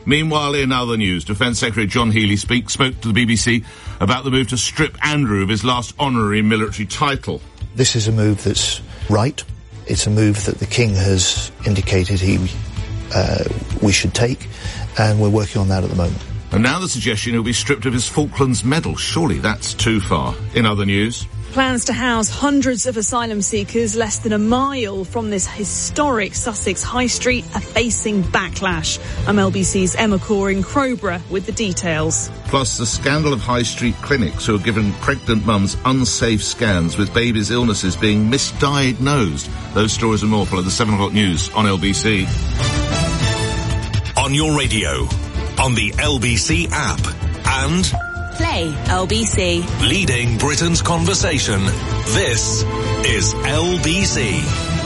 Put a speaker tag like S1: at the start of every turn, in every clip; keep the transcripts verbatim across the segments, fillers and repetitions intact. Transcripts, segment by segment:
S1: Meanwhile, in other news, Defence Secretary John Healey speak, spoke to the B B C about the move to strip Andrew of his last honorary military title.
S2: This is a move that's right. It's a move that the King has indicated he uh, we should take, and we're working on that at the moment.
S1: And now the suggestion he'll be stripped of his Falklands Medal. Surely that's too far. In other news,
S3: plans to house hundreds of asylum seekers less than a mile from this historic Sussex High Street are facing backlash. I'm L B C's Emma Core in Crowborough with the details.
S1: Plus the scandal of high street clinics who are giving pregnant mums unsafe scans with babies' illnesses being misdiagnosed. Those stories and more follow the seven o'clock news on L B C.
S4: On your radio, on the L B C app, and
S5: Play L B C.
S4: Leading Britain's conversation. This is L B C.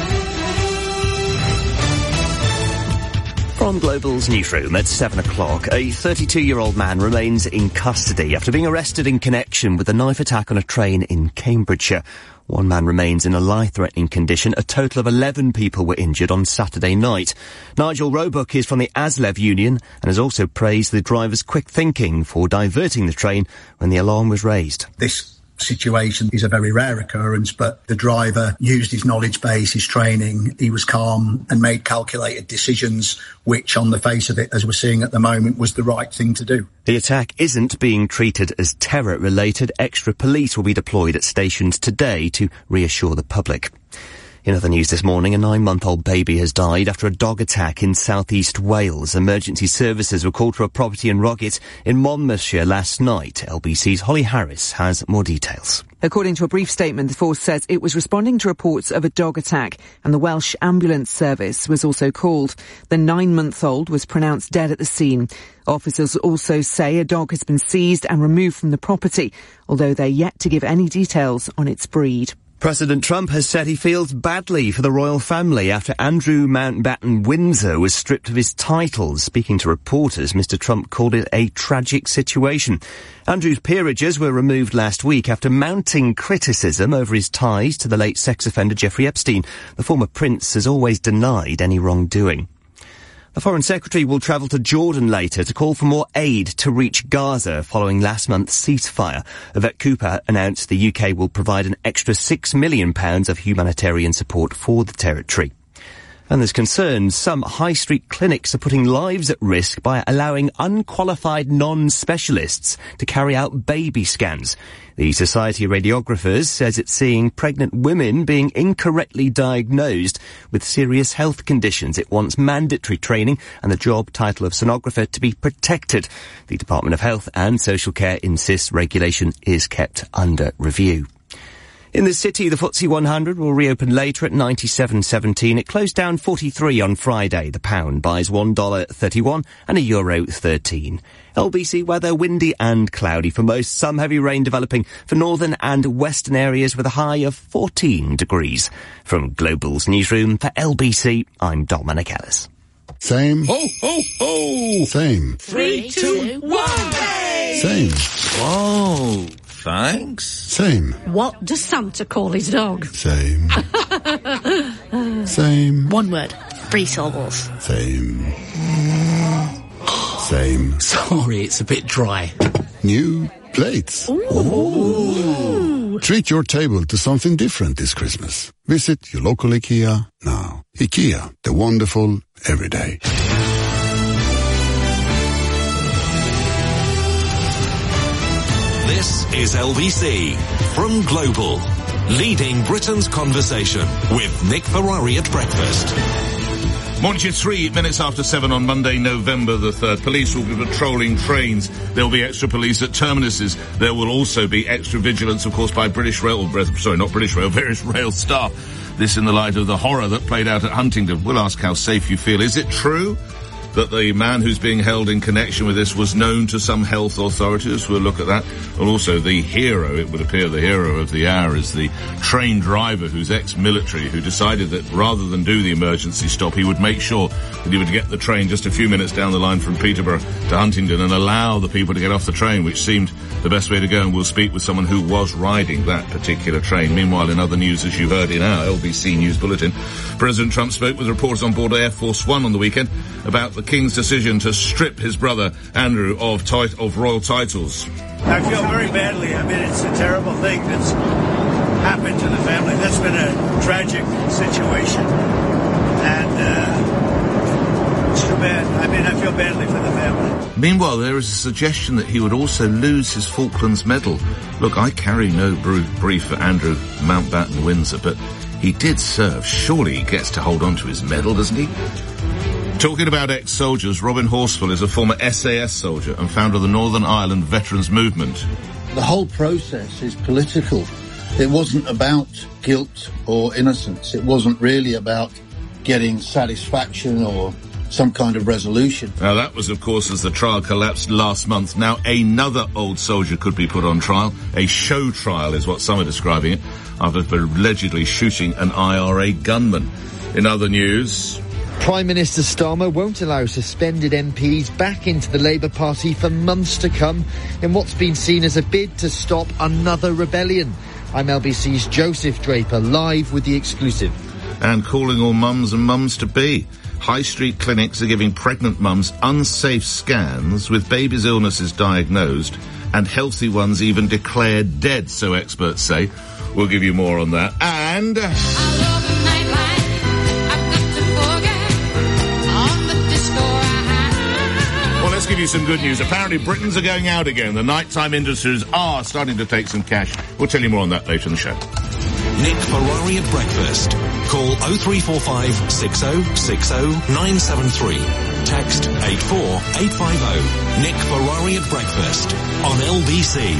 S6: From Global's newsroom at seven o'clock, a thirty-two-year-old man remains in custody after being arrested in connection with a knife attack on a train in Cambridgeshire. One man remains in a life-threatening condition. A total of eleven people were injured on Saturday night. Nigel Roebuck is from the ASLEF union and has also praised the driver's quick thinking for diverting the train when the alarm was raised.
S7: This situation is a very rare occurrence, but the driver used his knowledge base, his training. He was calm and made calculated decisions, which on the face of it, as we're seeing at the moment, was the right thing to do.
S6: The attack isn't being treated as terror-related. Extra police will be deployed at stations today to reassure the public. In other news this morning, a nine-month-old baby has died after a dog attack in south-east Wales. Emergency services were called to a property in Roggett in Monmouthshire last night. L B C's Holly Harris has more details.
S8: According to a brief statement, the force says it was responding to reports of a dog attack, and the Welsh Ambulance Service was also called. The nine-month-old was pronounced dead at the scene. Officers also say a dog has been seized and removed from the property, although they're yet to give any details on its breed.
S6: President Trump has said he feels badly for the royal family after Andrew Mountbatten Windsor was stripped of his titles. Speaking to reporters, Mister Trump called it a tragic situation. Andrew's peerages were removed last week after mounting criticism over his ties to the late sex offender Jeffrey Epstein. The former prince has always denied any wrongdoing. The Foreign Secretary will travel to Jordan later to call for more aid to reach Gaza following last month's ceasefire. Yvette Cooper announced the U K will provide an extra six million pounds of humanitarian support for the territory. And there's concern some high street clinics are putting lives at risk by allowing unqualified non-specialists to carry out baby scans. The Society of Radiographers says it's seeing pregnant women being incorrectly diagnosed with serious health conditions. It wants mandatory training and the job title of sonographer to be protected. The Department of Health and Social Care insists regulation is kept under review. In the city, the F T S E one hundred will reopen later at ninety-seven seventeen. It closed down forty-three on Friday. The pound buys one dollar thirty-one and a euro thirteen. L B C weather, windy and cloudy for most. Some heavy rain developing for northern and western areas with a high of fourteen degrees. From Global's newsroom for L B C, I'm Dominic Ellis.
S9: Same.
S10: Ho, ho, ho!
S9: Same.
S10: Three, two, one!
S9: Same.
S10: Whoa! Thanks.
S9: Same.
S11: What does Santa call his dog?
S9: Same. Same.
S11: One word. Three syllables.
S9: Same. Same.
S10: Sorry, it's a bit dry.
S9: New plates.
S11: Ooh.
S9: Treat your table to something different this Christmas. Visit your local IKEA now. IKEA, the wonderful everyday.
S4: This is L B C from Global, leading Britain's conversation with Nick Ferrari at breakfast.
S1: Morning to three minutes after seven on Monday, November the third. Police will be patrolling trains. There will be extra police at terminuses. There will also be extra vigilance, of course, by British Rail, sorry, not British Rail, various rail staff. This in the light of the horror that played out at Huntingdon. We'll ask how safe you feel. Is it true that the man who's being held in connection with this was known to some health authorities? We'll look at that. And also the hero, it would appear the hero of the hour is the train driver who's ex-military, who decided that rather than do the emergency stop, he would make sure that he would get the train just a few minutes down the line from Peterborough to Huntingdon and allow the people to get off the train, which seemed the best way to go. And we'll speak with someone who was riding that particular train. Meanwhile, in other news, as you heard in our L B C News Bulletin, President Trump spoke with reporters on board Air Force One on the weekend about the the King's decision to strip his brother, Andrew, of, tit- of royal titles.
S12: I feel very badly. I mean, it's a terrible thing that's happened to the family. That's been a tragic situation. And, uh, it's too bad. I mean, I feel badly for the family.
S1: Meanwhile, there is a suggestion that he would also lose his Falklands Medal. Look, I carry no br- brief for Andrew Mountbatten Windsor, but he did serve. Surely he gets to hold on to his medal, doesn't he? Talking about ex-soldiers, Robin Horsfall is a former S A S soldier and founder of the Northern Ireland Veterans Movement.
S13: The whole process is political. It wasn't about guilt or innocence. It wasn't really about getting satisfaction or some kind of resolution.
S1: Now that was, of course, as the trial collapsed last month. Now another old soldier could be put on trial. A show trial is what some are describing it, after allegedly shooting an I R A gunman. In other news,
S14: Prime Minister Starmer won't allow suspended M Ps back into the Labour Party for months to come in what's been seen as a bid to stop another rebellion. I'm L B C's Joseph Draper, live with the exclusive.
S1: And calling all mums and mums-to-be. High street clinics are giving pregnant mums unsafe scans with babies' illnesses diagnosed and healthy ones even declared dead, so experts say. We'll give you more on that. And well, let's give you some good news. Apparently Britons are going out again. The nighttime industries are starting to take some cash. We'll tell you more on that later in the show.
S4: Nick Ferrari at breakfast. Call oh three four five, six oh six oh, nine seven three. Text eight four eight five oh. Nick Ferrari at breakfast on L B C.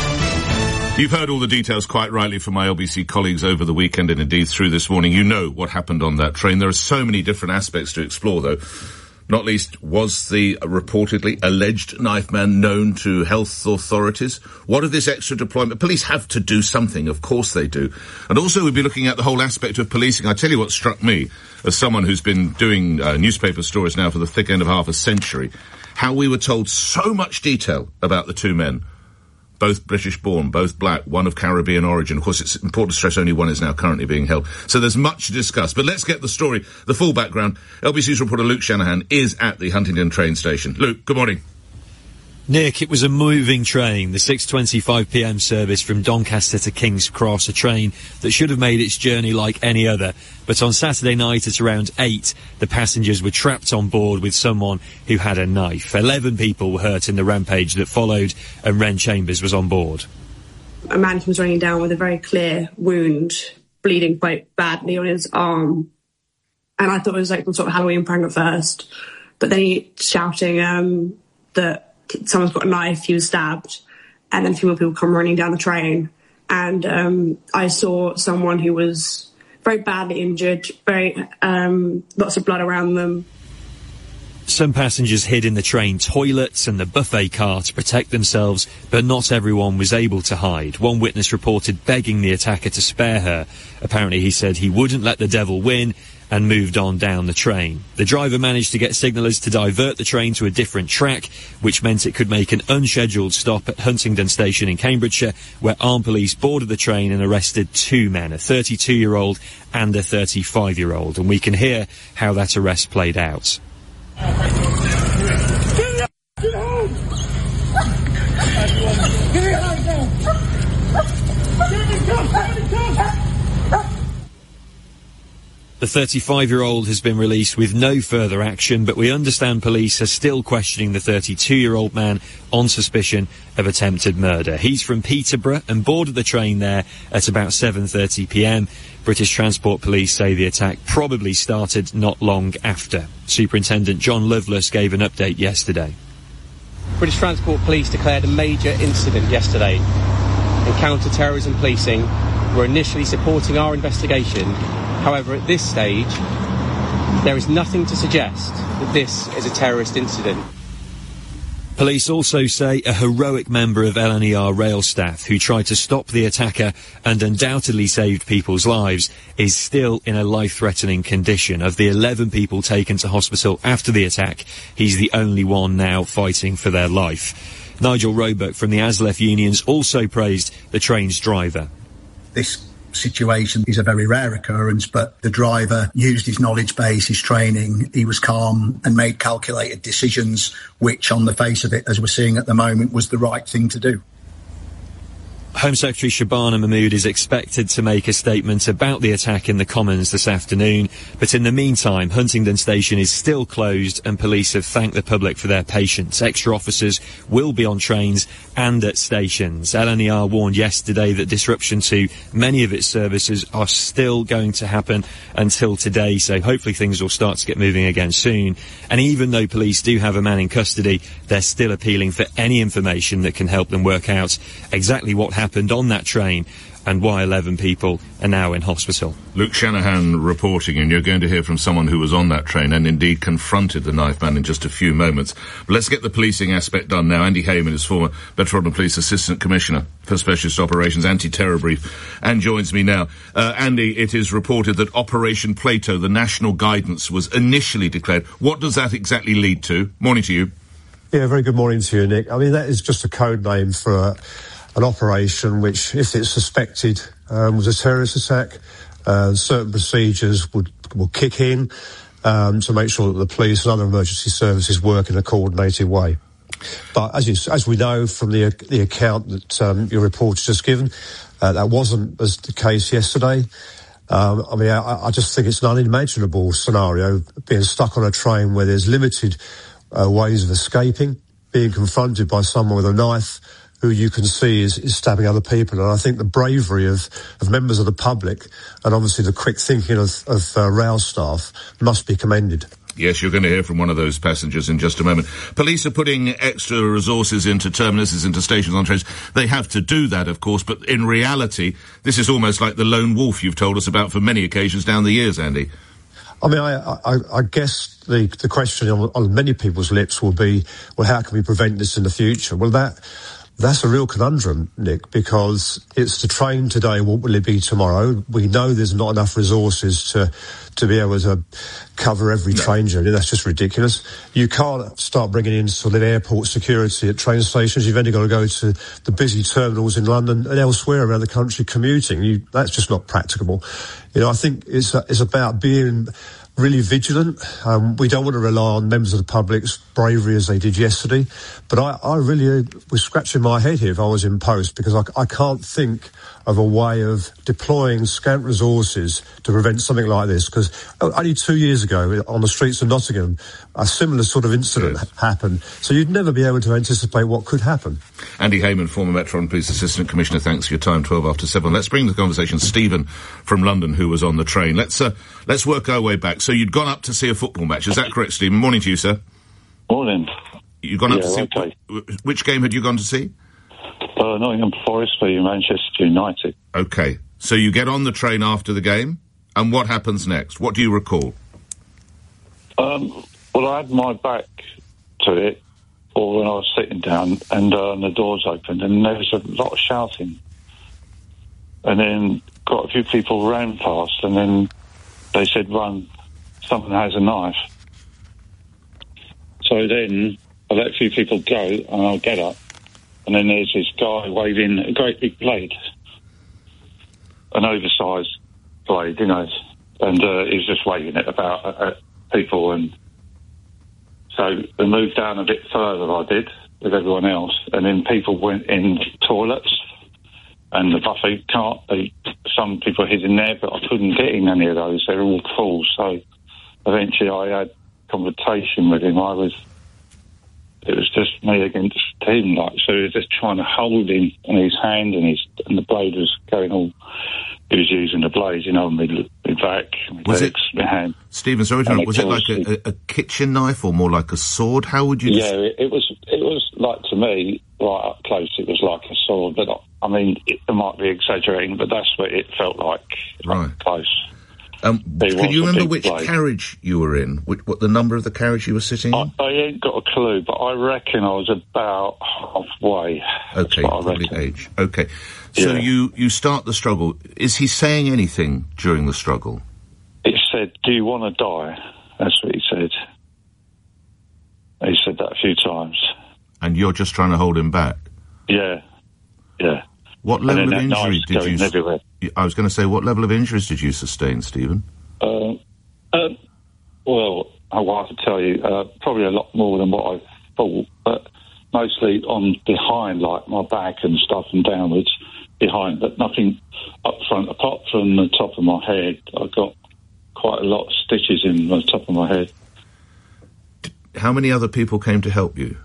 S1: You've heard all the details quite rightly from my L B C colleagues over the weekend and indeed through this morning. You know what happened on that train. There are so many different aspects to explore, though. Not least, was the reportedly alleged knife man known to health authorities? What of this extra deployment? Police have to do something, of course they do. And also we'll be looking at the whole aspect of policing. I tell you what struck me, as someone who's been doing uh, newspaper stories now for the thick end of half a century, how we were told so much detail about the two men. Both British-born, both black, one of Caribbean origin. Of course, it's important to stress only one is now currently being held. So there's much to discuss. But let's get the story, the full background. L B C's reporter Luke Shanahan is at the Huntingdon train station. Luke, good morning.
S15: Nick, it was a moving train, the six twenty-five p m service from Doncaster to King's Cross, a train that should have made its journey like any other. But on Saturday night at around eight, the passengers were trapped on board with someone who had a knife. Eleven people were hurt in the rampage that followed, and Ren Chambers was on board.
S16: A man was running down with a very clear wound, bleeding quite badly on his arm. And I thought it was like some sort of Halloween prank at first. But then he shouting um, that someone's got a knife, he was stabbed, and then a few more people come running down the train. And um, I saw someone who was very badly injured, very um, lots of blood around them.
S15: Some passengers hid in the train toilets and the buffet car to protect themselves, but not everyone was able to hide. One witness reported begging the attacker to spare her. Apparently he said he wouldn't let the devil win and moved on down the train. The driver managed to get signallers to divert the train to a different track, which meant it could make an unscheduled stop at Huntingdon Station in Cambridgeshire, where armed police boarded the train and arrested two men, a thirty-two-year-old and a thirty-five-year-old. And we can hear how that arrest played out. The thirty-five-year-old has been released with no further action, but we understand police are still questioning the thirty-two-year-old man on suspicion of attempted murder. He's from Peterborough and boarded the train there at about seven thirty p m. British Transport Police say the attack probably started not long after. Superintendent John Lovelace gave an update yesterday.
S17: British Transport Police declared a major incident yesterday. And counter-terrorism policing were initially supporting our investigation. However, at this stage, there is nothing to suggest that this is a terrorist incident.
S15: Police also say a heroic member of L N E R rail staff who tried to stop the attacker and undoubtedly saved people's lives is still in a life-threatening condition. Of the eleven people taken to hospital after the attack, he's the only one now fighting for their life. Nigel Roebuck from the ASLEF unions also praised the train's driver.
S7: This situation is a very rare occurrence, but the driver used his knowledge base, his training, he was calm and made calculated decisions, which on the face of it, as we're seeing at the moment, was the right thing to do.
S15: Home Secretary Shabana Mahmood is expected to make a statement about the attack in the Commons this afternoon, but in the meantime, Huntingdon Station is still closed and police have thanked the public for their patience. Extra officers will be on trains and at stations. L N E R warned yesterday that disruption to many of its services are still going to happen until today, so hopefully things will start to get moving again soon. And even though police do have a man in custody, they're still appealing for any information that can help them work out exactly what happened happened on that train and why eleven people are now in hospital.
S1: Luke Shanahan reporting, and you're going to hear from someone who was on that train and indeed confronted the knife man in just a few moments. But let's get the policing aspect done now. Andy Hayman is former Metropolitan Police Assistant Commissioner for Specialist Operations, Anti-Terror Brief, and joins me now. Uh, Andy, it is reported that Operation Plato, the national guidance, was initially declared. What does that exactly lead to? Morning to you.
S18: Yeah, very good morning to you, Nick. I mean, that is just a code name for a an operation which, if it's suspected, um, was a terrorist attack. Uh, certain procedures would will kick in um, to make sure that the police and other emergency services work in a coordinated way. But as you, as we know from the the account that um, your reporter just given, uh, that wasn't as the case yesterday. Um, I mean, I, I just think it's an unimaginable scenario, being stuck on a train where there's limited uh, ways of escaping, being confronted by someone with a knife who you can see is, is stabbing other people. And I think the bravery of, of members of the public and obviously the quick thinking of, of uh, rail staff must be commended.
S1: Yes, you're going to hear from one of those passengers in just a moment. Police are putting extra resources into terminuses, into stations on trains. They have to do that, of course, but in reality, this is almost like the lone wolf you've told us about for many occasions down the years, Andy.
S18: I mean, I, I, I guess the, the question on, on many people's lips will be, well, how can we prevent this in the future? Well, that... That's a real conundrum, Nick, because it's the train today, what will it be tomorrow? We know there's not enough resources to to be able to cover every no. train journey. That's just ridiculous. You can't start bringing in sort of airport security at train stations. You've only got to go to the busy terminals in London and elsewhere around the country commuting. You, that's just not practicable. You know, I think it's, it's about being really vigilant. Um, we don't want to rely on members of the public's bravery as they did yesterday. But I, I really uh, was scratching my head here if I was in post, because I, I can't think of a way of deploying scant resources to prevent something like this. Because only two years ago on the streets of Nottingham, a similar sort of incident yes. happened. So you'd never be able to anticipate what could happen.
S1: Andy Hayman, former Metropolitan Police Assistant Commissioner, thanks for your time, twelve after seven. Let's bring the conversation Stephen from London, who was on the train. Let's uh, let's work our way back. So you'd gone up to see a football match, is that correct, Stephen? Morning to you, sir.
S19: Morning.
S1: You'd gone up
S19: yeah,
S1: to see...
S19: Okay.
S1: Which game had you gone to see?
S19: Uh, Nottingham Forest v Manchester United.
S1: OK. So you get on the train after the game, and what happens next? What do you recall?
S19: Um, well, I had my back to it, or when I was sitting down, and, uh, and the doors opened, and there was a lot of shouting. And then quite a few people ran past, and then they said, run, someone has a knife. So then I let a few people go, and I get up, and then there's this guy waving a great big blade, an oversized blade, you know, and uh, he's just waving it about at, at people. And so they moved down a bit further, I did, with everyone else, and then people went in toilets and the buffet cart. They, some people hid in there, but I couldn't get in any of those. They're all full. So eventually I had confrontation with him. I was, it was just me against him, like, so he was just trying to hold him in his hand, and his, and the blade was going all, he was using the blade, you know, my, my back, my
S1: was
S19: legs,
S1: it,
S19: my hand.
S1: Stephen, sorry to interrupt, was it like a, a, a kitchen knife or more like a sword? How would you...
S19: Yeah, it, it was, it was like, to me, right up close, it was like a sword, but I, I mean, it, it might be exaggerating, but that's what it felt like,
S1: right.
S19: Up close.
S1: Um, can you remember which blade. carriage you were in? Which, what the number of the carriage you were sitting in?
S19: I, I ain't got a clue, but I reckon I was about halfway.
S1: Okay, probably age. Okay. So yeah. you, you start the struggle. Is he saying anything during the struggle?
S19: He said, do you want to die? That's what he said. He said that a few times.
S1: And you're just trying to hold him back?
S19: Yeah, yeah.
S1: What
S19: And
S1: level
S19: then
S1: of
S19: that
S1: injury
S19: knife's
S1: did
S19: going
S1: you...
S19: everywhere.
S1: I was going to say, what level of injuries did you sustain, Stephen?
S19: Uh, uh, well, I want to tell you, uh, probably a lot more than what I thought, but mostly on behind, like my back and stuff, and downwards behind, but nothing up front. Apart from the top of my head, I got quite a lot of stitches in the top of my head.
S1: How many other people came to help you?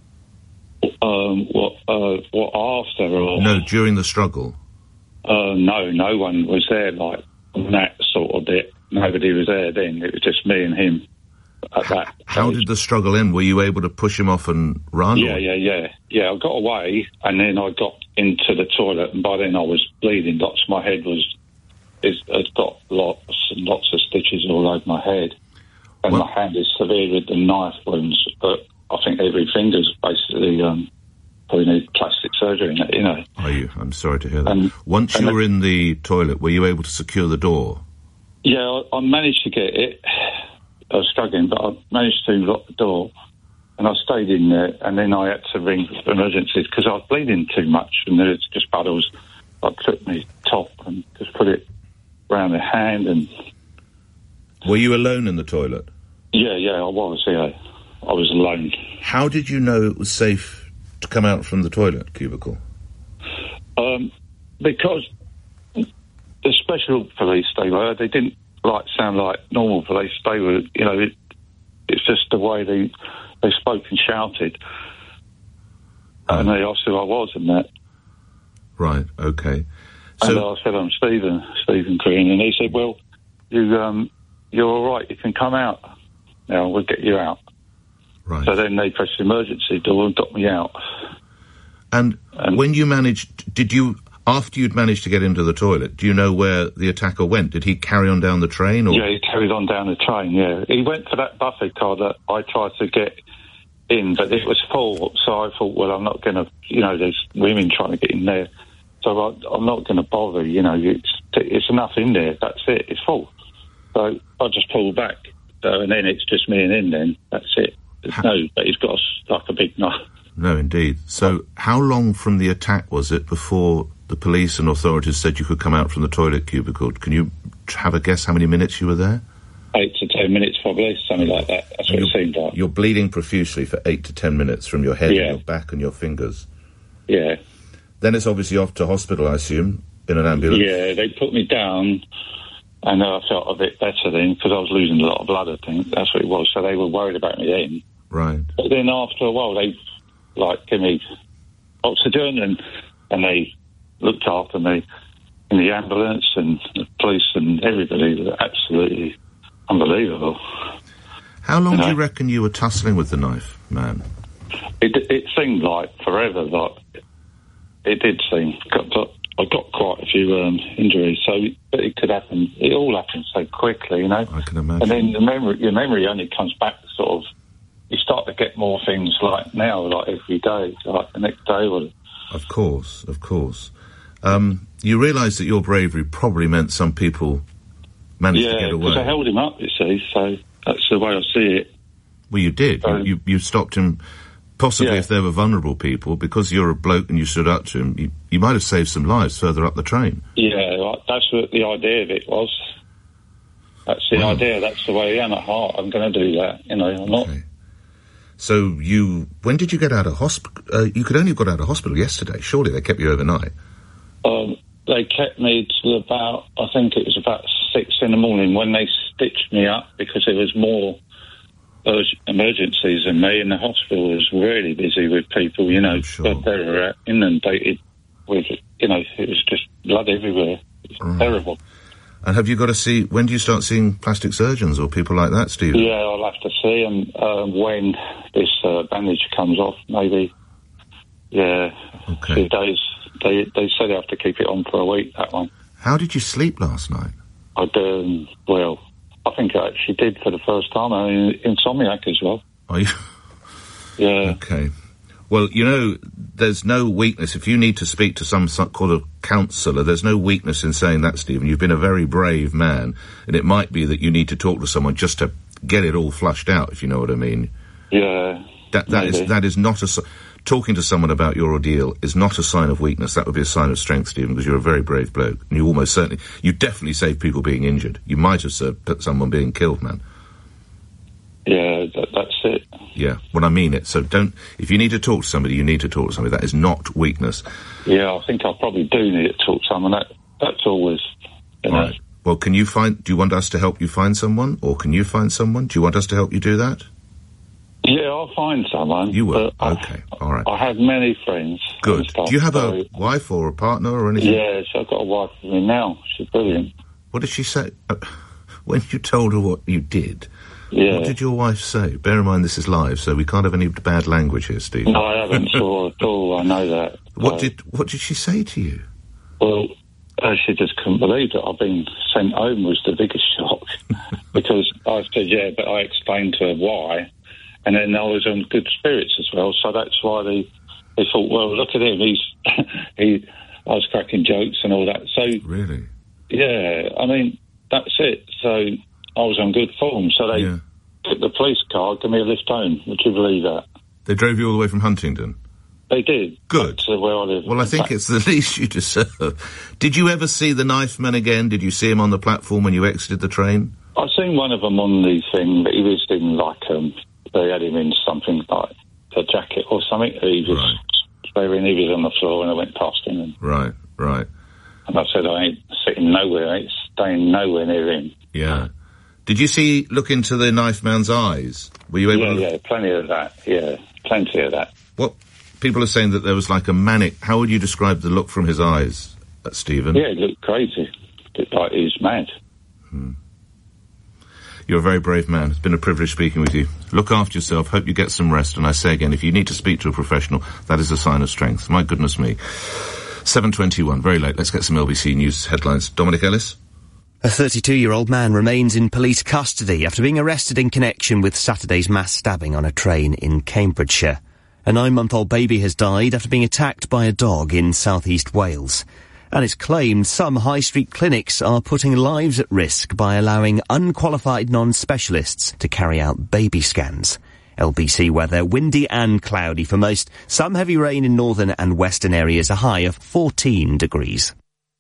S19: Um, what, uh, what after? Or,
S1: No, during the struggle.
S19: Uh, no, no one was there, like, on that sort of bit. Nobody was there then. It was just me and him at that.
S1: How did the struggle end? Were you able to push him off and run?
S19: Yeah,
S1: or-
S19: yeah, yeah. Yeah, I got away, and then I got into the toilet, and by then I was bleeding lots. My head was... It's, it's got lots and lots of stitches all over my head. And
S1: Well-
S19: my hand is severe with the knife wounds, but I think every finger's basically... Um, probably need plastic surgery in it, you know.
S1: Are you? I'm sorry to hear that.
S19: Um,
S1: Once
S19: and
S1: you were
S19: the-
S1: in the toilet, were you able to secure the door?
S19: Yeah, I, I managed to get it. I was struggling, but I managed to lock the door, and I stayed in there, and then I had to ring for emergencies because I was bleeding too much, and there was just puddles. I took my top and just put it around the hand, and...
S1: Were you alone in the toilet?
S19: Yeah, yeah, I was, yeah. I was alone.
S1: How did you know it was safe to come out from the toilet cubicle?
S19: Um, because the special police they were, they didn't like sound like normal police. They were, you know, it, it's just the way they they spoke and shouted,
S1: Right.
S19: and they asked who I was and that.
S1: Right, okay.
S19: And
S1: So,
S19: I said I'm Stephen, Stephen Green, and he said, "Well, you um, you're all right. You can come out now. We'll get you out."
S1: right.
S19: So then they pressed the emergency door and got me out.
S1: And when you managed, did you, after you'd managed to get into the toilet, do you know where the attacker went? Did he carry on down the train? Or?
S19: Yeah, he carried on down the train, yeah. He went for that buffet car that I tried to get in, but it was full, so I thought, well, I'm not going to, you know, there's women trying to get in there, so I, I'm not going to bother, you know, it's, it's enough in there, that's it, it's full. So I just pulled back, so, and then it's just me and him then, that's it. There's no, but he's got a, like a big knife.
S1: No, indeed. So how long from the attack was it before the police and authorities said you could come out from the toilet cubicle? Can you have a guess how many minutes you were there?
S19: Eight to ten minutes, probably, something like that. That's what it seemed like.
S1: You're bleeding profusely for eight to ten minutes from your head
S19: Yeah.
S1: and your back and your fingers.
S19: Yeah.
S1: Then it's obviously off to hospital, I assume, in an ambulance.
S19: Yeah, they put me down, and I felt a bit better then, because I was losing a lot of blood, I think. That's what it was. So they were worried about me then.
S1: Right.
S19: But then after a while, they, like, give me oxygen, and, and they looked after me in the ambulance, and the police and everybody. They were absolutely unbelievable.
S1: How long
S19: You
S1: do
S19: know?
S1: you reckon you were tussling with the knife, man?
S19: It, it seemed like forever, like, it did seem. Got, got, I got quite a few um, injuries, so but it could happen. It all happened so quickly, you know.
S1: I can imagine.
S19: And then the memory, your memory only comes back sort of. You start to get more things like now, like every day, like the next day. Or,
S1: Of course, of course. Um, you realise that your bravery probably meant some people managed to
S19: yeah,
S1: get
S19: because I
S1: away.
S19: held him up, you see. So that's the way I see it.
S1: Well, you did.
S19: So-
S1: you, you, you stopped him, possibly
S19: Yeah.
S1: if there were vulnerable people, because you're a bloke and you stood up to him, you, you might have saved some lives further up the train.
S19: Yeah, like, that's what the idea of it was. That's the
S1: Wow.
S19: idea. That's the way I am at heart. I'm going to do that. You know, I'm not.
S1: So you, when did you get out of hospital? Uh, you could only have got out of hospital yesterday. Surely they kept you overnight.
S19: Um, they kept me till about, I think it was about six in the morning when they stitched me up because there was more ur- emergencies than me, and the hospital was really busy with people, you know, but they were inundated with, you know, it was just blood everywhere. It was terrible.
S1: And have you got to see, when do you start seeing plastic surgeons or people like that, Steve?
S19: Yeah, I'll have to see them um, when this uh, bandage comes off, maybe. Yeah, a few days. They they said I have to keep it on for a week, that one.
S1: How did you sleep last night?
S19: I um, well, I think I actually did for the first time. I mean, insomniac as well.
S1: Are you?
S19: Yeah.
S1: Okay. Well, you know, there's no weakness. If you need to speak to some sort of counsellor, there's no weakness in saying that, Stephen. You've been a very brave man, and it might be that you need to talk to someone just to get it all flushed out, if you know what I mean.
S19: Yeah.
S1: That that is, that is not a... si- Talking to someone about your ordeal is not a sign of weakness. That would be a sign of strength, Stephen, because you're a very brave bloke. And you almost certainly... You definitely saved people being injured. You might have saved someone being killed, man.
S19: Yeah, that, that's it.
S1: Yeah, well, I mean it. So don't... If you need to talk to somebody, you need to talk to somebody. That is not weakness.
S19: Yeah, I think I probably do need to talk to someone. That, that's always... You know.
S1: Right. Well, can you find... Do you want us to help you find someone? Or can you find someone? Do you want us to help you do that?
S19: Yeah, I'll find someone.
S1: You will?
S19: but
S1: Okay,
S19: I,
S1: all right.
S19: I have many friends.
S1: Good.
S19: and stuff,
S1: Do you have
S19: so-
S1: a wife or a partner or anything?
S19: Yes, I've got a wife with me now. She's brilliant.
S1: What did she say? Uh, when you told her what you did,
S19: Yeah.
S1: what did your wife say? Bear in mind this is live, so we can't have any bad language here, Steve.
S19: No, I haven't saw her at all. I know that.
S1: What
S19: Uh,
S1: did What did she say to you?
S19: Well, uh, she just couldn't believe that I've been sent home was the biggest shock. Because I said, yeah, but I explained to her why. And then I was on good spirits as well. So that's why they, they thought, well, look at him. He's, he, I was cracking jokes and all that. So,
S1: really?
S19: Yeah, I mean, that's it. So I was on good form. So they
S1: Yeah.
S19: took the police car, gave me a lift home. Would you believe that?
S1: They drove you all the way from Huntingdon?
S19: They did.
S1: Good.
S19: That's uh, where I live.
S1: Well, I think
S19: Back-
S1: it's the least you deserve. Did you ever see the knife man again? Did you see him on the platform when you exited the train?
S19: I've seen one of them on the thing, but he was in like, um, they had him in something like a jacket or something. He was swearing, he was on the floor and I went past him. And,
S1: Right, right.
S19: and I said, I ain't sitting nowhere, I ain't staying nowhere near him.
S1: Yeah. Did you see, look into the knife man's eyes? Were you able
S19: Yeah,
S1: to...
S19: yeah, plenty of that, yeah, plenty of that.
S1: What? People are saying that there was like a manic... How would you describe the look from his eyes, uh, Stephen?
S19: Yeah, it looked crazy. Looked like he was mad.
S1: Hmm. You're a very brave man. It's been a privilege speaking with you. Look after yourself. Hope you get some rest. And I say again, if you need to speak to a professional, that is a sign of strength. My goodness me. seven twenty-one, very late. Let's get some L B C News headlines. Dominic Ellis?
S6: A thirty-two-year-old man remains in police custody after being arrested in connection with Saturday's mass stabbing on a train in Cambridgeshire. A nine-month-old baby has died after being attacked by a dog in southeast Wales. And it's claimed some high street clinics are putting lives at risk by allowing unqualified non-specialists to carry out baby scans. L B C weather, windy and cloudy for most. Some heavy rain in northern and western areas, a high of fourteen degrees.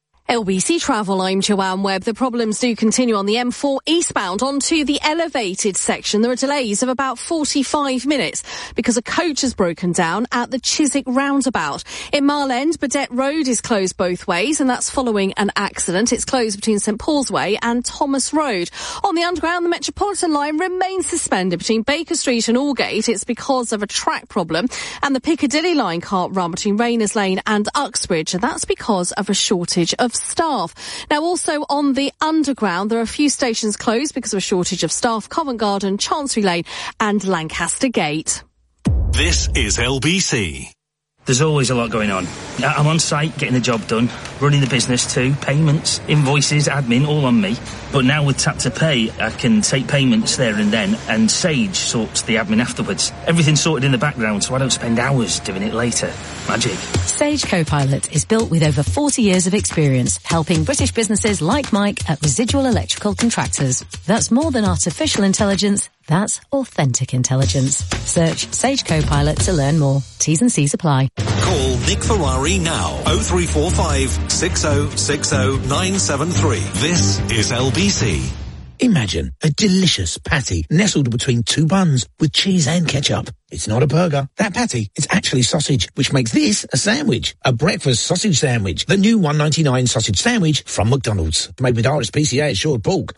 S20: L B C Travel, I'm Joanne Webb. The problems do continue on the M four eastbound onto the elevated section. There are delays of about forty-five minutes because a coach has broken down at the Chiswick roundabout. In Mile End, Burdett Road is closed both ways, and that's following an accident. It's closed between St Paul's Way and Thomas Road. On the Underground, the Metropolitan line remains suspended between Baker Street and Aldgate. It's because of a track problem. And the Piccadilly line can't run between Rayners Lane and Uxbridge, and that's because of a shortage of staff. Now, also on the Underground, there are a few stations closed because of a shortage of staff. Covent Garden, Chancery Lane and Lancaster Gate.
S4: This is L B C.
S21: There's always a lot going on. I'm on site, getting the job done, running the business too, payments, invoices, admin, all on me. But now with Tap to Pay, I can take payments there and then, and Sage sorts the admin afterwards. Everything's sorted in the background, so I don't spend hours doing it later. Magic.
S22: Sage Copilot is built with over forty years of experience, helping British businesses like Mike at Residual Electrical Contractors. That's more than artificial intelligence. That's authentic intelligence. Search Sage Copilot to learn more. T's and C's apply.
S4: Call Nick Ferrari now. oh three four five, six oh six oh, nine seven three. This is L B C.
S23: Imagine a delicious patty nestled between two buns with cheese and ketchup. It's not a burger. That patty is actually sausage, which makes this a sandwich. A breakfast sausage sandwich. The new one ninety-nine sausage sandwich from McDonald's. Made with R S P C A assured pork.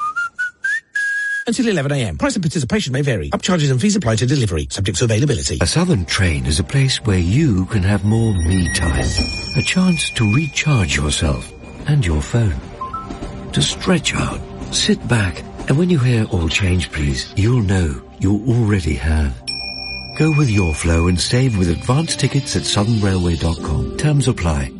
S23: Until eleven a m. Price and participation may vary. Upcharges and fees apply to delivery, subject to availability.
S24: A Southern train is a place where you can have more me time. A chance to recharge yourself and your phone. To stretch out, sit back, and when you hear "all change please," you'll know you already have. Go with your flow and save with advance tickets at southern railway dot com. Terms apply.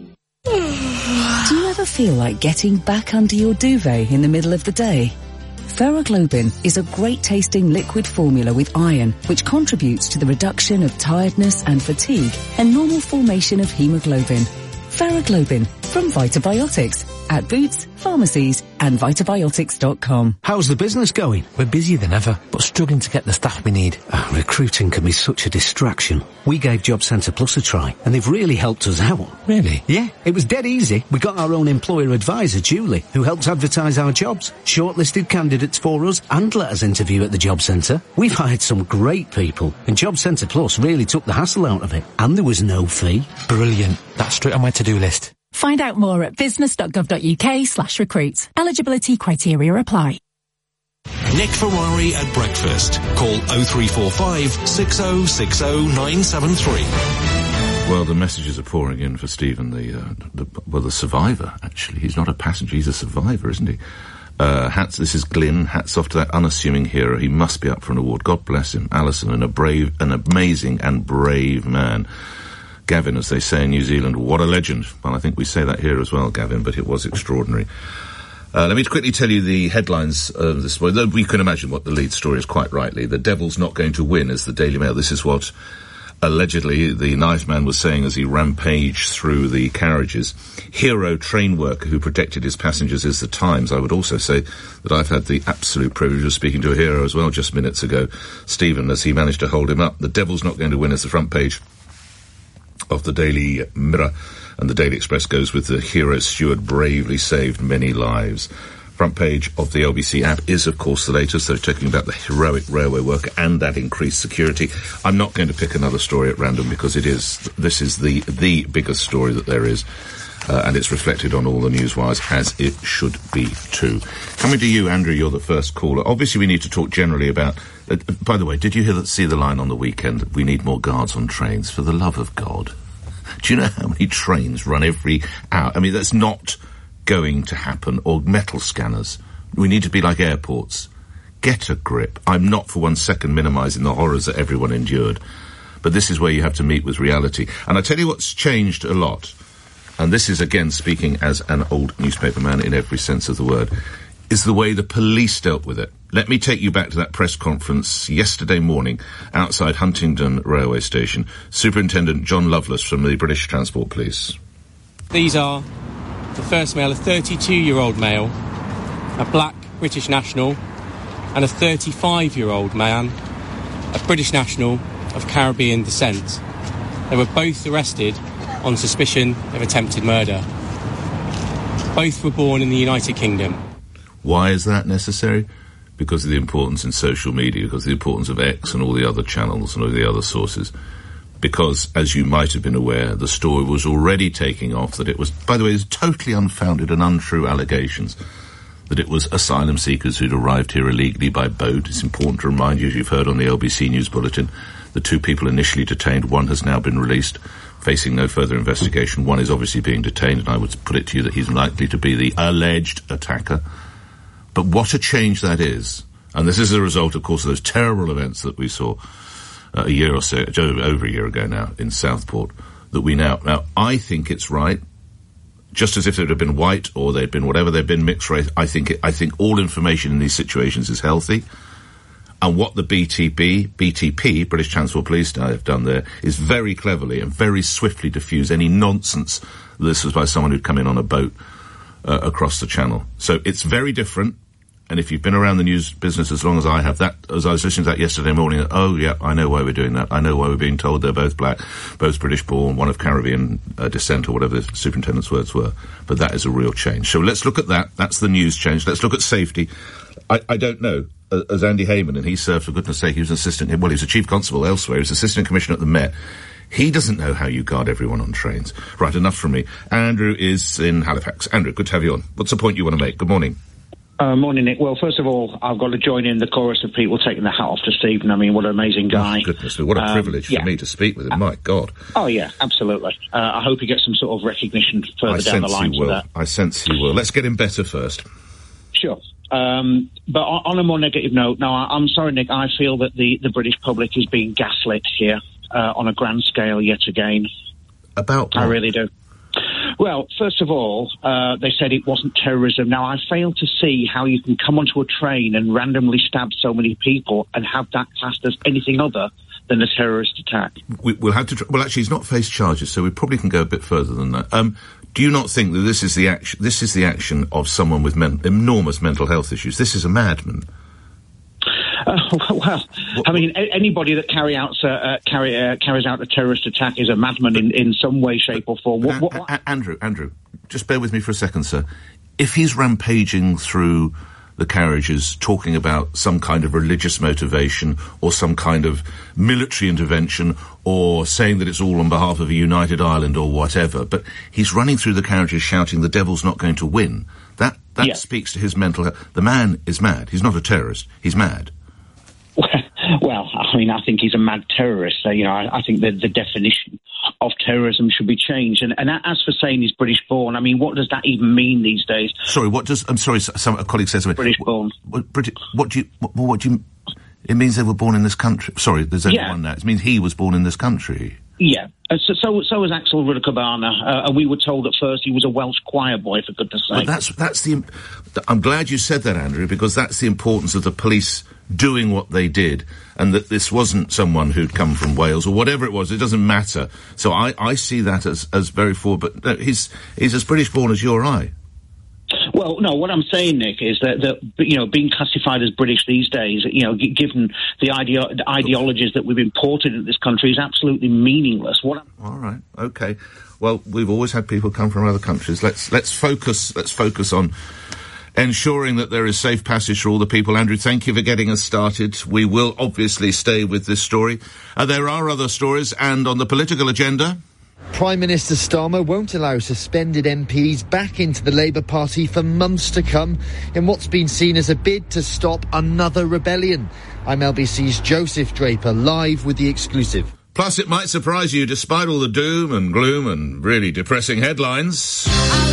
S22: Do you ever feel like getting back under your duvet in the middle of the day? Ferroglobin is a great-tasting liquid formula with iron, which contributes to the reduction of tiredness and fatigue and normal formation of hemoglobin. Ferroglobin from Vitabiotics at Boots, pharmacies and
S2: and vitabiotics dot com.
S3: How's the business going? We're busier than ever, but struggling to get the staff we need.
S5: Oh, recruiting can be such a distraction. We gave Job Centre Plus a try, and they've really helped us out.
S3: Really?
S5: Yeah, it was dead easy. We got our own employer advisor, Julie, who helped advertise our jobs, shortlisted candidates for us, and let us interview at the Job Centre. We've hired some great people, and Job Centre Plus really took the hassle out of it, and there was no fee.
S3: Brilliant. That's straight on my to-do list.
S2: Find out more at business.gov.uk slash recruit. Eligibility criteria apply.
S4: Nick Ferrari at breakfast. Call oh three four five, six oh six oh, nine seven three.
S1: Well, the messages are pouring in for Stephen, the, uh, the well, the survivor, actually. He's not a passenger, he's a survivor, isn't he? Uh, hats, this is Glyn. Hats off to that unassuming hero. He must be up for an award. God bless him. Alison, and a brave, an amazing and brave man. Gavin, as they say in New Zealand, what a legend. Well, I think we say that here as well, Gavin, but it was extraordinary. Uh, let me quickly tell you the headlines of this morning. We can imagine what the lead story is, quite rightly. The devil's not going to win, as the Daily Mail. This is what allegedly the knife man was saying as he rampaged through the carriages. Hero train worker who protected his passengers is the Times. I would also say that I've had the absolute privilege of speaking to a hero as well just minutes ago, Stephen, as he managed to hold him up. The devil's not going to win is the front page of the Daily Mirror, and the Daily Express goes with the hero steward bravely saved many lives. Front page of the L B C app is, of course, the latest. They're talking about the heroic railway worker and that increased security. I'm not going to pick another story at random because it is, this is the, the biggest story that there is. Uh, and it's reflected on all the newswires, as it should be too. Coming to you, Andrew, you're the first caller. Obviously, we need to talk generally about... Uh, by the way, did you hear that, see the line on the weekend, we need more guards on trains, for the love of God? Do you know how many trains run every hour? I mean, that's not going to happen. Or metal scanners. We need to be like airports. Get a grip. I'm not for one second minimising the horrors that everyone endured. But this is where you have to meet with reality. And I tell you what's changed a lot... and this is, again, speaking as an old newspaperman in every sense of the word, is the way the police dealt with it. Let me take you back to that press conference yesterday morning outside Huntingdon Railway Station. Superintendent John Lovelace from the British Transport Police.
S17: These are the first male, a thirty-two-year-old male, a black British national, and a thirty-five-year-old man, a British national of Caribbean descent. They were both arrested on suspicion of attempted murder. Both were born in the United Kingdom.
S1: Why is that necessary? Because of the importance in social media, because of the importance of X and all the other channels and all the other sources. Because, as you might have been aware, the story was already taking off that it was, by the way, it was totally unfounded and untrue allegations, that it was asylum seekers who'd arrived here illegally by boat. It's important to remind you, as you've heard on the L B C News Bulletin, the two people initially detained, one has now been released, facing no further investigation. One is obviously being detained, and I would put it to you that he's likely to be the alleged attacker. But what a change that is. And this is a result, of course, of those terrible events that we saw uh, a year or so, over a year ago now, in Southport, that we now... Now, I think it's right, just as if it had been white or they'd been whatever, they'd been mixed race. I think it, I think all information in these situations is healthy. And what the B T P, B T P, British Transport Police, have done there is very cleverly and very swiftly diffuse any nonsense that this was by someone who'd come in on a boat uh, across the channel. So it's very different. And if you've been around the news business as long as I have, that, as I was listening to that yesterday morning, oh yeah, I know why we're doing that. I know why we're being told they're both black, both British born, one of Caribbean uh, descent, or whatever the superintendent's words were. But that is a real change. So let's look at that. That's the news change. Let's look at safety. I, I don't know. As Andy Hayman, and he served, for goodness sake, he was an assistant, well, he was a chief constable elsewhere, he was assistant commissioner at the Met. He doesn't know how you guard everyone on trains. Right, enough from me. Andrew is in Halifax. Andrew, good to have you on. What's the point you want to make? Good morning.
S8: Uh, morning, Nick. Well, first of all, I've got to join in the chorus of people taking the hat off to Stephen. I mean, what an amazing guy.
S1: Oh, goodness me, what a um, privilege
S8: yeah.
S1: for me to speak with him. My God.
S8: Oh, yeah, absolutely. Uh, I hope he gets some sort of recognition further
S1: I
S8: down the line.
S1: Sense he will. That. I sense he will. Let's get him better first.
S8: Sure. Um, but on, on a more negative note, now, I, I'm sorry, Nick, I feel that the, the British public is being gaslit here uh, on a grand scale yet again.
S1: About what?
S8: I really do. Well, first of all, uh, they said it wasn't terrorism. Now, I fail to see how you can come onto a train and randomly stab so many people and have that classed as anything other than a terrorist attack.
S1: We, we'll have to... Tr- well, actually, he's not faced charges, so we probably can go a bit further than that. Um, do you not think that this is the action, this is the action of someone with men- enormous mental health issues? This is a madman.
S8: Uh, well, I mean, a- anybody that carry out, uh, uh, carry, uh, carries out a terrorist attack is a madman in, in some way, shape or form. What, what, what?
S1: A- a- Andrew, Andrew, just bear with me for a second, sir. If he's rampaging through the carriages talking about some kind of religious motivation or some kind of military intervention or saying that it's all on behalf of a united Ireland or whatever, but he's running through the carriages shouting the devil's not going to win, that, that
S8: Yes.
S1: speaks to his mental health. The man is mad. He's not a terrorist. He's mad.
S8: Well, I mean, I think he's a mad terrorist. Uh, you know, I, I think that the definition of terrorism should be changed. And, and as for saying he's British-born, I mean, what does that even mean these days?
S1: Sorry, what does... I'm sorry, some, a colleague says...
S8: British-born.
S1: What, British, what do you... What, what do you... It means they were born in this country. Sorry, there's only
S8: Yeah.
S1: one now. It means he was born in this country.
S8: Yeah. Uh, so, so, so was Axel Rudakabana, uh, and we were told at first he was a Welsh choir boy, for goodness sake.
S1: Well, that's that's the. I'm glad you said that, Andrew, because that's the importance of the police doing what they did, and that this wasn't someone who'd come from Wales or whatever it was. It doesn't matter. So I, I see that as as very forward. But no, he's he's as British born as you or I.
S8: Well, no, what I'm saying, Nick, is that, that you know, being classified as British these days, you know, g- given the, ideo- the ideologies that we've imported into this country, is absolutely meaningless. What I'm-
S1: All right, okay. Well, we've always had people come from other countries. Let's let's focus. Let's focus on ensuring that there is safe passage for all the people. Andrew, thank you for getting us started. We will obviously stay with this story. Uh, there are other stories, and on the political agenda.
S14: Prime Minister Starmer won't allow suspended M Ps back into the Labour Party for months to come in what's been seen as a bid to stop another rebellion. I'm L B C's Joseph Draper, live with the exclusive.
S1: Plus, it might surprise you, despite all the doom and gloom and really depressing headlines.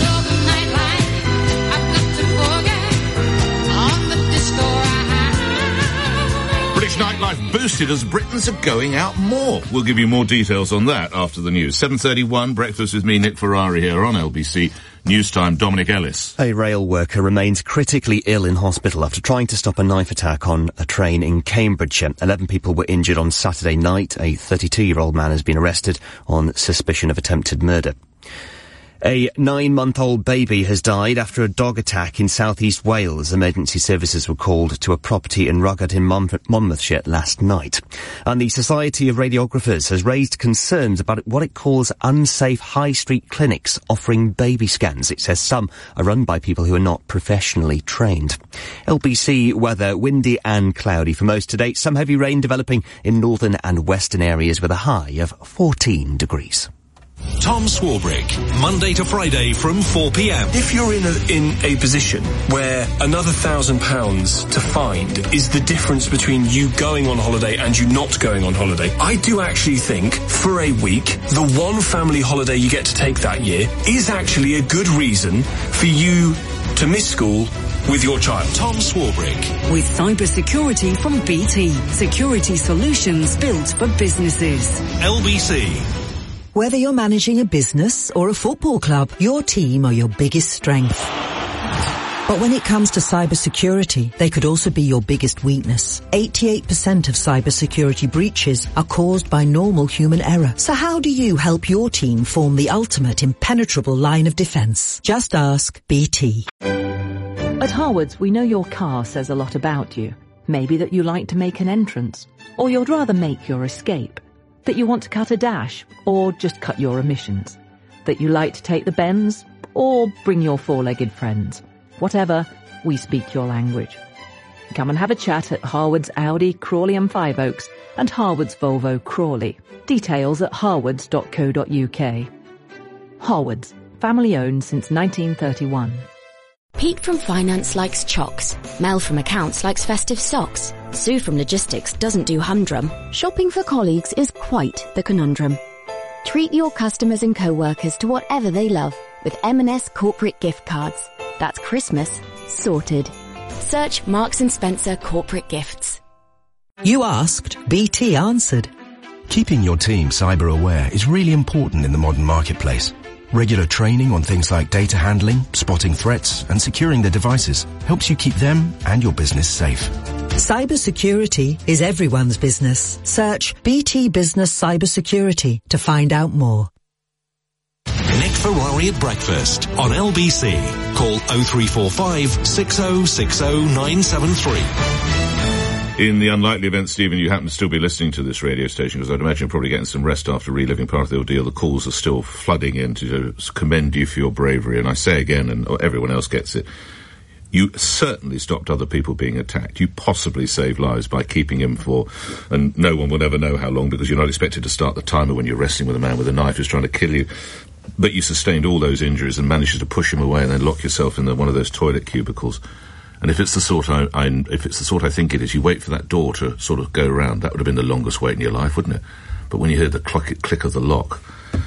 S1: British nightlife boosted as Britons are going out more. We'll give you more details on that after the news. seven thirty-one, breakfast with me, Nick Ferrari, here on L B C News Time. Dominic Ellis.
S6: A rail worker remains critically ill in hospital after trying to stop a knife attack on a train in Cambridgeshire. Eleven people were injured on Saturday night. A thirty-two-year-old man has been arrested on suspicion of attempted murder. A nine-month-old baby has died after a dog attack in southeast Wales. Emergency services were called to a property in Rugged in Mon- Monmouthshire last night. And the Society of Radiographers has raised concerns about what it calls unsafe high street clinics offering baby scans. It says some are run by people who are not professionally trained. L B C weather, windy and cloudy for most today. Some heavy rain developing in northern and western areas with a high of fourteen degrees.
S4: Tom Swarbrick, Monday to Friday from four p.m.
S9: If you're in a, in a position where another thousand pounds to find is the difference between you going on holiday and you not going on holiday, I do actually think for a week, the one family holiday you get to take that year is actually a good reason for you to miss school with your child.
S4: Tom Swarbrick.
S10: With cybersecurity from B T. Security solutions built for businesses.
S4: L B C.
S11: Whether you're managing a business or a football club, your team are your biggest strength. But when it comes to cybersecurity, they could also be your biggest weakness. eighty-eight percent of cybersecurity breaches are caused by normal human error. So how do you help your team form the ultimate impenetrable line of defense? Just ask B T.
S12: At Harwood's, we know your car says a lot about you. Maybe that you like to make an entrance, or you'd rather make your escape. That you want to cut a dash, or just cut your emissions. That you like to take the bends, or bring your four-legged friends. Whatever, we speak your language. Come and have a chat at Harwood's Audi, Crawley and Five Oaks, and Harwood's Volvo Crawley. Details at harwoods dot co dot uk. Harwood's, family owned since nineteen thirty-one.
S25: Pete from Finance likes chocks. Mel from Accounts likes festive socks. Sue from Logistics doesn't do humdrum. Shopping for colleagues is quite the conundrum. Treat your customers and co-workers to whatever they love with M and S corporate gift cards. That's Christmas sorted. Search Marks and Spencer corporate gifts.
S11: You asked, B T answered.
S26: Keeping your team cyber aware is really important in the modern marketplace. Regular training on things like data handling, spotting threats, and securing their devices helps you keep them and your business safe.
S11: Cybersecurity is everyone's business. Search B T Business Cybersecurity to find out more.
S4: Nick Ferrari at breakfast on L B C. Call oh three four five, six oh six oh, nine seven three.
S1: In the unlikely event, Stephen, you happen to still be listening to this radio station, because I'd imagine you're probably getting some rest after reliving part of the ordeal. The calls are still flooding in to commend you for your bravery, and I say again, and everyone else gets it, you certainly stopped other people being attacked. You possibly saved lives by keeping him for, and no one will ever know how long, because you're not expected to start the timer when you're wrestling with a man with a knife who's trying to kill you. But you sustained all those injuries and managed to push him away and then lock yourself in the, one of those toilet cubicles. And if it's the sort I, I, if it's the sort I think it is, you wait for that door to sort of go round. That would have been the longest wait in your life, wouldn't it? But when you heard the click, click of the lock,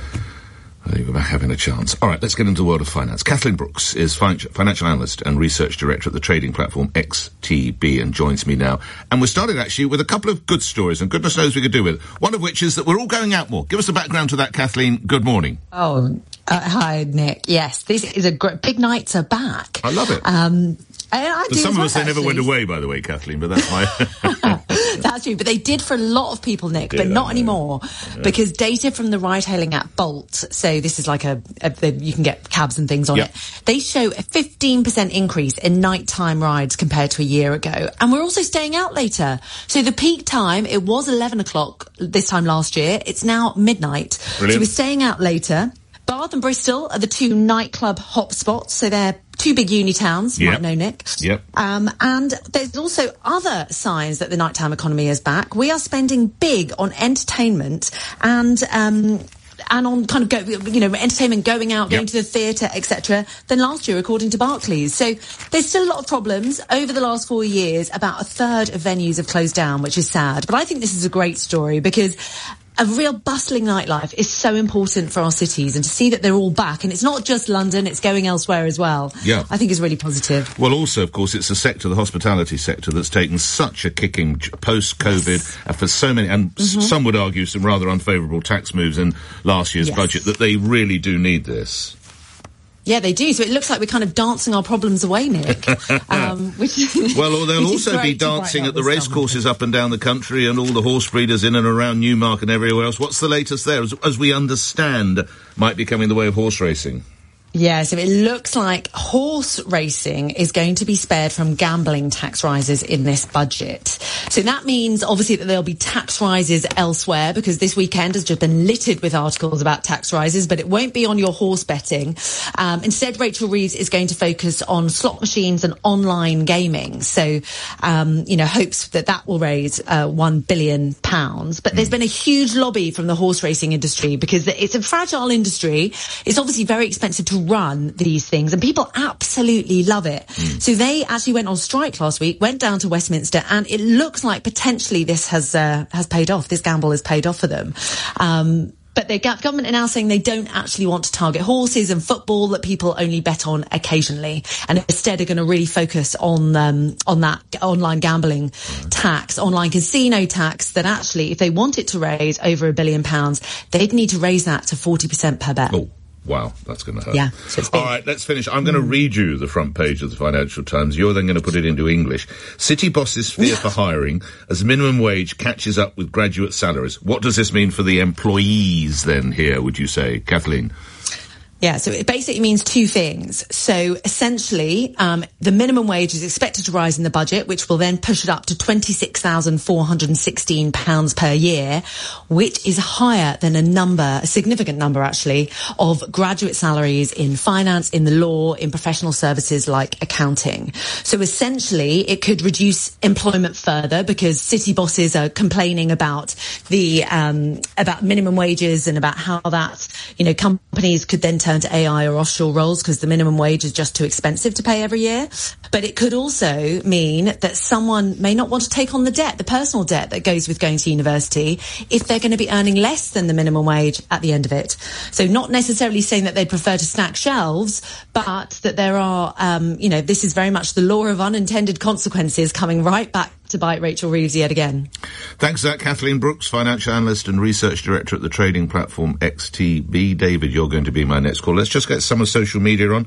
S1: I think we're back having a chance. All right, let's get into the world of finance. Kathleen Brooks is fin- financial analyst and research director at the trading platform X T B and joins me now. And we started actually with a couple of good stories, and goodness knows we could do with it. One of which is that we're all going out more. Give us the background to that, Kathleen. Good morning.
S7: Oh, uh, hi, Nick. Yes, this is a great, big nights are back.
S1: I love it.
S7: Um, and I
S1: For
S7: do
S1: some
S7: as
S1: of
S7: well,
S1: us, they never
S7: actually.
S1: went away, by the way, Kathleen, but that's my...
S7: That's true, but they did for a lot of people, Nick,
S1: Did,
S7: but
S1: I
S7: not
S1: know.
S7: anymore,
S1: Yeah.
S7: because data from the ride-hailing app Bolt, so this is like a, a the, you can get cabs and things on
S1: Yep.
S7: it, they show a fifteen percent increase in nighttime rides compared to a year ago, and we're also staying out later. So the peak time, it was eleven o'clock this time last year, it's now midnight.
S1: Brilliant.
S7: So we're staying out later. Bath and Bristol are the two nightclub hotspots, so they're two big uni towns, you
S1: Yep.
S7: might know, Nick.
S1: Yep.
S7: Um, and there's also other signs that the nighttime economy is back. We are spending big on entertainment and um, and on kind of go, you know, entertainment, going out, going
S1: Yep.
S7: to the theatre, et cetera, than last year, according to Barclays. So there's still a lot of problems. Over the last four years, about a third of venues have closed down, which is sad. But I think this is a great story because a real bustling nightlife is so important for our cities, and to see that they're all back, and it's not just London, it's going elsewhere as well,
S1: Yeah.
S7: I think is really positive.
S1: Well, also, of course, it's a sector, the hospitality sector, that's taken such a kicking j- post-COVID uh, for so many, and s-
S7: Mhm.
S1: some would argue some rather unfavourable tax moves in last year's
S7: Yes.
S1: budget, that they really do need this.
S7: Yeah, they do. So it looks like we're kind of dancing our problems away, Nick. um, which,
S1: Well, or they'll
S7: which is
S1: also be
S7: great to brighten
S1: dancing
S7: up
S1: at the
S7: the
S1: race
S7: summer.
S1: courses up and down the country, and all the horse breeders in and around Newmarket and everywhere else. What's the latest there, as, as we understand, might be coming the way of horse racing?
S7: Yeah, so it looks like horse racing is going to be spared from gambling tax rises in this budget. So that means, obviously, that there'll be tax rises elsewhere, because this weekend has just been littered with articles about tax rises, but it won't be on your horse betting. Um, instead, Rachel Reeves is going to focus on slot machines and online gaming. So, um, you know, hopes that that will raise uh, one billion pounds. But there's been a huge lobby from the horse racing industry, because it's a fragile industry. It's obviously very expensive to run these things, and people absolutely love it. Mm. So they actually went on strike last week, went down to Westminster, and it looks like potentially this has uh, has paid off. This gamble has paid off for them. Um, But the government are now saying they don't actually want to target horses and football that people only bet on occasionally, and instead are going to really focus on um, on that online gambling tax, online casino tax, that actually, if they want it to raise over a billion pounds, they'd need to raise that to forty percent per bet.
S1: Oh. Wow, that's going to hurt.
S7: Yeah. So it's big.
S1: All right, let's finish. I'm going to read you the front page of the Financial Times. You're then going to put it into English. City bosses fear for hiring as minimum wage catches up with graduate salaries. What does this mean for the employees then here, would you say, Kathleen?
S7: Yeah, so it basically means two things. So essentially, um, the minimum wage is expected to rise in the budget, which will then push it up to twenty-six thousand four hundred sixteen pounds per year, which is higher than a number, a significant number actually, of graduate salaries in finance, in the law, in professional services like accounting. So essentially, it could reduce employment further, because city bosses are complaining about the um, about minimum wages and about how that, you know, companies could then turn to A I or offshore roles because the minimum wage is just too expensive to pay every year. But it could also mean that someone may not want to take on the debt, the personal debt that goes with going to university, if they're going to be earning less than the minimum wage at the end of it. So not necessarily saying that they'd prefer to stack shelves, but that there are, um, you know, this is very much the law of unintended consequences coming right back to bite Rachel Reeves yet again.
S1: Thanks for that, Kathleen Brooks, financial analyst and research director at the trading platform X T B. David, you're going to be my next call. Let's just get some of social media on.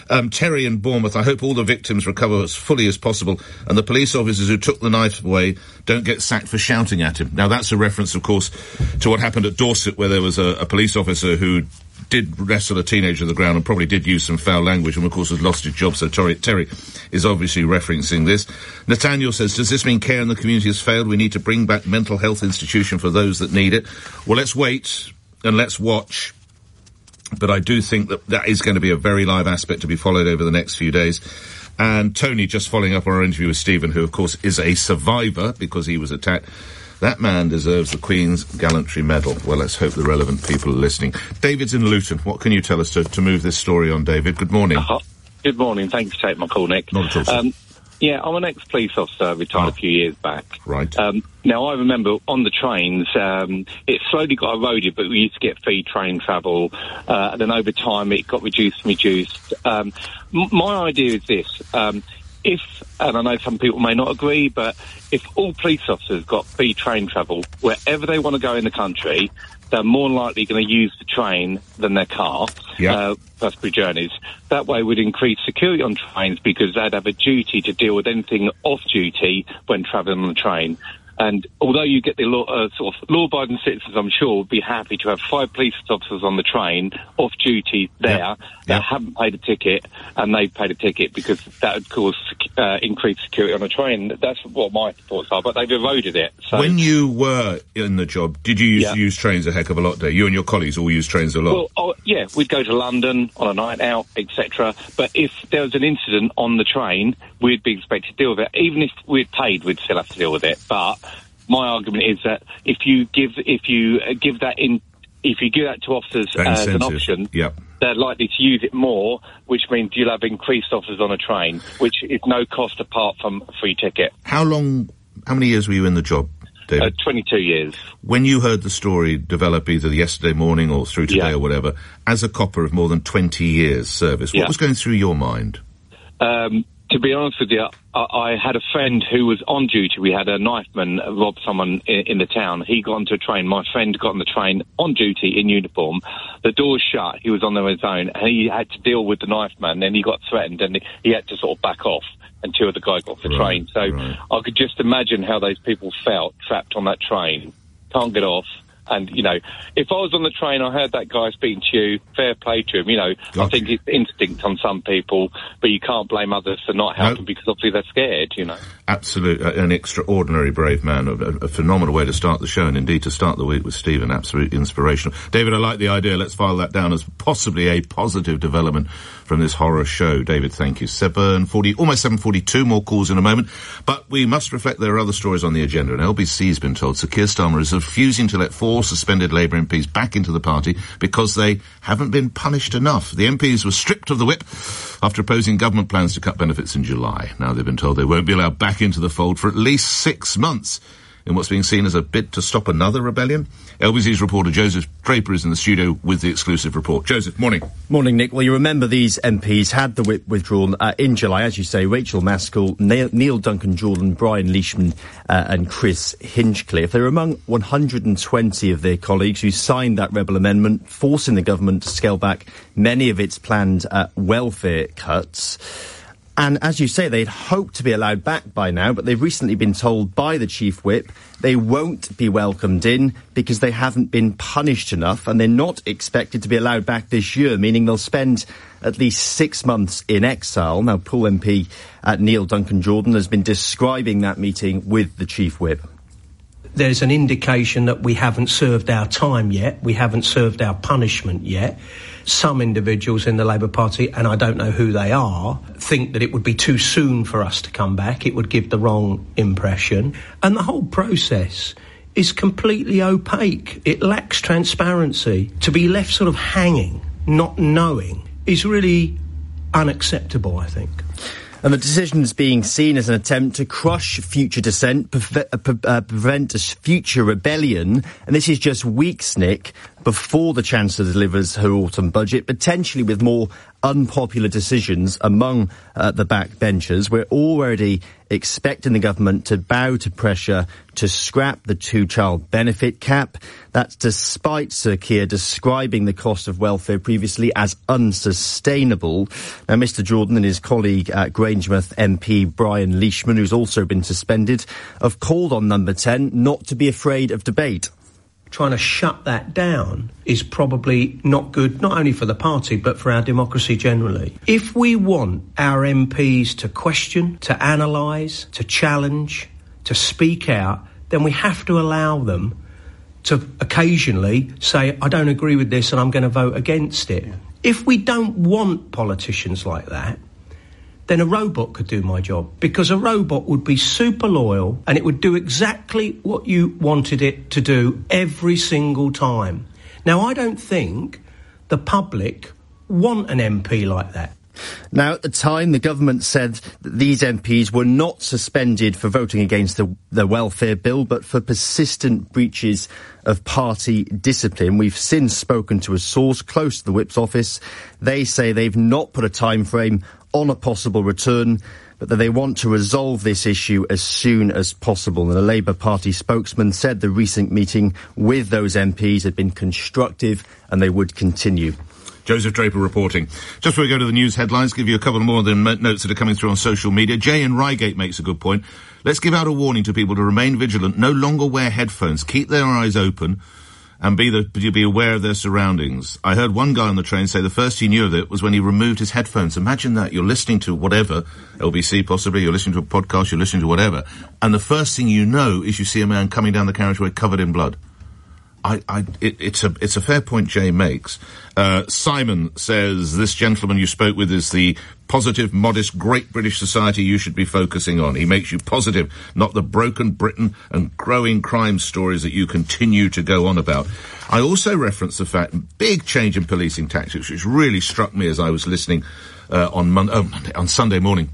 S1: Um, Terry in Bournemouth, I hope all the victims recover as fully as possible and the police officers who took the knife away don't get sacked for shouting at him. Now, that's a reference, of course, to what happened at Dorset, where there was a, a police officer who did wrestle a teenager to the ground and probably did use some foul language and, of course, has lost his job. So Terry, Terry is obviously referencing this. Nathaniel says, does this mean care in the community has failed? We need to bring back mental health institution for those that need it. Well, let's wait and let's watch. But I do think that that is going to be a very live aspect to be followed over the next few days. And Tony, just following up on our interview with Stephen, who, of course, is a survivor because he was attacked. That man deserves the Queen's Gallantry Medal. Well, let's hope the relevant people are listening. David's in Luton. What can you tell us to, to move this story on, David? Good morning.
S13: Uh, good morning. Thanks for taking my call, Nick.
S1: Not at all,
S13: um, yeah, I'm an ex-police officer, retired oh. a few years back.
S1: Right.
S13: Um, now, I remember on the trains, um, it slowly got eroded, but we used to get free train travel, uh, and then over time it got reduced and reduced. Um, m- my idea is this. Um, If, and I know some people may not agree, but if all police officers got free train travel wherever they want to go in the country, they're more likely going to use the train than their car,
S1: yep.
S13: uh, bus-free journeys. That way would increase security on trains because they'd have a duty to deal with anything off duty when travelling on the train. And although you get the law, uh, sort of law-abiding citizens, I'm sure, would be happy to have five police officers on the train, off duty there, yep. that yep. haven't paid a ticket, and they've paid a ticket because that would cause uh, increased security on a train. That's what my thoughts are, but they've eroded it. So.
S1: When you were in the job, did you use,
S13: yeah.
S1: use trains a heck of a lot, there? You and your colleagues all use trains a lot?
S13: Well, oh, yeah, we'd go to London on a night out, et cetera. But if there was an incident on the train, we'd be expected to deal with it. Even if we'd paid, we'd still have to deal with it. But my argument is that if you give if you uh, give that in if you give that to officers uh, as an option,
S1: yep.
S13: they're likely to use it more, which means you'll have increased officers on a train, which is no cost apart from a free ticket.
S1: How long? How many years were you in the job, David?
S13: Uh, Twenty-two years.
S1: When you heard the story develop either yesterday morning or through today
S13: yeah.
S1: or whatever, as a copper of more than twenty years service, what
S13: yeah.
S1: was going through your mind?
S13: Um, to be honest with you, I, I had a friend who was on duty. We had a knifeman rob someone in, in the town. He got onto a train. My friend got on the train on duty in uniform. The doors shut. He was on there on his own. And he had to deal with the knifeman. Then he got threatened and he had to sort of back off until the guy got off the right, train. So
S1: right.
S13: I could just imagine how those people felt trapped on that train. Can't get off. And, you know, if I was on the train, I heard that guy speaking to you, fair play to him, you know. Gotcha. I think it's instinct on some people, but you can't blame others for not helping nope. because obviously they're scared, you know.
S1: Absolute, uh, an extraordinary brave man, a, a phenomenal way to start the show, and indeed to start the week with Stephen, absolutely inspirational. David, I like the idea. Let's file that down as possibly a positive development from this horror show. David, thank you. seven forty, almost seven forty-two, more calls in a moment. But we must reflect there are other stories on the agenda, and L B C's been told Sir Keir Starmer is refusing to let four suspended Labour M Ps back into the party because they haven't been punished enough. The M Ps were stripped of the whip after opposing government plans to cut benefits in July. Now they've been told they won't be allowed back into the fold for at least six months in what's being seen as a bid to stop another rebellion. L B C's reporter Joseph Draper is in the studio with the exclusive report. Joseph, morning.
S6: Morning, Nick. Well, you remember these M Ps had the whip withdrawn uh, in July, as you say. Rachel Maskell, Neil, Neil Duncan-Jordan, Brian Leishman uh, and Chris Hinchcliffe. They were among one hundred twenty of their colleagues who signed that rebel amendment, forcing the government to scale back many of its planned uh, welfare cuts. And as you say, they'd hoped to be allowed back by now, but they've recently been told by the Chief Whip they won't be welcomed in because they haven't been punished enough, and they're not expected to be allowed back this year, meaning they'll spend at least six months in exile. Now, Poole M P uh, Neil Duncan-Jordan has been describing that meeting with the Chief Whip.
S15: There's an indication that we haven't served our time yet, we haven't served our punishment yet. Some individuals in the Labour Party, and I don't know who they are, think that it would be too soon for us to come back. It would give the wrong impression. And the whole process is completely opaque. It lacks transparency. To be left sort of hanging, not knowing, is really unacceptable, I think.
S6: And the decision is being seen as an attempt to crush future dissent, pre- uh, pre- uh, prevent a future rebellion. And this is just weeks, Nick, before the Chancellor delivers her autumn budget, potentially with more unpopular decisions among uh, the backbenchers. We're already expecting the government to bow to pressure to scrap the two-child benefit cap. That's despite Sir Keir describing the cost of welfare previously as unsustainable. Now, Mr Jordan and his colleague uh, Grangemouth M P Brian Leishman, who's also been suspended, have called on Number ten not to be afraid of debate.
S15: Trying to shut that down is probably not good, not only for the party, but for our democracy generally. If we want our M Ps to question, to analyse, to challenge, to speak out, then we have to allow them to occasionally say, I don't agree with this and I'm going to vote against it. Yeah. If we don't want politicians like that, then a robot could do my job, because a robot would be super loyal and it would do exactly what you wanted it to do every single time. Now, I don't think the public want an M P like that.
S6: Now, at the time, the government said that these M Ps were not suspended for voting against the, the welfare bill, but for persistent breaches of party discipline. We've since spoken to a source close to the Whip's office. They say they've not put a time frame on a possible return, but that they want to resolve this issue as soon as possible. And a Labour Party spokesman said the recent meeting with those M Ps had been constructive and they would continue.
S1: Joseph Draper reporting. Just before we go to the news headlines, give you a couple more of the notes that are coming through on social media. Jay in Reigate makes a good point. Let's give out a warning to people to remain vigilant, no longer wear headphones, keep their eyes open, and be, the, be aware of their surroundings. I heard one guy on the train say the first he knew of it was when he removed his headphones. Imagine that. You're listening to whatever, L B C possibly, you're listening to a podcast, you're listening to whatever, and the first thing you know is you see a man coming down the carriageway covered in blood. I, I, it, it's a, it's a fair point Jay makes. Uh, Simon says, this gentleman you spoke with is the positive, modest, great British society you should be focusing on. He makes you positive, not the broken Britain and growing crime stories that you continue to go on about. I also referenced the fact, big change in policing tactics, which really struck me as I was listening, uh, on Mon- oh, Monday, on Sunday morning.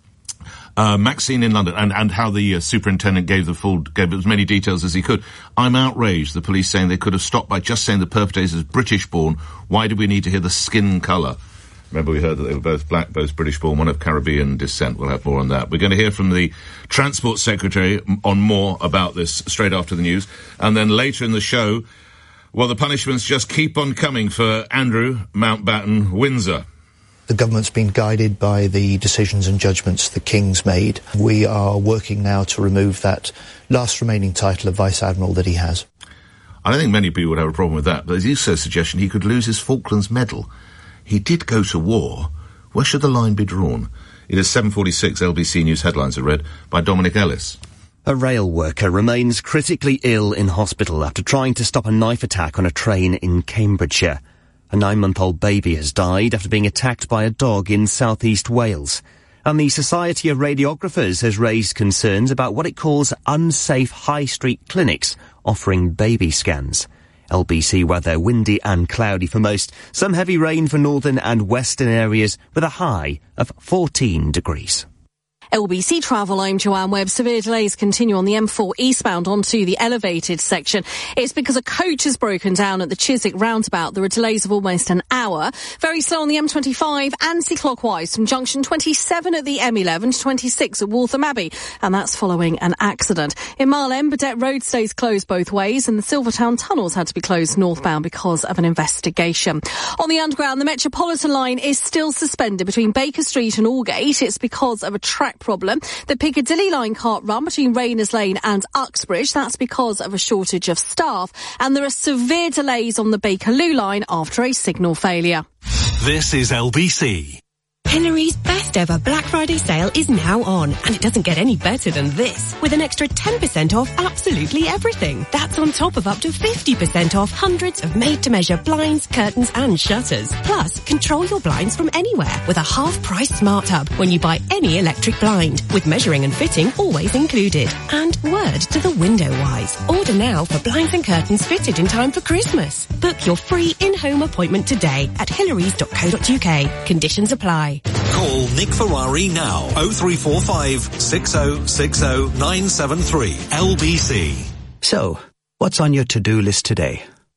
S1: Uh, Maxine in London, and, and how the uh, superintendent gave the full, gave as many details as he could. I'm outraged. The police saying they could have stopped by just saying the perpetrator is British born. Why do we need to hear the skin colour? Remember, we heard that they were both black, both British born, one of Caribbean descent. We'll have more on that. We're going to hear from the Transport Secretary on more about this straight after the news. And then later in the show, well, the punishments just keep on coming for Andrew Mountbatten Windsor.
S16: The government's been guided by the decisions and judgments the King's made. We are working now to remove that last remaining title of Vice Admiral that he has.
S1: I don't think many people would have a problem with that, but there's also a suggestion he could lose his Falklands Medal. He did go to war. Where should the line be drawn? It is seven forty-six. L B C News headlines are read by Dominic Ellis.
S6: A rail worker remains critically ill in hospital after trying to stop a knife attack on a train in Cambridgeshire. A nine-month-old baby has died after being attacked by a dog in southeast Wales. And the Society of Radiographers has raised concerns about what it calls unsafe high street clinics offering baby scans. L B C weather, windy and cloudy for most. Some heavy rain for northern and western areas with a high of fourteen degrees.
S18: L B C Travel, I'm Joanne Webb. Severe delays continue on the M four eastbound onto the elevated section. It's because a coach has broken down at the Chiswick roundabout. There are delays of almost an hour. Very slow on the M twenty-five, anti-clockwise from junction twenty-seven at the M eleven to twenty-six at Waltham Abbey. And that's following an accident. In Mile End, Burdett Road stays closed both ways, and the Silvertown tunnels had to be closed northbound because of an investigation. On the Underground, the Metropolitan line is still suspended between Baker Street and Aldgate. It's because of a track problem. The Piccadilly line can't run between Rayners Lane and Uxbridge. That's because of a shortage of staff. And there are severe delays on the Bakerloo line after a signal failure.
S4: This is L B C.
S19: Hillary's best ever Black Friday sale is now on, and it doesn't get any better than this. With an extra ten percent off absolutely everything. That's on top of up to fifty percent off hundreds of made-to-measure blinds, curtains and shutters. Plus, control your blinds from anywhere with a half-price smart hub when you buy any electric blind, with measuring and fitting always included. And word to the window wise. Order now for blinds and curtains fitted in time for Christmas. Book your free in-home appointment today at hillarys dot co dot uk. Conditions apply.
S4: Call Nick Ferrari now. oh three four five, six oh six oh, nine seven three. L B C.
S20: So, what's on your to-do list today?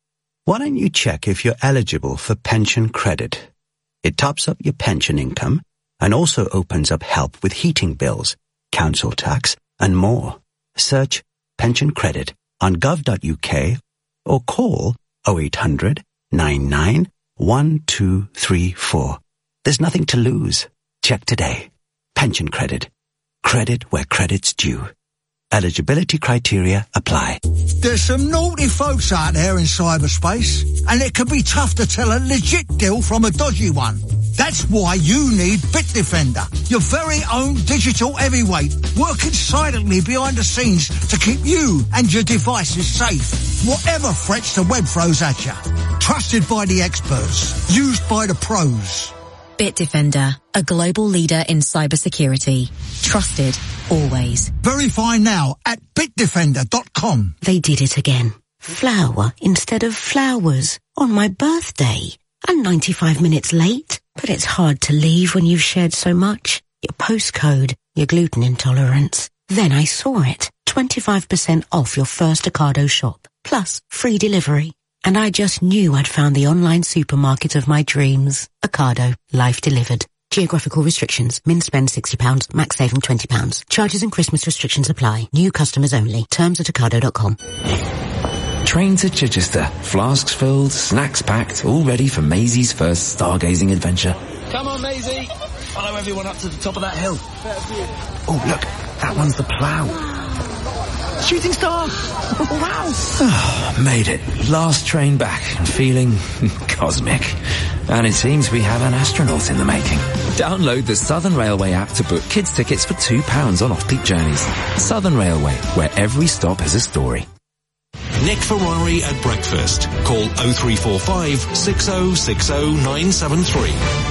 S5: Why don't you check if you're eligible for pension credit? It tops up your pension income and also opens up help with heating bills, council tax, and more. Search pension credit on gov dot U K or call oh eight hundred, nine nine, one two three four. There's nothing to lose. Check today. Pension credit. Credit where credit's due. Eligibility criteria apply.
S20: There's some naughty folks out there in cyberspace, and it can be tough to tell a legit deal from a dodgy one. That's why you need Bitdefender, your very own digital heavyweight, working silently behind the scenes to keep you and your devices safe, whatever threats the web throws at you. Trusted by the experts, used by the pros.
S21: Bitdefender, a global leader in cybersecurity. Trusted, always.
S20: Verify now at bitdefender dot com.
S22: They did it again. Flower instead of flowers on my birthday. I'm ninety-five minutes late, but it's hard to leave when you've shared so much. Your postcode, your gluten intolerance. Then I saw it. twenty-five percent off your first Ocado shop. Plus free delivery. And I just knew I'd found the online supermarket of my dreams. Ocado. Life delivered. Geographical restrictions. Min spend sixty pounds. Max saving twenty pounds. Charges and Christmas restrictions apply. New customers only. Terms at ocado dot com.
S23: Train to Chichester. Flasks filled, snacks packed, all ready for Maisie's first stargazing adventure.
S24: Come on, Maisie. Follow everyone up to the top of that hill.
S23: Oh, look. That one's the plough.
S24: Shooting star! Wow!
S23: Oh, made it. Last train back and feeling cosmic. And it seems we have an astronaut in the making. Download the Southern Railway app to book kids' tickets for two pounds on off-peak journeys. Southern Railway, where every stop has a story.
S4: Nick Ferrari at breakfast. Call oh three four five, six oh six oh, nine seven three.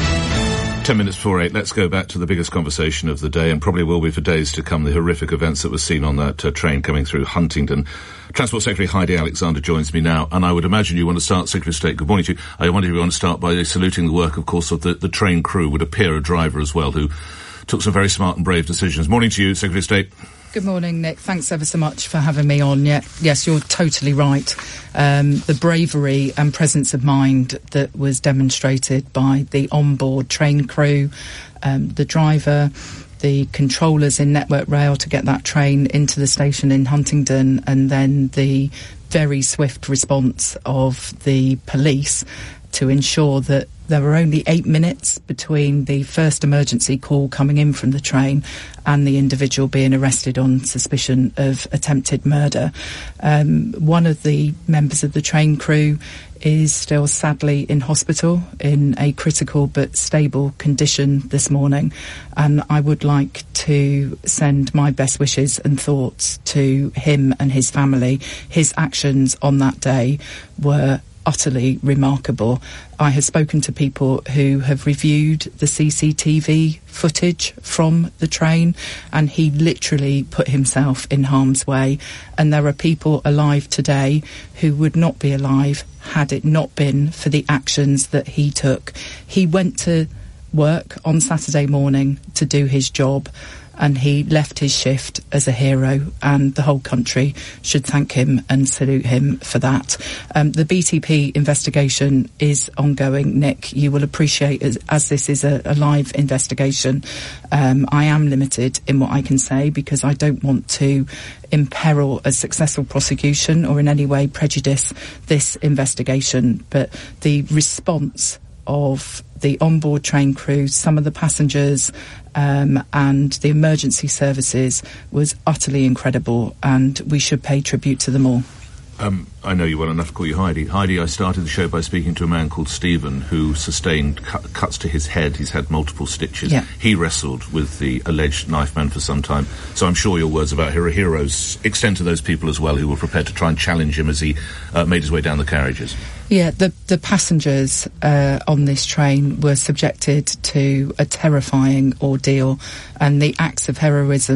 S1: Ten minutes before eight, let's go back to the biggest conversation of the day, and probably will be for days to come, the horrific events that were seen on that uh, train coming through Huntingdon. Transport Secretary Heidi Alexander joins me now, and I would imagine you want to start, Secretary of State, good morning to you. I wonder if you want to start by saluting the work, of course, of the, the train crew, would appear a driver as well, who took some very smart and brave decisions. Morning to you, Secretary of State.
S27: Good morning, Nick. Thanks ever so much for having me on. Yeah, yes, you're totally right. Um, the bravery and presence of mind that was demonstrated by the onboard train crew, um, the driver, the controllers in Network Rail to get that train into the station in Huntingdon, and then the very swift response of the police to ensure that there were only eight minutes between the first emergency call coming in from the train and the individual being arrested on suspicion of attempted murder. Um, one of the members of the train crew is still sadly in hospital in a critical but stable condition this morning, and I would like to send my best wishes and thoughts to him and his family. His actions on that day were utterly remarkable. I have spoken to people who have reviewed the C C T V footage from the train, and he literally put himself in harm's way. And there are people alive today who would not be alive had it not been for the actions that he took. He went to work on Saturday morning to do his job, and he left his shift as a hero, and the whole country should thank him and salute him for that. Um, the B T P investigation is ongoing, Nick. You will appreciate, as, as this is a, a live investigation, um, I am limited in what I can say because I don't want to imperil a successful prosecution or in any way prejudice this investigation. But the response of the onboard train crew, some of the passengers, um, and the emergency services was utterly incredible, and we should pay tribute to them all.
S1: Um, I know you well enough to call you Heidi. Heidi, I started the show by speaking to a man called Stephen who sustained cut, cuts to his head. He's had multiple stitches.
S27: Yeah.
S1: He wrestled with the alleged knife man for some time. So I'm sure your words about hero heroes extend to those people as well who were prepared to try and challenge him as he uh, made his way down the carriages.
S27: Yeah, the, the passengers uh, on this train were subjected to a terrifying ordeal, and the acts of heroism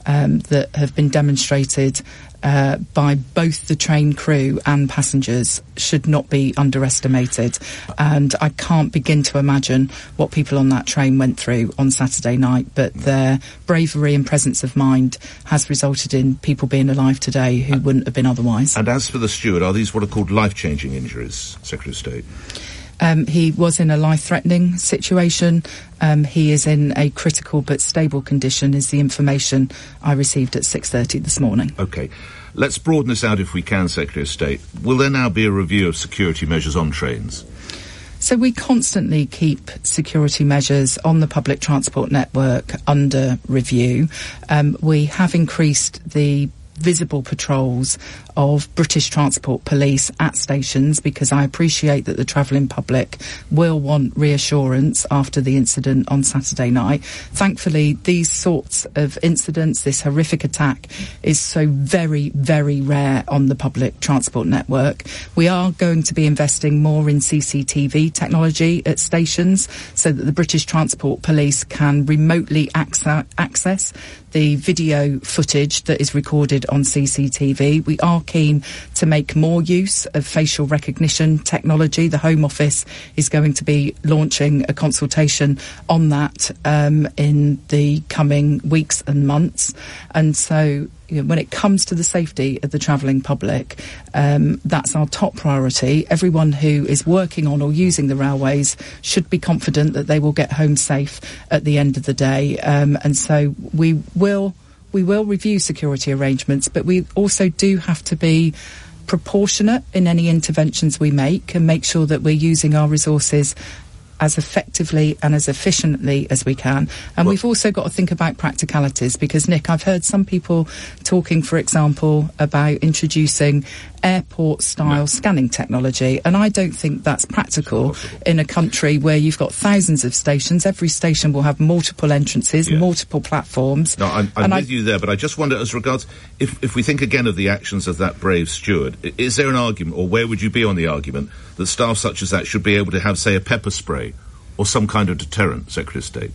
S27: um, that have been demonstrated Uh, by both the train crew and passengers should not be underestimated. And I can't begin to imagine what people on that train went through on Saturday night, but their bravery and presence of mind has resulted in people being alive today who uh, wouldn't have been otherwise.
S1: And as for the steward, are these what are called life-changing injuries, Secretary of State?
S27: Um, he was in a life-threatening situation. Um, he is in a critical but stable condition, is the information I received at six thirty this morning.
S1: OK. Let's broaden this out if we can, Secretary of State. Will there now be a review of security measures on trains?
S27: So we constantly keep security measures on the public transport network under review. Um, we have increased the visible patrols of British Transport Police at stations, because I appreciate that the travelling public will want reassurance after the incident on Saturday night. Thankfully, these sorts of incidents, this horrific attack, is so very, very rare on the public transport network. We are going to be investing more in C C T V technology at stations so that the British Transport Police can remotely access, access the video footage that is recorded on C C T V. We are keen to make more use of facial recognition technology. The Home Office is going to be launching a consultation on that um, in the coming weeks and months. And so, you know, when it comes to the safety of the travelling public, um, that's our top priority. Everyone who is working on or using the railways should be confident that they will get home safe at the end of the day. Um, and so we will we will review security arrangements, but we also do have to be proportionate in any interventions we make and make sure that we're using our resources as effectively and as efficiently as we can. And well, we've also got to think about practicalities, because, Nick, I've heard some people talking, for example, about introducing airport-style no. scanning technology, and I don't think that's practical in a country where you've got thousands of stations. Every station will have multiple entrances, yeah. multiple platforms.
S1: No, I'm, I'm with
S27: I,
S1: you there, but I just wonder, as regards, if, if we think again of the actions of that brave steward, is there an argument, or where would you be on the argument, that staff such as that should be able to have, say, a pepper spray or some kind of deterrent, Secretary of State?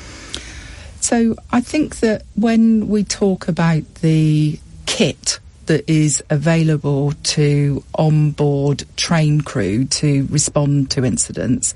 S27: So I think that when we talk about the kit that is available to onboard train crew to respond to incidents,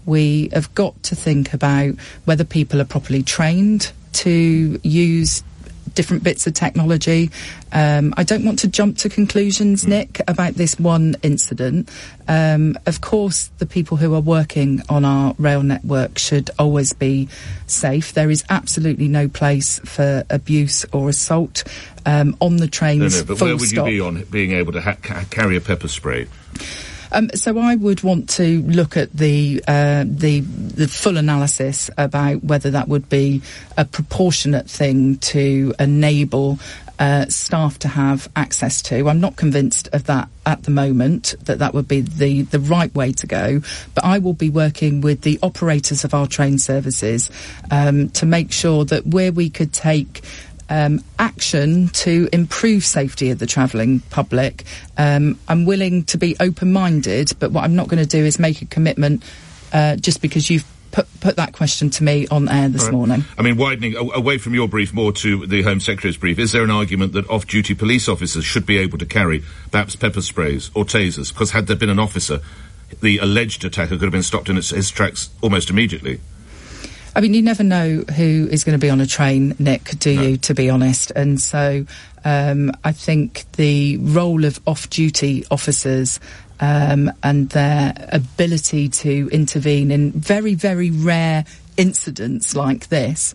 S27: we have got to think about whether people are properly trained to use different bits of technology. Um, I don't want to jump to conclusions, mm. Nick, about this one incident. Um, of course, the people who are working on our rail network should always be safe. There is absolutely no place for abuse or assault um, on the trains.
S1: No, no, but
S27: full
S1: where would
S27: stop.
S1: you be on being able to ha- ca- carry a pepper spray?
S27: Um, so I would want to look at the uh, the the full analysis about whether that would be a proportionate thing to enable uh, staff to have access to. I'm not convinced of that at the moment, that that would be the, the right way to go. But I will be working with the operators of our train services um, to make sure that where we could take Um, action to improve safety of the travelling public. Um, I'm willing to be open-minded, but what I'm not going to do is make a commitment uh, just because you've put, put that question to me on air this
S1: right.
S27: morning.
S1: I mean, widening a- away from your brief more to the Home Secretary's brief, is there an argument that off-duty police officers should be able to carry perhaps pepper sprays or tasers? Because had there been an officer, the alleged attacker could have been stopped in its, his tracks almost immediately.
S27: I mean, you never know who is going to be on a train, Nick, do no. you, to be honest? And so um, I think the role of off-duty officers um, and their ability to intervene in very, very rare incidents like this,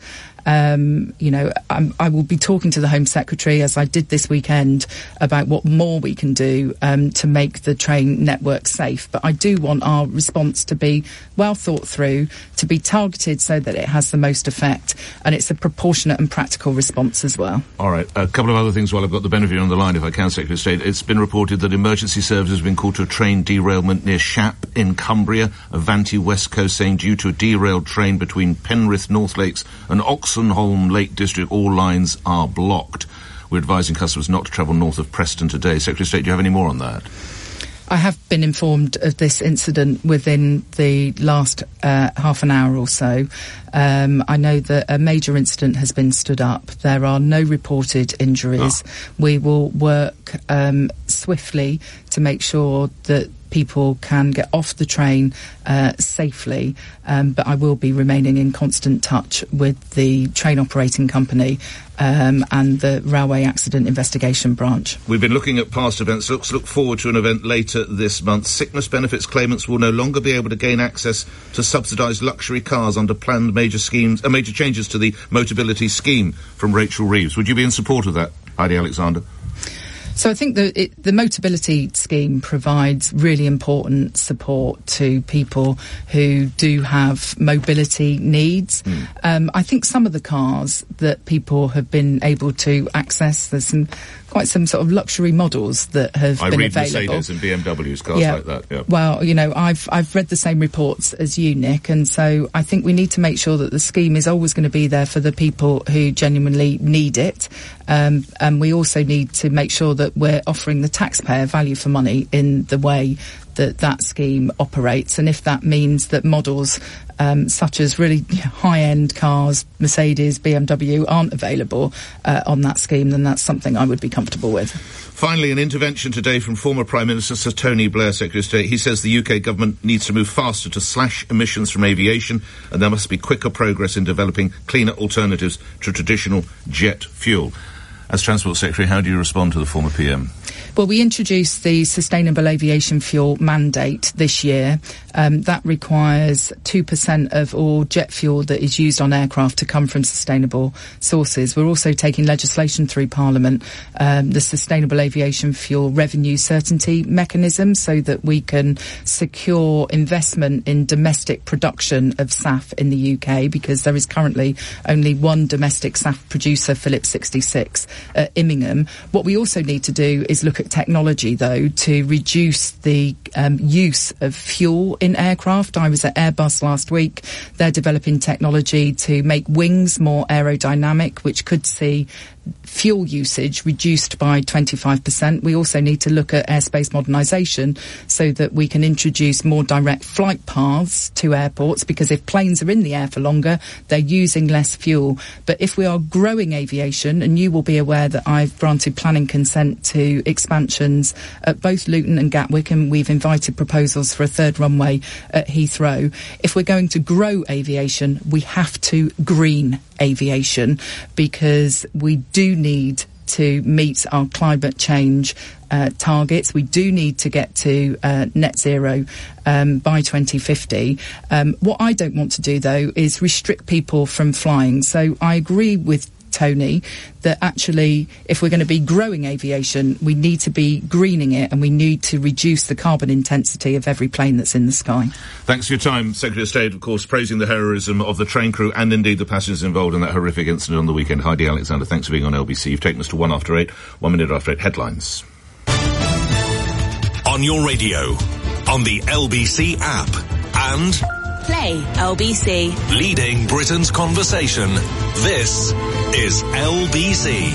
S27: Um, you know, I'm, I will be talking to the Home Secretary, as I did this weekend, about what more we can do um, to make the train network safe. But I do want our response to be well thought through, to be targeted so that it has the most effect, and it's a proportionate and practical response as well.
S1: All right. A couple of other things while I've got the benefit on the line, if I can, Secretary of State. It's been reported that emergency services have been called to a train derailment near Shap in Cumbria, Avanti West Coast, saying due to a derailed train between Penrith, North Lakes and Oxenholme Lake District, all lines are blocked. We're advising customers not to travel north of Preston today. Secretary of State, do you have any more on that?
S27: I have been informed of this incident within the last uh, half an hour or so. Um, I know that a major incident has been stood up. There are no reported injuries. Oh. We will work um, swiftly to make sure that people can get off the train uh, safely, um, but I will be remaining in constant touch with the train operating company um, and the Railway Accident Investigation Branch.
S1: We've been looking at past events. Let's look forward to an event later this month. Sickness benefits claimants will no longer be able to gain access to subsidised luxury cars under planned major schemes, uh, major changes to the Motability scheme. From Rachel Reeves. Would you be in support of that, Heidi Alexander?
S27: So I think the, it, the Motability scheme provides really important support to people who do have mobility needs. Mm. Um, I think some of the cars that people have been able to access, there's some quite some sort of luxury models that have
S1: I
S27: been
S1: read
S27: available.
S1: Mercedes and B M Ws, cars
S27: yeah.
S1: like that, yeah.
S27: Well, you know, I've I've read the same reports as you, Nick, and so I think we need to make sure that the scheme is always going to be there for the people who genuinely need it. Um, and we also need to make sure that we're offering the taxpayer value for money in the way that that scheme operates. And if that means that models um, such as really high-end cars, Mercedes, B M W, aren't available uh, on that scheme, then that's something I would be comfortable with.
S1: Finally, an intervention today from former Prime Minister Sir Tony Blair, Secretary of State. He says the U K government needs to move faster to slash emissions from aviation, and there must be quicker progress in developing cleaner alternatives to traditional jet fuel. As Transport Secretary, how do you respond to the former P M?
S27: Well, we introduced the Sustainable Aviation Fuel mandate this year. Um, that requires two percent of all jet fuel that is used on aircraft to come from sustainable sources. We're also taking legislation through Parliament, um, the Sustainable Aviation Fuel Revenue Certainty Mechanism, so that we can secure investment in domestic production of S A F in the U K, because there is currently only one domestic S A F producer, Phillips sixty-six, at Immingham. What we also need to do is look at technology, though, to reduce the um, use of fuel in aircraft. I was at Airbus last week. They're developing technology to make wings more aerodynamic, which could see fuel usage reduced by twenty-five percent. We also need to look at airspace modernisation so that we can introduce more direct flight paths to airports, because if planes are in the air for longer, they're using less fuel. But if we are growing aviation, and you will be aware that I've granted planning consent to expansions at both Luton and Gatwick, and we've invited proposals for a third runway at Heathrow. If we're going to grow aviation, we have to green aviation, because we do need to meet our climate change uh, targets. We do need to get to uh, net zero um, by twenty fifty. Um, what I don't want to do, though, is restrict people from flying. So I agree with Tony that actually, if we're going to be growing aviation, we need to be greening it, and we need to reduce the carbon intensity of every plane that's in the sky.
S1: Thanks for your time, Secretary of State, of course, praising the heroism of the train crew and indeed the passengers involved in that horrific incident on the weekend. Heidi Alexander, thanks for being on L B C. You've taken us to one after eight, one minute after eight. Headlines.
S4: On your radio, on the L B C app, and
S2: Play L B C.
S4: Leading Britain's conversation. This is L B C.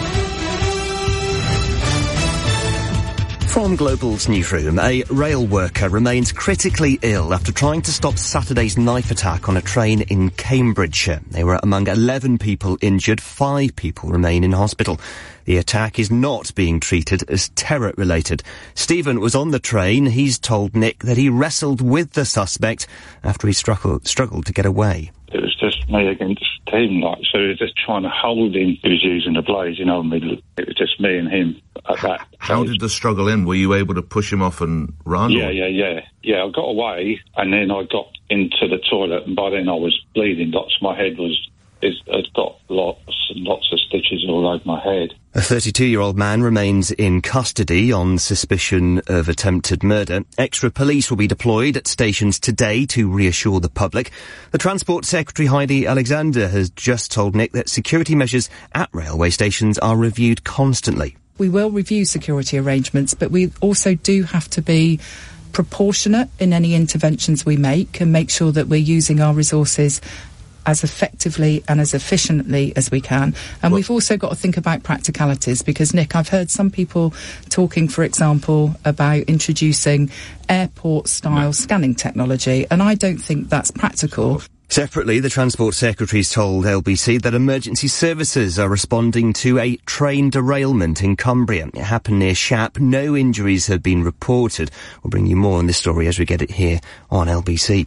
S6: From Global's newsroom, a rail worker remains critically ill after trying to stop Saturday's knife attack on a train in Cambridgeshire. They were among eleven people injured. Five people remain in hospital. The attack is not being treated as terror-related. Stephen was on the train. He's told Nick that he wrestled with the suspect after he struggled, struggled to get away.
S3: It was just me against him, like, so he was just trying to hold him. He was using the blade, you know, I mean, it was just me and him at that.
S1: How did the struggle end? Were you able to push him off and run?
S3: Yeah,
S1: or?
S3: yeah, yeah. Yeah, I got away, and then I got into the toilet, and by then I was bleeding lots. My head was, it had got lots and lots of stitches all over my head.
S6: A thirty-two-year-old man remains in custody on suspicion of attempted murder. Extra police will be deployed at stations today to reassure the public. The Transport Secretary, Heidi Alexander, has just told Nick that security measures at railway stations are reviewed constantly.
S27: We will review security arrangements, but we also do have to be proportionate in any interventions we make and make sure that we're using our resources as effectively and as efficiently as we can. And well, we've also got to think about practicalities, because, Nick, I've heard some people talking, for example, about introducing airport-style no. scanning technology, and I don't think that's practical.
S6: Separately, the Transport Secretary's told L B C that emergency services are responding to a train derailment in Cumbria. It happened near Shap. No injuries have been reported. We'll bring you more on this story as we get it here on L B C.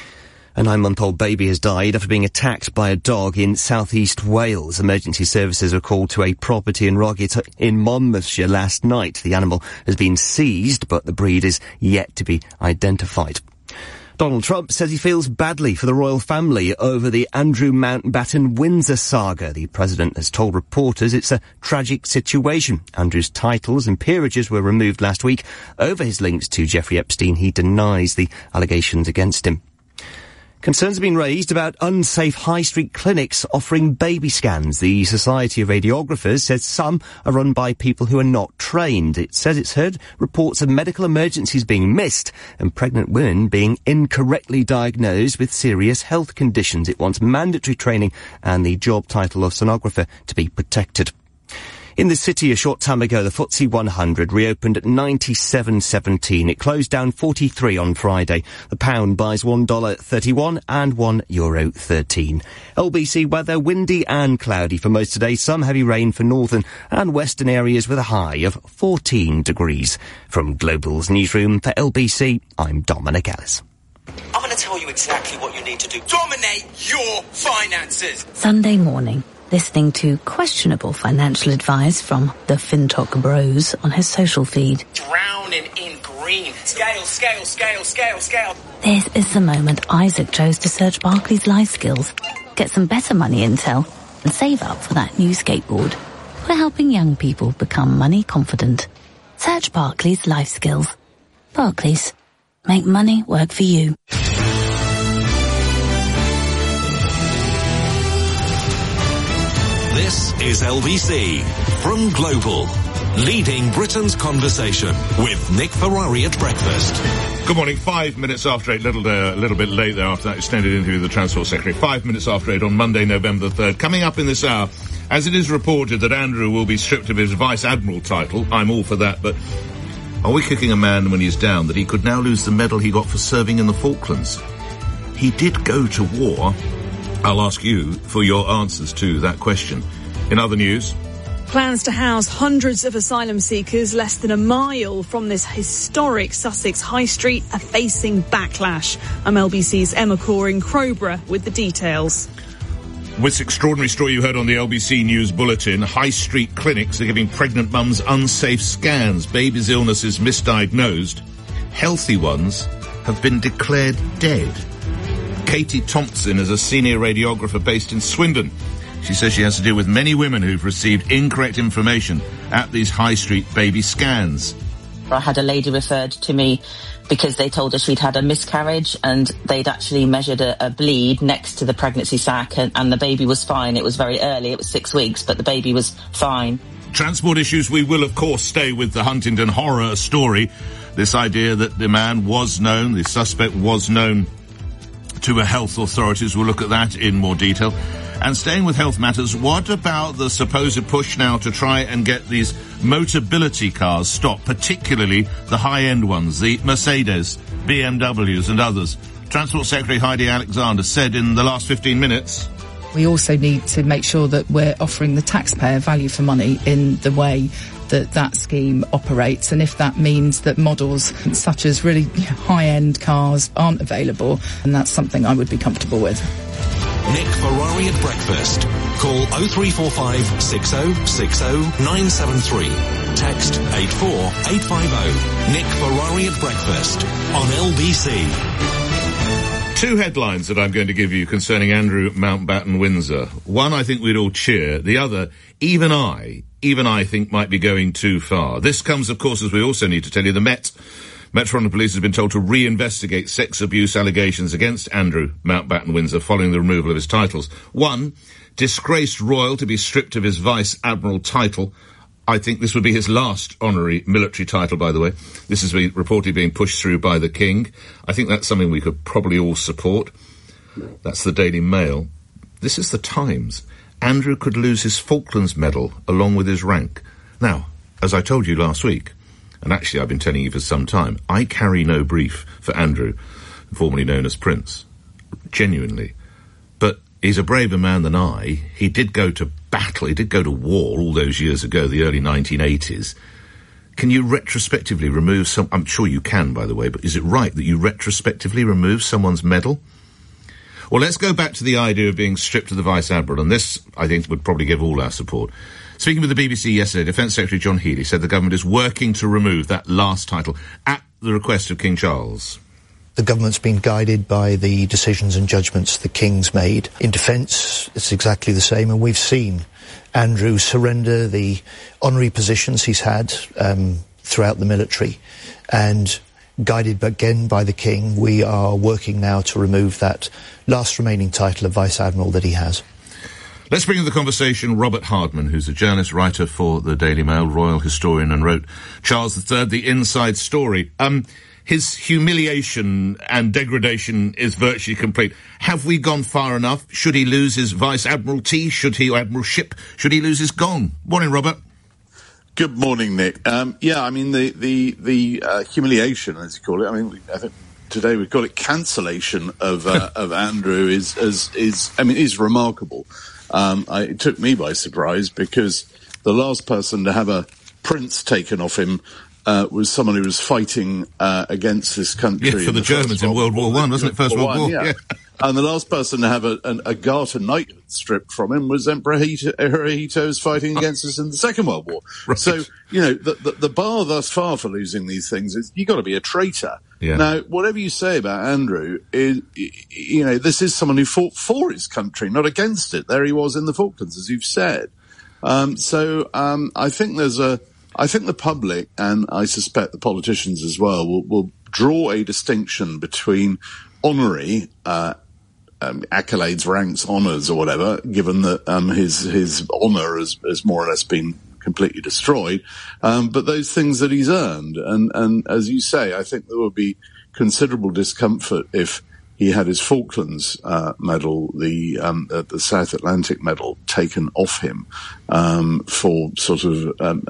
S6: A nine-month-old baby has died after being attacked by a dog in southeast Wales. Emergency services were called to a property in Roggett in Monmouthshire last night. The animal has been seized, but the breed is yet to be identified. Donald Trump says he feels badly for the royal family over the Andrew Mountbatten-Windsor saga. The president has told reporters it's a tragic situation. Andrew's titles and peerages were removed last week over his links to Jeffrey Epstein. He denies the allegations against him. Concerns have been raised about unsafe high street clinics offering baby scans. The Society of Radiographers says some are run by people who are not trained. It says it's heard reports of medical emergencies being missed and pregnant women being incorrectly diagnosed with serious health conditions. It wants mandatory training and the job title of sonographer to be protected. In the city a short time ago, the F T S E one hundred reopened at ninety-seven seventeen. It closed down forty-three on Friday. The pound buys one dollar thirty-one and one euro thirteen. L B C weather, windy and cloudy for most today. Some heavy rain for northern and western areas with a high of fourteen degrees. From Global's newsroom for L B C, I'm Dominic Ellis.
S8: I'm going to tell you exactly what you need to do. Dominate your finances!
S21: Sunday morning, listening to questionable financial advice from the FinTok bros on his social feed.
S8: Drowning in green. Scale, scale, scale, scale, scale.
S21: This is the moment Isaac chose to search Barclays Life Skills, get some better money intel, and save up for that new skateboard. We're helping young people become money confident. Search Barclays Life Skills. Barclays. Make money work for you.
S4: This is L B C from Global, leading Britain's conversation with Nick Ferrari at breakfast.
S1: Good morning. Five minutes after eight, little uh, little bit late there after that extended interview with the Transport Secretary. Five minutes after eight on Monday, November the third. Coming up in this hour, as it is reported that Andrew will be stripped of his Vice Admiral title. I'm all for that, but are we kicking a man when he's down that he could now lose the medal he got for serving in the Falklands? He did go to war. I'll ask you for your answers to that question. In other news,
S9: plans to house hundreds of asylum seekers less than a mile from this historic Sussex High Street are facing backlash. I'm L B C's Emma Core in Crowborough with the details.
S1: This extraordinary story you heard on the L B C News Bulletin, high street clinics are giving pregnant mums unsafe scans. Babies' illnesses misdiagnosed. Healthy ones have been declared dead. Katie Thompson is a senior radiographer based in Swindon. She says she has to deal with many women who've received incorrect information at these high street baby scans.
S10: I had a lady referred to me because they told her she'd had a miscarriage and they'd actually measured a, a bleed next to the pregnancy sac and, and the baby was fine. It was very early, it was six weeks, but the baby was fine.
S1: Transport issues, we will of course stay with the Huntingdon horror story. This idea that the man was known, the suspect was known to health authorities. We'll look at that in more detail. And staying with health matters, what about the supposed push now to try and get these Motability cars stopped, particularly the high-end ones, the Mercedes, B M Ws and others? Transport Secretary Heidi Alexander said in the last fifteen minutes...
S27: We also need to make sure that we're offering the taxpayer value for money in the way that that scheme operates, and if that means that models such as really high-end cars aren't available, and that's something I would be comfortable with.
S4: Nick Ferrari at breakfast. Call oh three four five, six oh six oh, nine seven three. Text eight four eight five oh. Nick Ferrari at breakfast on L B C.
S1: Two headlines that I'm going to give you concerning Andrew Mountbatten-Windsor. One, I think we'd all cheer. The other, even I, even I think might be going too far. This comes, of course, as we also need to tell you, the Met, Metropolitan Police has been told to reinvestigate sex abuse allegations against Andrew Mountbatten-Windsor following the removal of his titles. One, disgraced royal to be stripped of his Vice Admiral title. I think this would be his last honorary military title, by the way. This is reportedly being pushed through by the King. I think that's something we could probably all support. That's the Daily Mail. this is the Times. Andrew could lose his Falklands Medal along with his rank. Now, as I told you last week, and actually I've been telling you for some time, I carry no brief for Andrew, formerly known as Prince. Genuinely. But he's a braver man than I. He did go to battle, he did go to war all those years ago, the early nineteen eighties. Can you retrospectively remove some... I'm sure you can, by the way, but is it right that you retrospectively remove someone's medal? Well, let's go back to the idea of being stripped of the Vice-Admiral, and this, I think, would probably give all our support. Speaking with the B B C yesterday, Defence Secretary John Healey said the government is working to remove that last title at the request of King Charles.
S16: The government's been guided by the decisions and judgments the King's made. In defence, it's exactly the same, and we've seen Andrew surrender the honorary positions he's had um, throughout the military, and guided again by the King, we are working now to remove that last remaining title of Vice-Admiral that he has.
S1: Let's bring in the conversation Robert Hardman, who's a journalist, writer for the Daily Mail, royal historian, and wrote Charles the Third, The Inside Story. Um, his humiliation and degradation is virtually complete. Have we gone far enough? Should he lose his Vice-Admiralty? Should he, or Admiralship? Should he lose his gong? Morning, Robert.
S7: Good morning, Nick. Um, yeah, I mean, the, the, the uh, humiliation, as you call it, I mean, I think today we call it cancellation of, uh, of Andrew is, is, is, I mean, is remarkable. Um, I, it took me by surprise because the last person to have a prince taken off him uh, was someone who was fighting uh, against this country.
S1: Yeah, for the, the Germans in World War One, wasn't it? First World War,
S7: yeah.
S1: yeah.
S7: And the last person to have a, a, a Garter knighthood stripped from him was Emperor Hirohito, who's fighting against us in the Second World War.
S1: Right.
S7: So, you know, the, the, the bar thus far for losing these things is you've got to be a traitor.
S1: Yeah.
S7: Now, whatever you say about Andrew, is, you know, this is someone who fought for his country, not against it. There he was in the Falklands, as you've said. Um, so um, I think there's a, I think the public, and I suspect the politicians as well, will, will draw a distinction between honorary uh, um, accolades, ranks, honours, or whatever, given that um, his his honour has, has more or less been completely destroyed, um, but those things that he's earned. And, and as you say, I think there would be considerable discomfort if he had his Falklands uh, medal, the um, uh, the South Atlantic medal, taken off him um, for sort of um,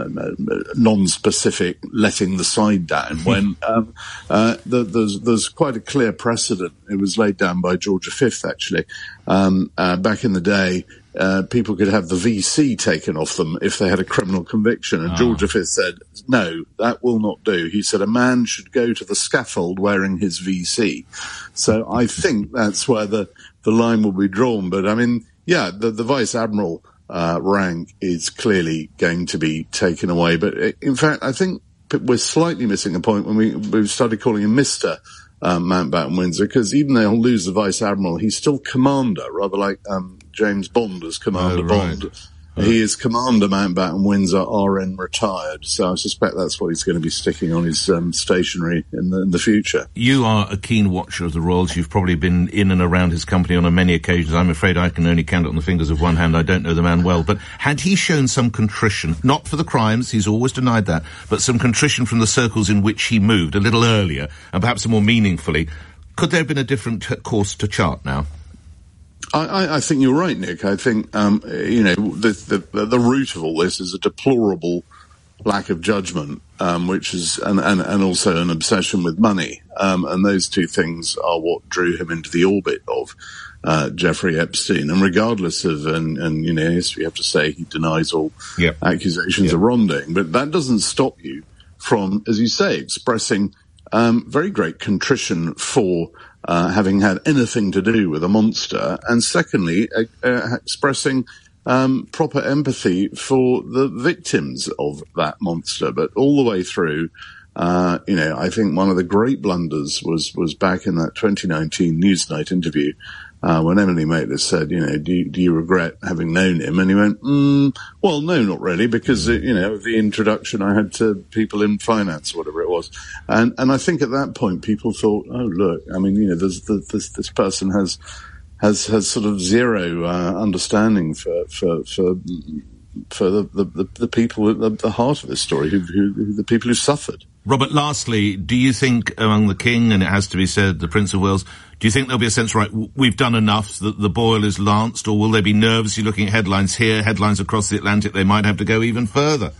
S7: non-specific letting the side down. When um, uh, the, there's there's quite a clear precedent. It was laid down by George the Fifth, actually, um, uh, back in the day. Uh, people could have the V C taken off them if they had a criminal conviction. And oh. George the Fifth said, no, that will not do. He said a man should go to the scaffold wearing his V C. So I think that's where the, the line will be drawn. But I mean, yeah, the, the Vice Admiral uh, rank is clearly going to be taken away. But it, in fact, I think we're slightly missing a point when we, we started calling him Mister Um, Mountbatten Windsor, because even though he'll lose the Vice Admiral, he's still Commander, rather like um, James Bond as Commander
S1: oh, right.
S7: Bond. He is Commander Mountbatten Windsor, R N retired, so I suspect that's what he's going to be sticking on his um, stationery in the, in the future.
S1: You are a keen watcher of the royals. You've probably been in and around his company on many occasions. I'm afraid I can only count it on the fingers of one hand. I don't know the man well. But had he shown some contrition, not for the crimes, he's always denied that, but some contrition from the circles in which he moved a little earlier, and perhaps more meaningfully, could there have been a different t- course to chart now?
S7: I, I, I think you're right, Nick. I think, um, you know, the, the, the root of all this is a deplorable lack of judgment, um, which is, and, and, and also an obsession with money. Um, and those two things are what drew him into the orbit of, uh, Jeffrey Epstein. And regardless of, and, and, you know, yes, we have to say he denies all
S1: yep.
S7: accusations
S1: yep.
S7: of wrongdoing, but that doesn't stop you from, as you say, expressing, um, very great contrition for, Uh, having had anything to do with a monster, and secondly, uh, uh, expressing um, proper empathy for the victims of that monster. But all the way through, uh, you know, I think one of the great blunders was was back in that twenty nineteen Newsnight interview uh, when Emily Maitlis said, you know, do you, do you regret having known him? And he went, mm, well, no, not really, because, uh, you know, the introduction I had to people in finance, whatever it was. And, and I think at that point people thought, oh, look, I mean, you know, there's, this, this person has, has, has sort of zero, uh, understanding for, for, for, for the, the, the people at the, the heart of this story, who, who, who the people who suffered.
S1: Robert, lastly, do you think among the King, and it has to be said, the Prince of Wales, do you think there'll be a sense, right, we've done enough, that the boil is lanced, or will they be nervous? You're looking at headlines here, headlines across the Atlantic, they might have to go even further.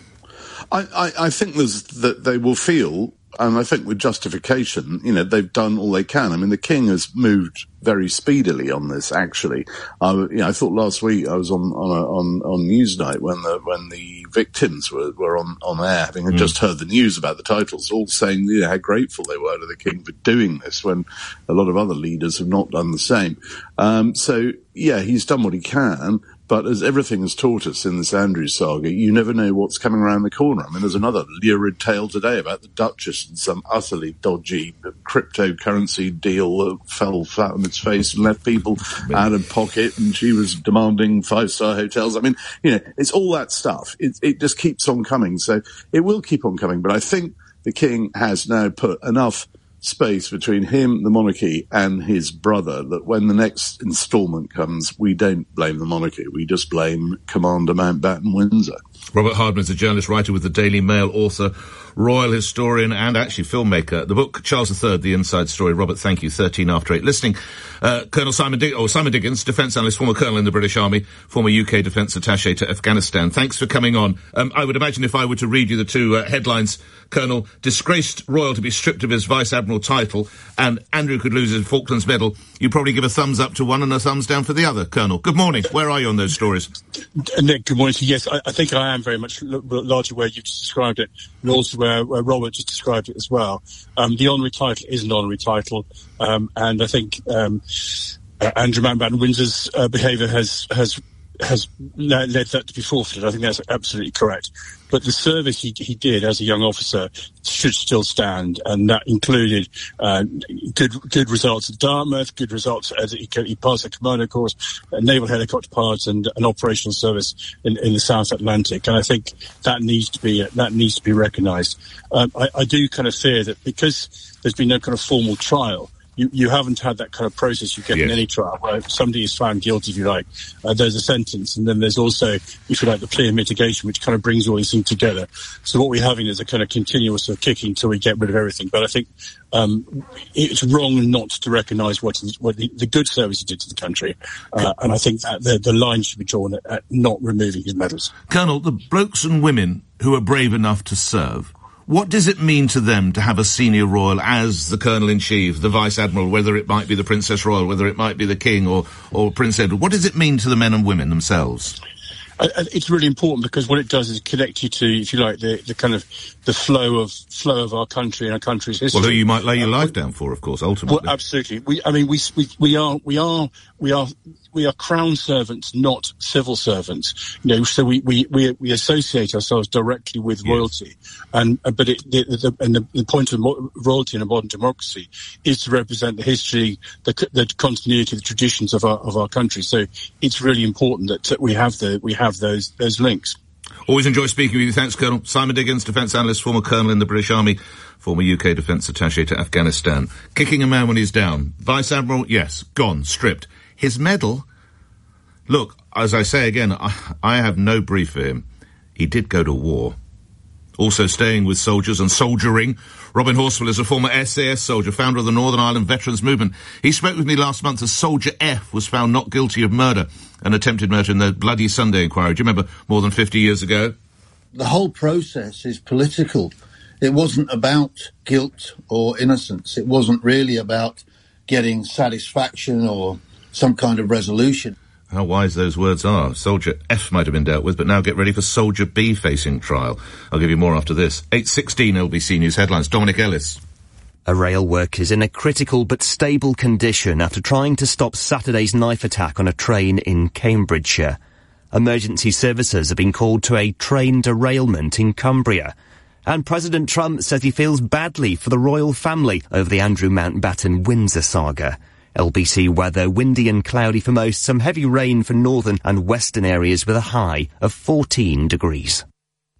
S7: I, I, I think there's, that they will feel, and I think with justification, you know, they've done all they can. I mean, the King has moved very speedily on this, actually. Uh, you know, I thought last week I was on, on, a, on, on Newsnight when the, when the victims were, were on, on air, having mm. just heard the news about the titles, all saying, you know, how grateful they were to the King for doing this when a lot of other leaders have not done the same. Um, so, yeah, he's done what he can. But as everything has taught us in this Andrew saga, you never know what's coming around the corner. I mean, there's another lurid tale today about the Duchess and some utterly dodgy cryptocurrency deal that fell flat on its face and left people out of pocket, and she was demanding five-star hotels. I mean, you know, it's all that stuff. It, it just keeps on coming. So it will keep on coming. But I think the King has now put enough space between him, the monarchy, and his brother, that when the next instalment comes, we don't blame the monarchy. We just blame Commander Mountbatten Windsor.
S1: Robert Hardman is a journalist, writer with the Daily Mail, author, royal historian, and actually filmmaker. The book, Charles the Third, The Inside Story. Robert, thank you. thirteen after eight. Listening, uh, Colonel Simon, Dig- oh, Simon Diggins, defence analyst, former colonel in the British Army, former U K defence attaché to Afghanistan. Thanks for coming on. Um, I would imagine if I were to read you the two uh, headlines, Colonel, disgraced royal to be stripped of his Vice Admiral title, and Andrew could lose his Falklands Medal, you'd probably give a thumbs up to one and a thumbs down for the other. Colonel, good morning. Where are you on those stories?
S11: Nick, good morning to you. Yes, I, I think I am very much l- largely where you just described it, and also where, where Robert just described it as well. Um, the honorary title is an honorary title, um, and I think um, uh, Andrew Mountbatten Windsor's uh, behaviour has has has led that to be forfeited. I think that's absolutely correct. But the service he, he did as a young officer should still stand, and that included uh, good good results at Dartmouth, good results as he, he passed a commander course, uh, naval helicopter pilots, and an operational service in, in the South Atlantic. And I think that needs to be that needs to be recognised. Um, I, I do kind of fear that because there's been no kind of formal trial, You, you haven't had that kind of process you get yes. in any trial, where somebody is found guilty, if you like, uh, there's a sentence, and then there's also, if you like, the plea of mitigation, which kind of brings all these things together. So what we're having is a kind of continuous sort of kicking until we get rid of everything. But I think um, it's wrong not to recognise what, what the, the good service he did to the country, uh, and I think that the, the line should be drawn at, at not removing his medals.
S1: Colonel, the blokes and women who are brave enough to serve, what does it mean to them to have a senior royal as the Colonel-in-Chief, the Vice Admiral, whether it might be the Princess Royal, whether it might be the King or, or Prince Edward? What does it mean to the men and women themselves?
S11: Uh, it's really important because what it does is connect you to, if you like, the, the kind of the flow of flow of our country and our country's history.
S1: Well, who you might lay your uh, life down for, of course, ultimately.
S11: Well, absolutely. We, I mean, we, we we are we are we are we are crown servants, not civil servants. You know, so we we we, we associate ourselves directly with yes. royalty, and uh, but it, the, the, and the, the point of mo- royalty in a modern democracy is to represent the history, the, the continuity, the traditions of our of our country. So it's really important that we have the we have those those links.
S1: Always enjoy speaking with you. Thanks, Colonel. Simon Diggins, defence analyst, former colonel in the British Army, former U K defence attaché to Afghanistan. Kicking a man when he's down. Vice Admiral, yes, gone, stripped. His medal, look, as I say again, I, I have no brief for him. He did go to war. Also staying with soldiers and soldiering, Robin Horsfall is a former S A S soldier, founder of the Northern Ireland Veterans Movement. He spoke with me last month as Soldier F was found not guilty of murder, an attempted murder in the Bloody Sunday inquiry. Do you remember more than fifty years ago?
S12: The whole process is political. It wasn't about guilt or innocence. It wasn't really about getting satisfaction or some kind of resolution.
S1: How wise those words are. Soldier F might have been dealt with, but now get ready for Soldier B facing trial. I'll give you more after this. eight sixteen L B C News headlines. Dominic Ellis.
S6: A rail worker is in a critical but stable condition after trying to stop Saturday's knife attack on a train in Cambridgeshire. Emergency services have been called to a train derailment in Cumbria. And President Trump says he feels badly for the royal family over the Andrew Mountbatten Windsor saga. L B C weather, windy and cloudy for most, some heavy rain for northern and western areas with a high of fourteen degrees.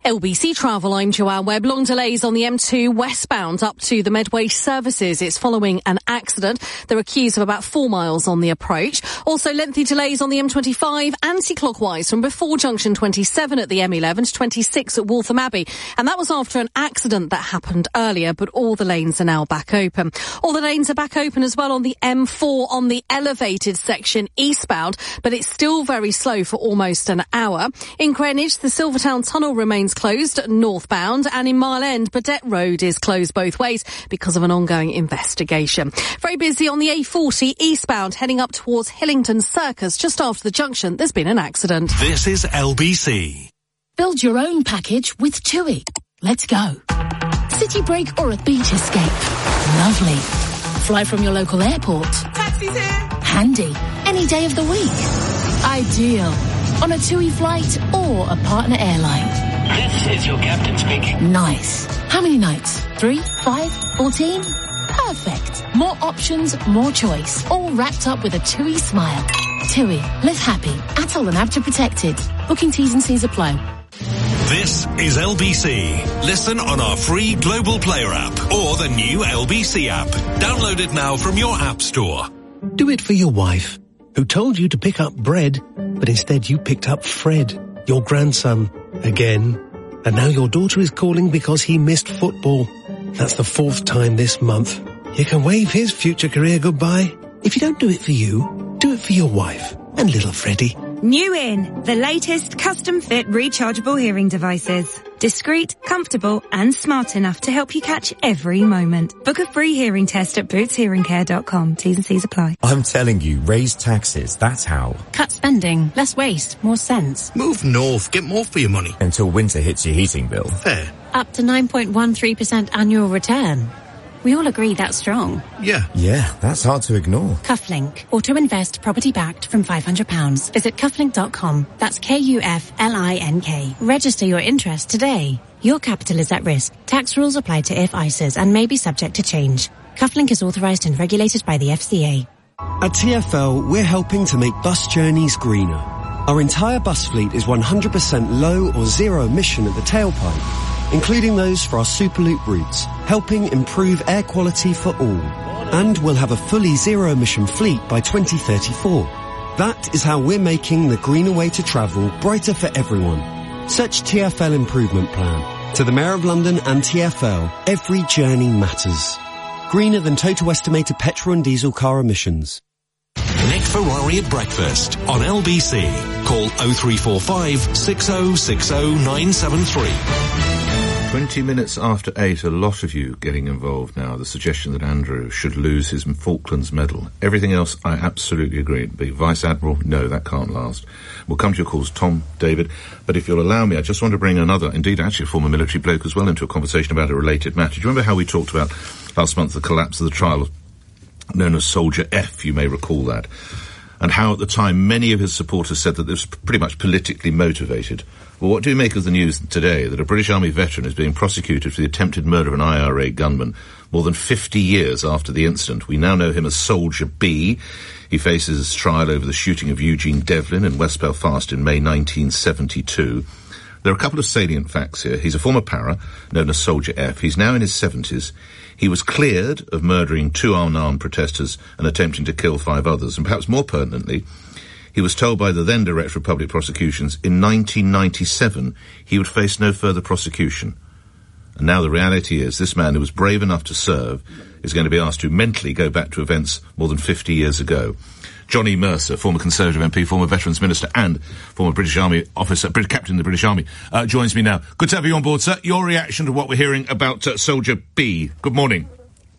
S13: L B C Travel, I'm Joanne Webb. Long delays on the M two westbound up to the Medway services. It's following an accident. There are queues of about four miles on the approach. Also lengthy delays on the M twenty-five anti-clockwise from before junction twenty-seven at the M eleven to twenty-six at Waltham Abbey. And that was after an accident that happened earlier, but all the lanes are now back open. All the lanes are back open as well on the M four on the elevated section eastbound, but it's still very slow for almost an hour. In Greenwich, the Silvertown Tunnel remains closed northbound, and in Mile End, Burdett Road is closed both ways because of an ongoing investigation. Very busy on the A forty eastbound heading up towards Hillington Circus. Just after the junction, there's been an accident.
S4: This is L B C.
S14: Build your own package with TUI. Let's go. City break or a beach escape. Lovely. Fly from your local airport.
S15: Taxi's here.
S14: Handy. Any day of the week. Ideal. On a TUI flight or a partner airline.
S15: This is your captain speaking.
S14: Nice. How many nights? Three? Five? Fourteen? Perfect. More options, more choice. All wrapped up with a TUI smile. TUI. Live happy. Atoll and ABTA protected. Booking T's and C's apply.
S4: This is L B C. Listen on our free Global Player app or the new L B C app. Download it now from your app store.
S17: Do it for your wife, who told you to pick up bread, but instead you picked up Fred, your grandson, again. And now your daughter is calling because he missed football. That's the fourth time this month. You can wave his future career goodbye. If you don't do it for you, do it for your wife and little Freddie.
S18: New in, the latest custom-fit rechargeable hearing devices. Discreet, comfortable and smart enough to help you catch every moment. Book a free hearing test at boots hearing care dot com. T's and C's apply.
S25: I'm telling you, raise taxes, that's how.
S14: Cut spending, less waste, more sense.
S25: Move north, get more for your money. Until winter hits your heating bill. Fair.
S14: Up to nine point one three percent annual return. We all agree that's strong.
S25: Yeah. Yeah, that's hard to ignore.
S14: Cufflink. Auto invest property backed from five hundred pounds. Visit cufflink dot com. That's K U F L I N K. Register your interest today. Your capital is at risk. Tax rules apply to I F I S As and may be subject to change. Cufflink is authorised and regulated by the F C A.
S26: At T F L, we're helping to make bus journeys greener. Our entire bus fleet is one hundred percent low or zero emission at the tailpipe, including those for our Superloop routes, helping improve air quality for all. And we'll have a fully zero-emission fleet by twenty thirty-four. That is how we're making the greener way to travel brighter for everyone. Search T F L Improvement Plan. To the Mayor of London and T F L, every journey matters. Greener than total estimated petrol and diesel car emissions.
S4: Nick Ferrari at breakfast on L B C. Call oh three four five, six oh six oh, nine seven three.
S1: Twenty minutes after eight, a lot of you getting involved now. The suggestion that Andrew should lose his Falklands medal. Everything else, I absolutely agree. Be Vice Admiral, no, that can't last. We'll come to your calls, Tom, David. But if you'll allow me, I just want to bring another, indeed actually a former military bloke as well, into a conversation about a related matter. Do you remember how we talked about last month the collapse of the trial known as Soldier F? You may recall that. And how at the time many of his supporters said that this was pretty much politically motivated. Well, what do you make of the news today that a British Army veteran is being prosecuted for the attempted murder of an I R A gunman more than fifty years after the incident? We now know him as Soldier B. He faces his trial over the shooting of Eugene Devlin in West Belfast in May nineteen seventy-two. There are a couple of salient facts here. He's a former para, known as Soldier F. He's now in his seventies. He was cleared of murdering two unarmed protesters and attempting to kill five others. And perhaps more pertinently, he was told by the then Director of Public Prosecutions in nineteen ninety-seven he would face no further prosecution. And now the reality is this man who was brave enough to serve is going to be asked to mentally go back to events more than fifty years ago. Johnny Mercer, former Conservative M P, former Veterans Minister and former British Army officer, British Captain in the British Army, uh, joins me now. Good to have you on board, sir. Your reaction to what we're hearing about uh, Soldier B. Good morning.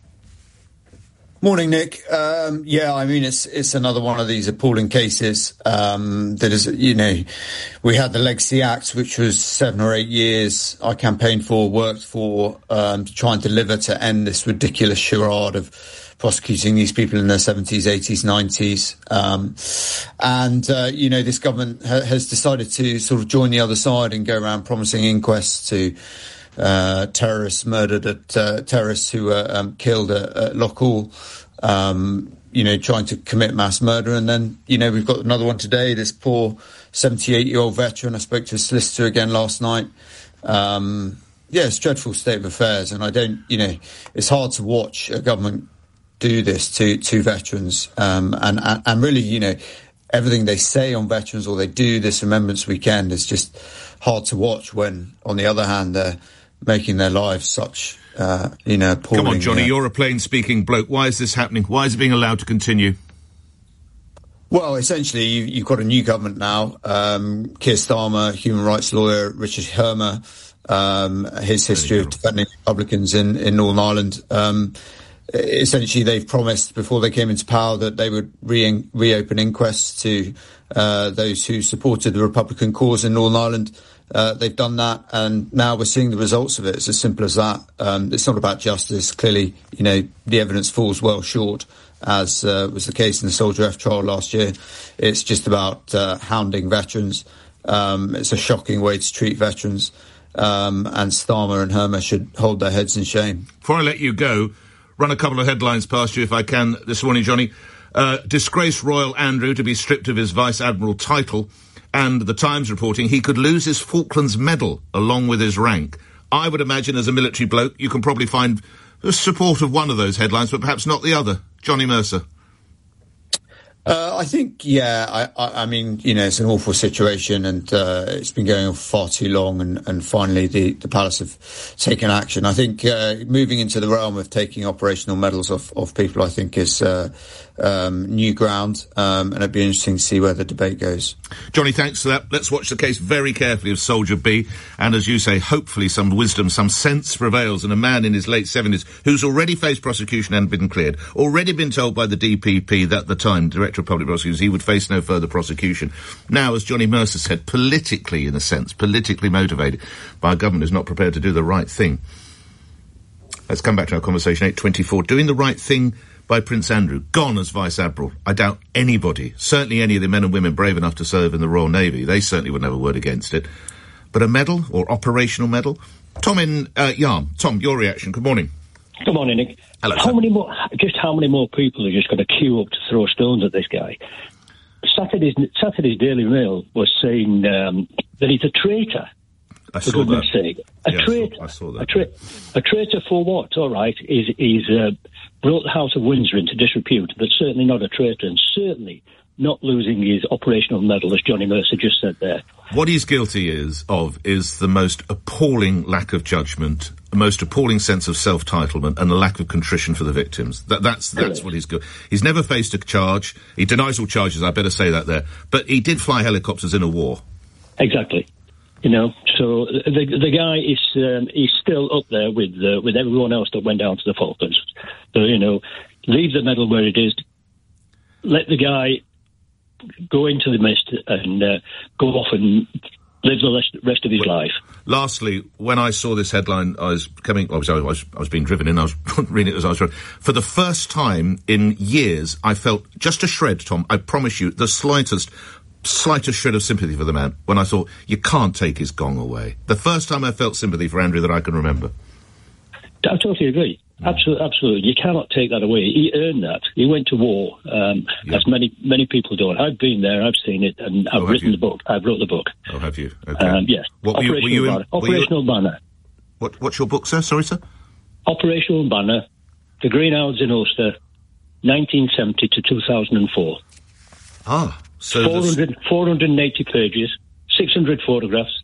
S28: Morning, Nick. Um, yeah, I mean, it's it's another one of these appalling cases um, that is, you know, we had the Legacy Act, which was seven or eight years I campaigned for, worked for, um, to try and deliver to end this ridiculous charade of prosecuting these people in their seventies, eighties, nineties. Um, and, uh, you know, this government ha- has decided to sort of join the other side and go around promising inquests to uh, terrorists murdered at, uh, terrorists who were um, killed at, at Loughall, um, you know, trying to commit mass murder. And then, you know, we've got another one today, this poor seventy-eight-year-old veteran. I spoke to a solicitor again last night. Um, yeah, it's a dreadful state of affairs, and I don't, you know, it's hard to watch a government do this to, to veterans, um, and, and, and really, you know, everything they say on veterans or they do this Remembrance Weekend is just hard to watch when, on the other hand, they're making their lives such, uh, you know, appalling.
S1: Come on, Johnny,
S28: uh,
S1: you're a plain-speaking bloke. Why is this happening? Why is it being allowed to continue?
S28: Well, essentially, you, you've got a new government now. Um, Keir Starmer, human rights lawyer, Richard Hermer, um, his history of defending Republicans in, in Northern Ireland. Um, essentially, they've promised before they came into power that they would re- reopen inquests to uh, those who supported the Republican cause in Northern Ireland. Uh, they've done that, and now we're seeing the results of it. It's as simple as that. Um, it's not about justice. Clearly, you know, the evidence falls well short, as uh, was the case in the Soldier F trial last year. It's just about uh, hounding veterans. Um, it's a shocking way to treat veterans, um, and Starmer and Hermer should hold their heads in shame.
S1: Before I let you go, run a couple of headlines past you if I can this morning, Johnny. Uh, disgraced Royal Andrew to be stripped of his Vice Admiral title, and the Times reporting he could lose his Falklands Medal along with his rank. I would imagine as a military bloke you can probably find the support of one of those headlines, but perhaps not the other. Johnny Mercer.
S28: Uh, I think, yeah, I, I, I mean, you know, it's an awful situation, and uh, it's been going on for far too long, and, and finally the, the Palace have taken action. I think uh, moving into the realm of taking operational medals off, off people, I think, is uh, um, new ground, um, and it'd be interesting to see where the debate goes.
S1: Johnny, thanks for that. Let's watch the case very carefully of Soldier B, and as you say, hopefully some wisdom, some sense prevails, and a man in his late seventies who's already faced prosecution and been cleared, already been told by the D P P that at the time, Director of Public Prosecutions, he would face no further prosecution. Now, as Johnny Mercer said, politically, in a sense, politically motivated by a government who's not prepared to do the right thing. Let's come back to our conversation, eight twenty-four. Doing the right thing by Prince Andrew, gone as Vice Admiral. I doubt anybody, certainly any of the men and women brave enough to serve in the Royal Navy, they certainly wouldn't have a word against it. But a medal, or operational medal? Tom in uh, Yarm. Tom, your reaction. Good morning.
S2: Good morning, Nick.
S1: Hello,
S2: how
S1: sir.
S2: many more? Just how many more people are just going to queue up to throw stones at this guy? Saturday's Saturday's Daily Mail was saying um, that he's a traitor.
S1: I
S2: for
S1: saw
S2: goodness
S1: that.
S2: sake, a
S1: Yeah, I
S2: traitor.
S1: saw- I saw that.
S2: A, tra- a traitor for what? All right, he's he's uh, brought the House of Windsor into disrepute, but certainly not a traitor, and certainly not losing his operational medal, as Johnny Mercer just said there.
S1: What he's guilty is of is the most appalling lack of judgment, the most appalling sense of self-titlement, and the lack of contrition for the victims. That, that's that's what he's got. He's never faced a charge. He denies all charges. I better say that there. But he did fly helicopters in a war.
S2: Exactly. You know, so the the guy is um, he's still up there with uh, with everyone else that went down to the Falklands. So, you know, leave the medal where it is. Let the guy go into the mist and uh, go off and live the rest, rest of his life.
S1: Lastly, when I saw this headline, I was coming. I was, I was, I was being driven in. I was reading it as I was. For the first time in years, I felt just a shred, Tom. I promise you, the slightest, slightest shred of sympathy for the man. When I thought, you can't take his gong away. The first time I felt sympathy for Andrew that I can remember.
S2: I totally agree. Absolutely, absolutely. You cannot take that away. He earned that. He went to war, um,
S1: Yeah.
S2: as many many people don't. I've been there. I've seen it, and I've
S1: Oh, have
S2: written
S1: you?
S2: the book. I've wrote the book.
S1: Oh, have you? Okay.
S2: Um, yes.
S1: What were you- were
S2: Operational
S1: you in-
S2: Banner.
S1: were you-
S2: Operational Banner.
S1: What, what's your book, sir? Sorry, sir?
S2: Operational Banner. The Green Hounds in Ulster, nineteen seventy to two thousand four.
S1: Ah, so
S2: four
S1: this-
S2: hundred, four hundred eighty pages, six hundred photographs,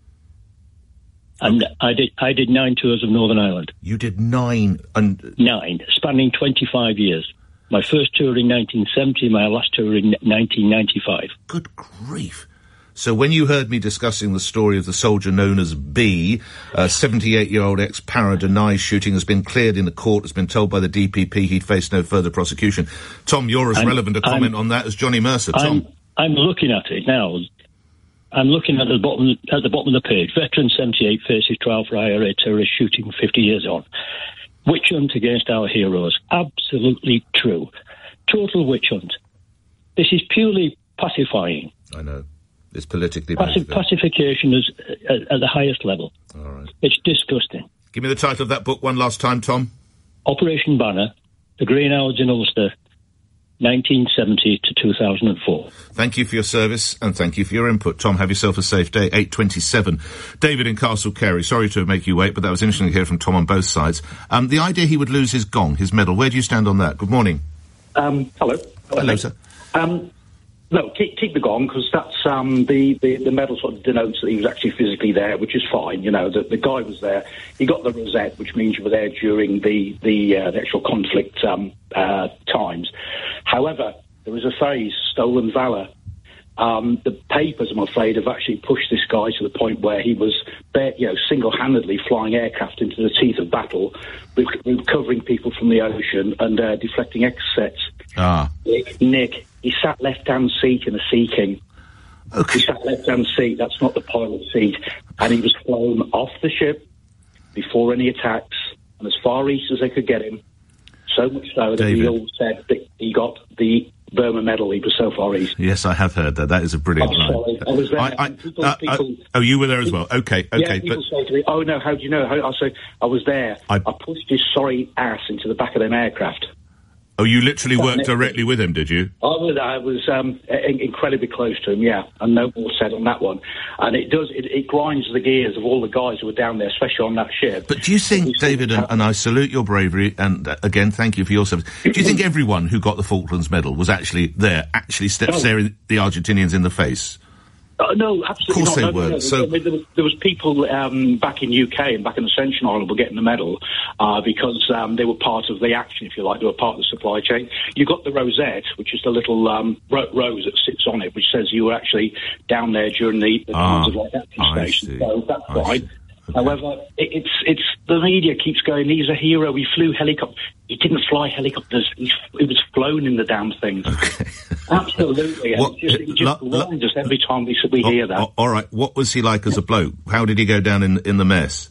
S2: and I did I did nine tours of Northern Ireland.
S1: You did nine and
S2: nine, spanning twenty-five years. My first tour in nineteen seventy, my last tour in nineteen ninety-five.
S1: Good grief. So when you heard me discussing the story of the soldier known as B, a seventy-eight-year-old ex-para denies shooting, has been cleared in the court, has been told by the D P P he'd face no further prosecution. Tom, you're as
S2: I'm-
S1: relevant a comment
S2: I'm-
S1: on that as Johnny Mercer. Tom.
S2: I'm, I'm looking at it now. I'm looking at the bottom at the bottom of the page. Veteran seventy-eight faces trial for I R A terrorist shooting fifty years on. Witch hunt against our heroes. Absolutely true. Total witch hunt. This is purely pacifying.
S1: I know. It's politically
S2: Paci-
S1: motivated.
S2: pacification is at, at the highest level.
S1: All right.
S2: It's disgusting.
S1: Give me the title of that book one last time, Tom.
S2: Operation Banner, The Green Hounds in Ulster, nineteen seventy to two thousand four.
S1: Thank you for your service and thank you for your input. Tom, have yourself a safe day. eight twenty-seven. David in Castle Carey. Sorry to make you wait, but that was interesting to hear from Tom on both sides. Um, the idea he would lose his gong, his medal, where do you stand on that? Good morning.
S3: Um, hello.
S1: Hello, hello sir.
S3: Um, no, keep, keep the gong, because that's, um, the, the, the medal sort of denotes that he was actually physically there, which is fine. You know, the, the guy was there. He got the rosette, which means you were there during the, the, uh, the actual conflict, um, uh, times. However, there was a phrase, stolen valour. Um, the papers, I'm afraid, have actually pushed this guy to the point where he was, you know, single-handedly flying aircraft into the teeth of battle, re- recovering people from the ocean and uh, deflecting exocets.
S1: Ah.
S3: Nick, Nick, he sat left-hand seat in a Sea King.
S1: Okay.
S3: He sat left-hand seat, that's not the pilot seat. And he was flown off the ship before any attacks, and as far east as they could get him. So much so that
S1: David.
S3: we all said that he got the Burma medal. He was so far east.
S1: Yes, I have heard that. That is a brilliant
S3: I'm
S1: line.
S3: sorry, I was there.
S1: I, I,
S3: people,
S1: uh,
S3: people,
S1: uh, oh, you were there as well. Okay, okay.
S3: Yeah, people
S1: but
S3: say to me, "Oh no, how do you know?" How, I say, "I was there.
S1: I,
S3: I pushed his sorry ass into the back of them aircraft."
S1: Oh, you literally worked directly with him, did you?
S3: I was, I was um, in- incredibly close to him, yeah, and no more said on that one. And it does, it, it grinds the gears of all the guys who were down there, especially on that ship.
S1: But do you think, David, and, and I salute your bravery, and uh, again, thank you for your service, do you think everyone who got the Falklands Medal was actually there, actually st-
S3: No.
S1: staring the Argentinians in the face?
S3: Uh, no, absolutely
S1: Of course
S3: not.
S1: they
S3: no, no,
S1: weren't,
S3: no.
S1: so-
S3: I mean, there, was, there was people um, back in U K and back in Ascension Island were getting the medal uh, because um, they were part of the action, if you like. They were part of the supply chain. You got the rosette, which is the little um, ro- rose that sits on it, which says you were actually down there during the, the
S1: Ah,
S3: times of like action
S1: I
S3: station.
S1: see.
S3: So that's
S1: I
S3: fine.
S1: see.
S3: However, it, it's it's the media keeps going, he's a hero, he flew helicopters. He didn't fly helicopters, he, he was flown in the damn things.
S1: Okay.
S3: Absolutely. And
S1: What-
S3: it just, it just
S1: lo- lo-
S3: grinds us every time we, we hear that.
S1: Oh, all right, what was he like as a bloke? How did he go down in, in the mess?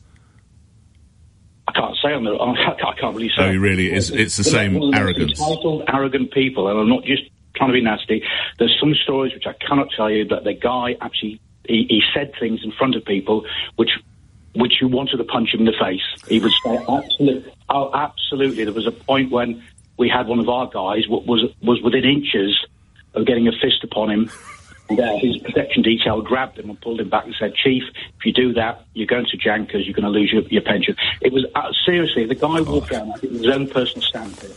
S3: I can't say on the. I can't really say.
S1: Oh, he really is. It's the same
S3: one of most
S1: arrogance.
S3: Entitled, arrogant people, and I'm not just trying to be nasty. There's some stories which I cannot tell you that the guy actually he, he said things in front of people which which you wanted to punch him in the face. He would say absolutely. Oh, absolutely. There was a point when we had one of our guys w- was was within inches of getting a fist upon him. And, uh, his protection detail grabbed him and pulled him back and said, "Chief, if you do that, you're going to Jankers, you're going to lose your, your pension." It was, uh, seriously, the guy walked down, I think, with his own personal stamp here.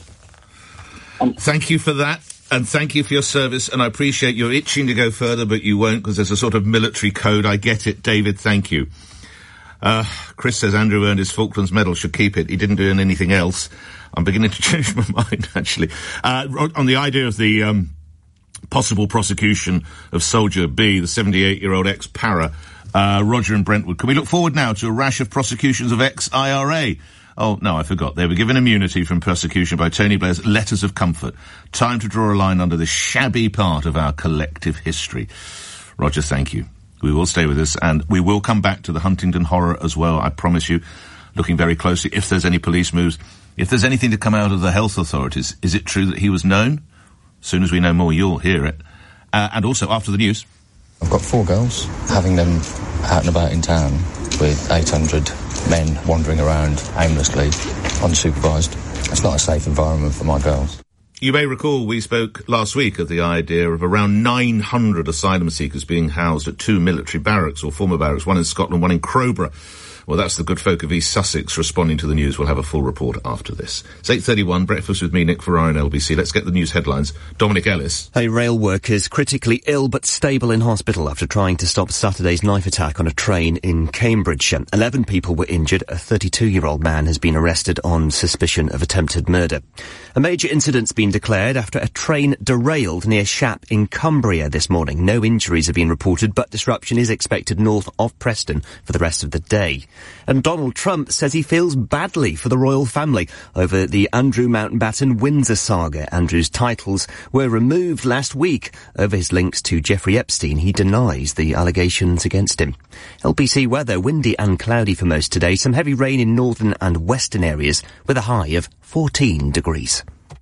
S3: Um,
S1: Thank you for that, and thank you for your service, and I appreciate you're itching to go further, but you won't, because there's a sort of military code. I get it, David, thank you. Uh, Chris says Andrew earned his Falklands Medal, should keep it. He didn't do anything else. I'm beginning to change my mind, actually. Uh, on the idea of the, um, possible prosecution of Soldier B, the seventy-eight-year-old ex-para, uh, Roger in Brentwood. Can we look forward now to a rash of prosecutions of ex-I R A? Oh, no, I forgot. They were given immunity from persecution by Tony Blair's letters of comfort. Time to draw a line under this shabby part of our collective history. Roger, thank you. We will stay with us, and we will come back to the Huntingdon horror as well, I promise you, looking very closely if there's any police moves. If there's anything to come out of the health authorities, is it true that he was known? As soon as we know more, you'll hear it. Uh, and also, after the news...
S5: I've got four girls. Having them out and about in town with eight hundred men wandering around aimlessly, unsupervised, it's not a safe environment for my girls.
S1: You may recall we spoke last week of the idea of around nine hundred asylum seekers being housed at two military barracks, or former barracks, one in Scotland, one in Crowborough. Well, that's the good folk of East Sussex responding to the news. We'll have a full report after this. It's eight thirty-one, breakfast with me, Nick Ferrari on L B C. Let's get the news headlines. Dominic Ellis.
S6: A rail worker's critically ill but stable in hospital after trying to stop Saturday's knife attack on a train in Cambridgeshire. Eleven people were injured. A thirty-two-year-old man has been arrested on suspicion of attempted murder. A major incident's been declared after a train derailed near Shap in Cumbria this morning. No injuries have been reported, but disruption is expected north of Preston for the rest of the day. And Donald Trump says he feels badly for the royal family over the Andrew Mountbatten Windsor saga. Andrew's titles were removed last week over his links to Jeffrey Epstein. He denies the allegations against him. L B C weather, windy and cloudy for most today. Some heavy rain in northern and western areas with a high of fourteen degrees.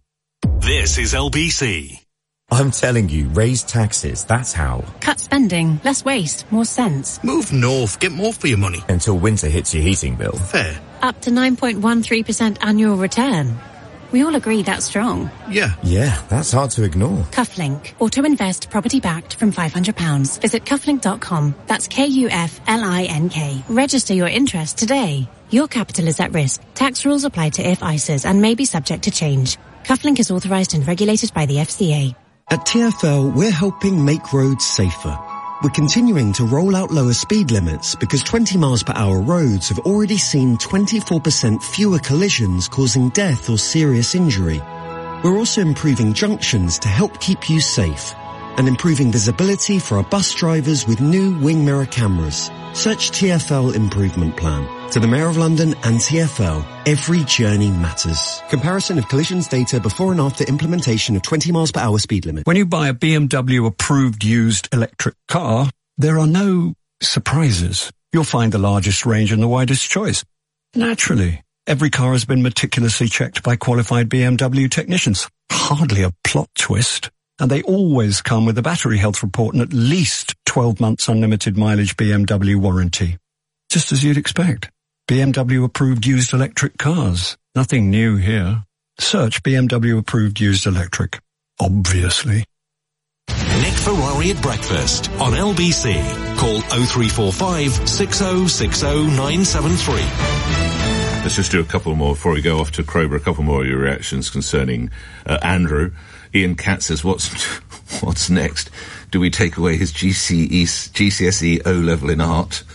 S4: This is L B C.
S25: I'm telling you, raise taxes, that's how.
S14: Cut spending, less waste, more sense.
S17: Move north, get more for your money.
S25: Until winter hits your heating bill.
S17: Fair.
S14: Up to nine point one three percent annual return. We all agree that's strong.
S25: Yeah. Yeah, that's hard to ignore.
S14: Cufflink. Auto invest property backed from five hundred pounds. Visit cufflink dot com. That's K U F L I N K. Register your interest today. Your capital is at risk. Tax rules apply to I F I S As and may be subject to change. Cufflink is authorised and regulated by the F C A.
S26: At T F L, we're helping make roads safer. We're continuing to roll out lower speed limits because twenty miles per hour roads have already seen twenty-four percent fewer collisions causing death or serious injury. We're also improving junctions to help keep you safe and improving visibility for our bus drivers with new wing mirror cameras. Search T F L Improvement Plan. To the Mayor of London and T F L, every journey matters. Comparison of collisions data before and after implementation of twenty miles per hour speed limit.
S8: When you buy a B M W approved used electric car, there are no surprises. You'll find the largest range and the widest choice. Naturally, every car has been meticulously checked by qualified B M W technicians. Hardly a plot twist. And they always come with a battery health report and at least twelve months unlimited mileage B M W warranty. Just as you'd expect. B M W approved used electric cars. Nothing new here. Search B M W approved used electric. Obviously.
S4: Nick Ferrari at breakfast on L B C. Call oh three four five, six oh six oh, nine seven three.
S1: Let's just do a couple more before we go off to Crowborough. A couple more of your reactions concerning uh, Andrew. Ian Katz says, what's what's next? Do we take away his G C E, G C S E O-level in art?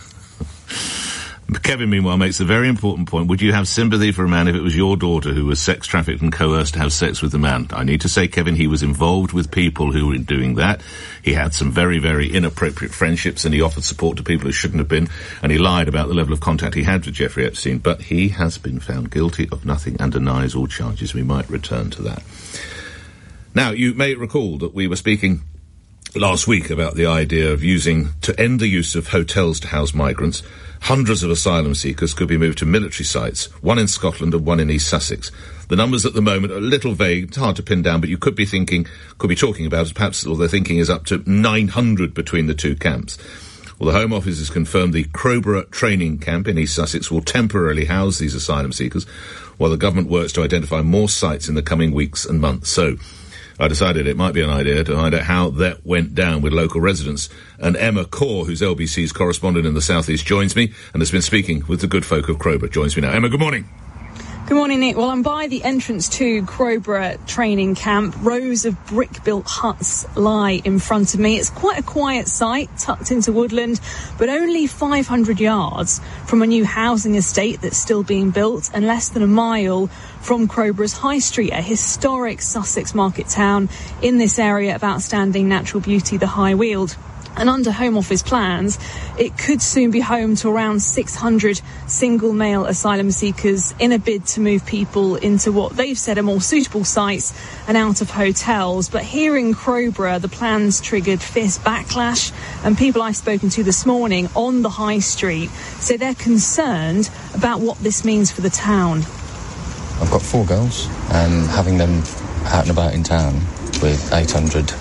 S1: Kevin, meanwhile, makes a very important point. Would you have sympathy for a man if it was your daughter who was sex trafficked and coerced to have sex with the man? I need to say, Kevin, he was involved with people who were doing that. He had some very, very inappropriate friendships and he offered support to people who shouldn't have been, and he lied about the level of contact he had with Jeffrey Epstein. But he has been found guilty of nothing and denies all charges. We might return to that. Now, you may recall that we were speaking last week about the idea of using, to end the use of hotels to house migrants. Hundreds of asylum seekers could be moved to military sites, one in Scotland and one in East Sussex. The numbers at the moment are a little vague, it's hard to pin down, but you could be thinking, could be talking about, perhaps all they're thinking is up to nine hundred between the two camps. Well, the Home Office has confirmed the Crowborough training camp in East Sussex will temporarily house these asylum seekers, while the government works to identify more sites in the coming weeks and months. So, I decided it might be an idea to find out how that went down with local residents. And Emma Core, who's L B C's correspondent in the South East, joins me and has been speaking with the good folk of Crowborough. Joins me now. Emma, good morning.
S9: Good morning, Nick. Well, I'm by the entrance to Crowborough training camp. Rows of brick-built huts lie in front of me. It's quite a quiet site, tucked into woodland, but only five hundred yards from a new housing estate that's still being built and less than a mile from Crowborough's High Street, a historic Sussex market town in this area of outstanding natural beauty, the High Weald. And under Home Office plans, it could soon be home to around six hundred single male asylum seekers in a bid to move people into what they've said are more suitable sites and out of hotels. But here in Crowborough, the plans triggered fierce backlash, and people I've spoken to this morning on the High Street say they're concerned about what this means for the town.
S5: I've got four girls, and having them out and about in town with eight hundred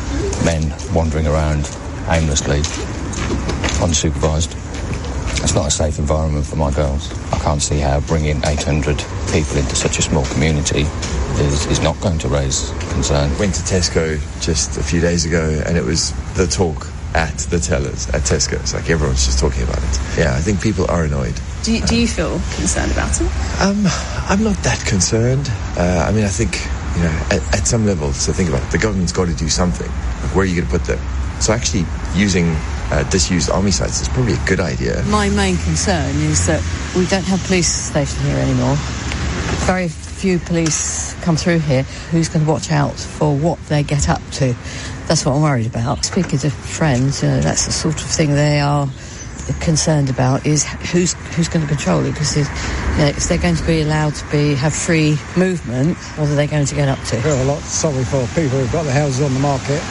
S5: men wandering around aimlessly, unsupervised. It's not a safe environment for my girls. I can't see how bringing eight hundred people into such a small community is, is not going to raise concern.
S19: Went to Tesco just a few days ago and it was the talk at the tellers at Tesco. It's like everyone's just talking about it. Yeah, I think people are annoyed.
S9: Do you, do you feel concerned about it?
S19: Um, I'm not that concerned. Uh, I mean, I think, you know, at, at some level, so think about it, the government's got to do something. Like, where are you going to put them? So actually using uh, disused army sites is probably a good idea.
S20: My main concern is that we don't have police station here anymore. Very few police come through here. Who's going to watch out for what they get up to? That's what I'm worried about. Speaking to friends, you know, that's the sort of thing they are concerned about, is who's who's going to control it, because you know, if they're going to be allowed to be have free movement, what are they going to get up to?
S21: I feel a lot sorry for people who've got their houses on the market.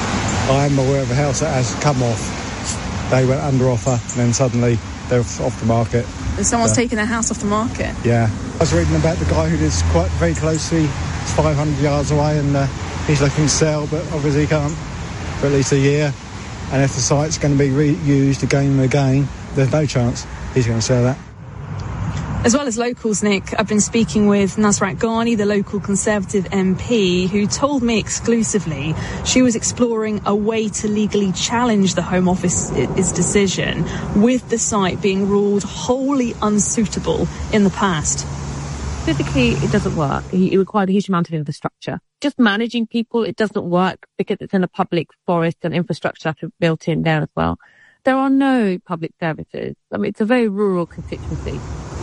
S21: I'm aware of a house that has come off. They went under offer and then suddenly they're off the market.
S9: And someone's uh, taken their house off the market?
S21: Yeah. I was reading about the guy who lives quite very closely, it's five hundred yards away, and uh, he's looking to sell, but obviously he can't for at least a year. And if the site's going to be reused again and again, there's no chance he's going to sell that.
S9: As well as locals, Nick, I've been speaking with Nasrat Ghani, the local Conservative M P, who told me exclusively she was exploring a way to legally challenge the Home Office's decision, with the site being ruled wholly unsuitable in the past.
S7: Physically, it doesn't work. It required a huge amount of infrastructure. Just managing people, it doesn't work because it's in a public forest and infrastructure have to be built in there as well. There are no public services. I mean, it's a very rural constituency.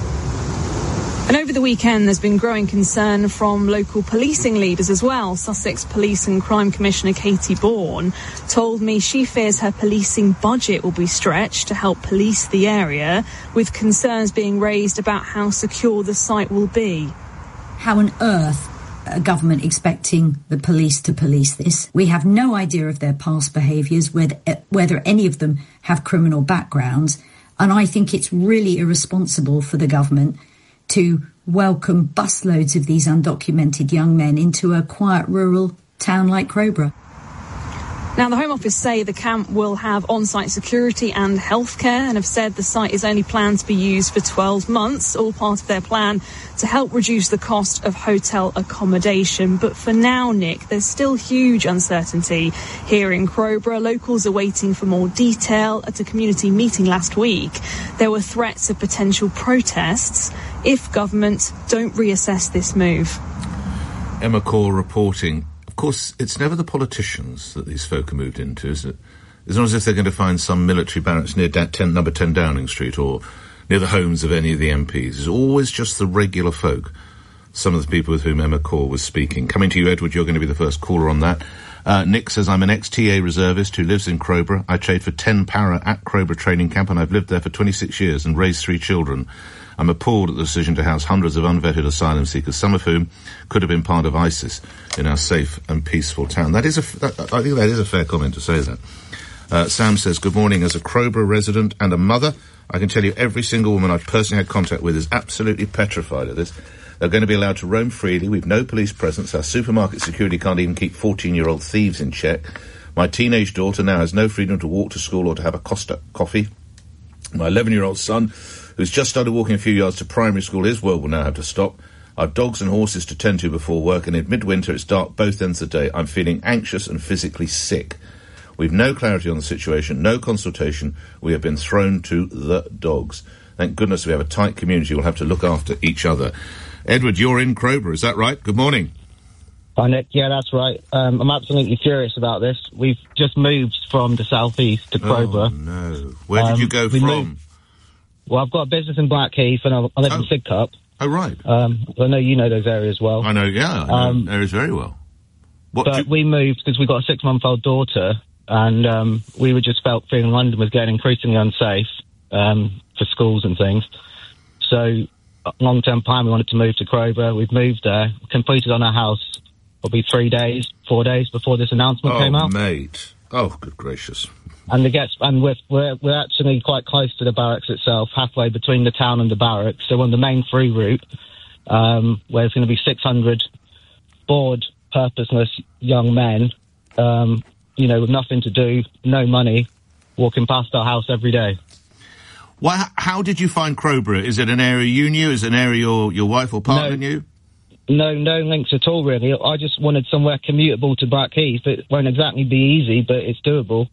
S9: And over the weekend, there's been growing concern from local policing leaders as well. Sussex Police and Crime Commissioner Katie Bourne told me she fears her policing budget will be stretched to help police the area, with concerns being raised about how secure the site will be.
S10: How on earth a government expecting the police to police this? We have no idea of their past behaviours, whether, whether any of them have criminal backgrounds. And I think it's really irresponsible for the government to welcome busloads of these undocumented young men into a quiet rural town like Crowborough.
S9: Now, the Home Office say the camp will have on-site security and healthcare, and have said the site is only planned to be used for twelve months, all part of their plan to help reduce the cost of hotel accommodation. But for now, Nick, there's still huge uncertainty here in Crowborough. Locals are waiting for more detail. At a community meeting last week, there were threats of potential protests if government don't reassess this move.
S1: Emma Core reporting. Of course, it's never the politicians that these folk are moved into, is it? It's not as if they're going to find some military barracks near da- ten, number ten Downing Street or near the homes of any of the M Ps. It's always just the regular folk, some of the people with whom Emma Core was speaking. Coming to you, Edward, you're going to be the first caller on that. Uh, Nick says, I'm an ex-T A reservist who lives in Crowborough. I trained for ten para at Crowborough Training Camp, and I've lived there for twenty-six years and raised three children. I'm appalled at the decision to house hundreds of unvetted asylum seekers, some of whom could have been part of ISIS, in our safe and peaceful town. That is a, that, I think that is a fair comment to say that. Uh, Sam says, good morning. As a Crowborough resident and a mother, I can tell you every single woman I've personally had contact with is absolutely petrified of this. They're going to be allowed to roam freely. We've no police presence. Our supermarket security can't even keep fourteen-year-old thieves in check. My teenage daughter now has no freedom to walk to school or to have a Costa coffee. My eleven-year-old son, who's just started walking a few yards to primary school, his world will now have to stop. I've dogs and horses to tend to before work, and in midwinter it's dark both ends of the day. I'm feeling anxious and physically sick. We've no clarity on the situation, no consultation. We have been thrown to the dogs. Thank goodness we have a tight community. We'll have to look after each other. Edward, you're in Crowborough, is that right? Good morning.
S11: Hi, Nick. Yeah, that's right. Um, I'm absolutely furious about this. We've just moved from the southeast to Crowborough.
S1: Oh, no. Where did um, you go from?
S11: Moved, well, I've got a business in Blackheath, and I, I live oh. in Sidcup.
S1: Oh, right.
S11: Um, I know you know those areas well.
S1: I know, yeah, I know um, areas very well.
S11: What but you... we moved because we got a six-month-old daughter, and um, we were just felt feeling London was getting increasingly unsafe um, for schools and things. So, long-term plan, we wanted to move to Crowborough. We've moved there, completed on our house probably three days, four days before this announcement
S1: oh,
S11: came out.
S1: Oh, mate. Oh, good gracious.
S11: And the gets, and we're, we're we're actually quite close to the barracks itself, halfway between the town and the barracks. So on the main through route, um, where there's going to be six hundred bored, purposeless young men, um, you know, with nothing to do, no money, walking past our house every day.
S1: Well, how did you find Crowborough? Is it an area you knew? Is it an area your, your wife or partner
S11: no,
S1: knew?
S11: No, no links at all, really. I just wanted somewhere commutable to Blackheath. It won't exactly be easy, but it's doable.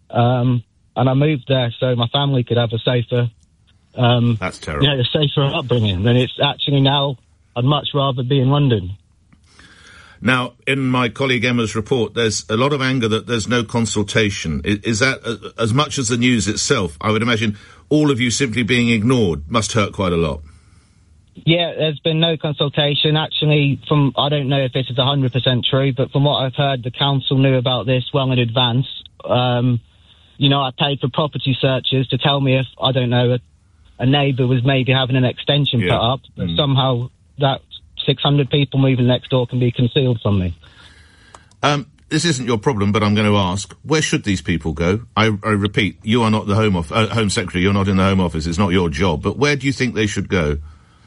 S11: Um, and I moved there so my family could have a safer, um,
S1: That's terrible.
S11: You know, a safer upbringing. And it's actually now, I'd much rather be in London.
S1: Now, in my colleague Emma's report, there's a lot of anger that there's no consultation. Is, is that, uh, as much as the news itself, I would imagine all of you simply being ignored must hurt quite a lot.
S11: Yeah, there's been no consultation. Actually, from I don't know if this is one hundred percent true, but from what I've heard, the council knew about this well in advance. Um, you know, I paid for property searches to tell me if, I don't know, a, a neighbour was maybe having an extension
S1: yeah.
S11: put up, but
S1: mm.
S11: somehow that six hundred people moving next door can be concealed from me.
S1: Um, this isn't your problem, but I'm going to ask, where should these people go? I, I repeat, you are not the Home, off- uh, Home Secretary, you're not in the Home Office, it's not your job, but where do you think they should go?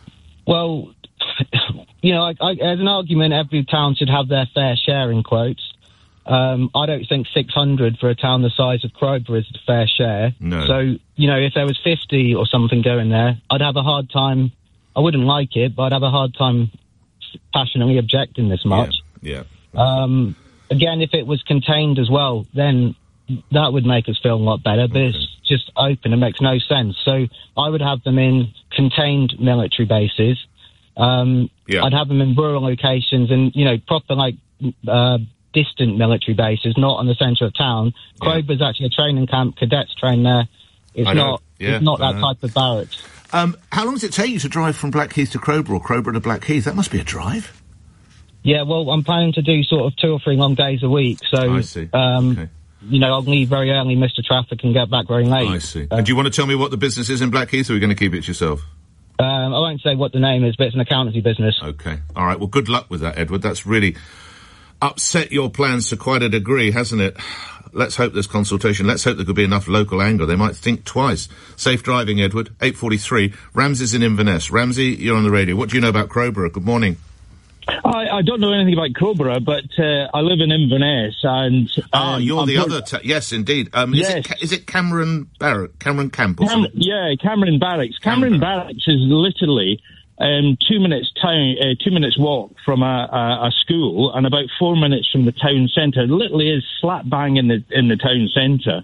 S11: Well, you know, I, I, as an argument, every town should have their fair share, in quotes. Um, I don't think six hundred for a town the size of Crowborough is a fair share.
S1: No.
S11: So, you know, if there was fifty or something going there, I'd have a hard time I wouldn't like it, but I'd have a hard time passionately objecting this much.
S1: Yeah.
S11: Um, again, if it was contained as well, then that would make us feel a lot better, but okay. It's just open. It makes no sense. So I would have them in contained military bases. Um,
S1: yeah.
S11: I'd have them in rural locations and, you know, proper, like, uh, distant military bases, not on the centre of town. Yeah. Crobra's actually a training camp. Cadets train there. It's
S1: I know.
S11: not,
S1: yeah,
S11: it's not
S1: I
S11: that
S1: know.
S11: type of barracks.
S1: Um, how long does it take you to drive from Blackheath to Crowborough or Crowborough to Blackheath? That must be a drive.
S11: Yeah, well, I'm planning to do sort of two or three long days a week. So,
S1: I see.
S11: Um,
S1: okay.
S11: you know, I'll leave very early, miss the traffic, and get back very late.
S1: I see.
S11: Uh,
S1: and do you want to tell me what the business is in Blackheath, or are you going to keep it to yourself?
S11: Um, I won't say what the name is, but it's an accountancy business.
S1: Okay. All right. Well, good luck with that, Edward. That's really upset your plans to quite a degree, hasn't it? Let's hope there's consultation. Let's hope there could be enough local anger. They might think twice. Safe driving, Edward. eight forty-three. Ramsey's in Inverness. Ramsey, you're on the radio. What do you know about Crowborough? Good morning.
S12: I, I don't know anything about Crowborough, but uh, I live in Inverness, and um,
S1: ah, you're
S12: I'm
S1: the
S12: told-
S1: other. Ta- yes, indeed. Um,
S12: yes.
S1: Is it, Ca- is it Cameron Barrack? Cameron Camp? Or
S12: Cam-
S1: something?
S12: yeah, Cameron Barracks. Cameron,
S1: Cameron.
S12: Barracks is literally um, two minutes town, uh, two minutes walk from a, a, a school, and about four minutes from the town centre. It literally is slap bang in the in the town centre.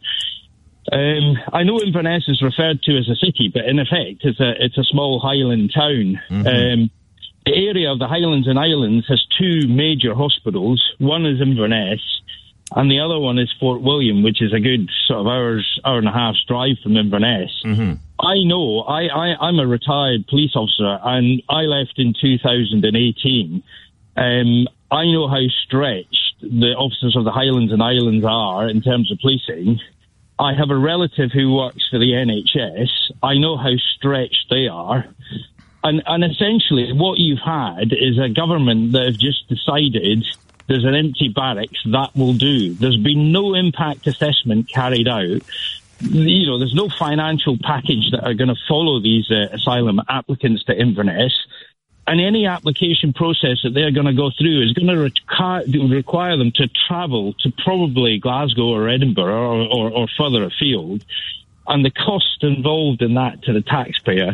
S12: Um, I know Inverness is referred to as a city, but in effect, it's a it's a small Highland town.
S1: Mm-hmm.
S12: Um, The area of the Highlands and Islands has two major hospitals. One is Inverness, and the other one is Fort William, which is a good sort of hours, hour and a half's drive from Inverness.
S1: Mm-hmm.
S12: I know, I, I, I'm a retired police officer, and I left in two thousand eighteen. Um, I know how stretched the officers of the Highlands and Islands are in terms of policing. I have a relative who works for the N H S. I know how stretched they are. And, and essentially what you've had is a government that have just decided there's an empty barracks, that will do. There's been no impact assessment carried out. You know, there's no financial package that are going to follow these uh, asylum applicants to Inverness. And any application process that they're going to go through is going to require, require them to travel to probably Glasgow or Edinburgh or, or, or further afield. And the cost involved in that to the taxpayer,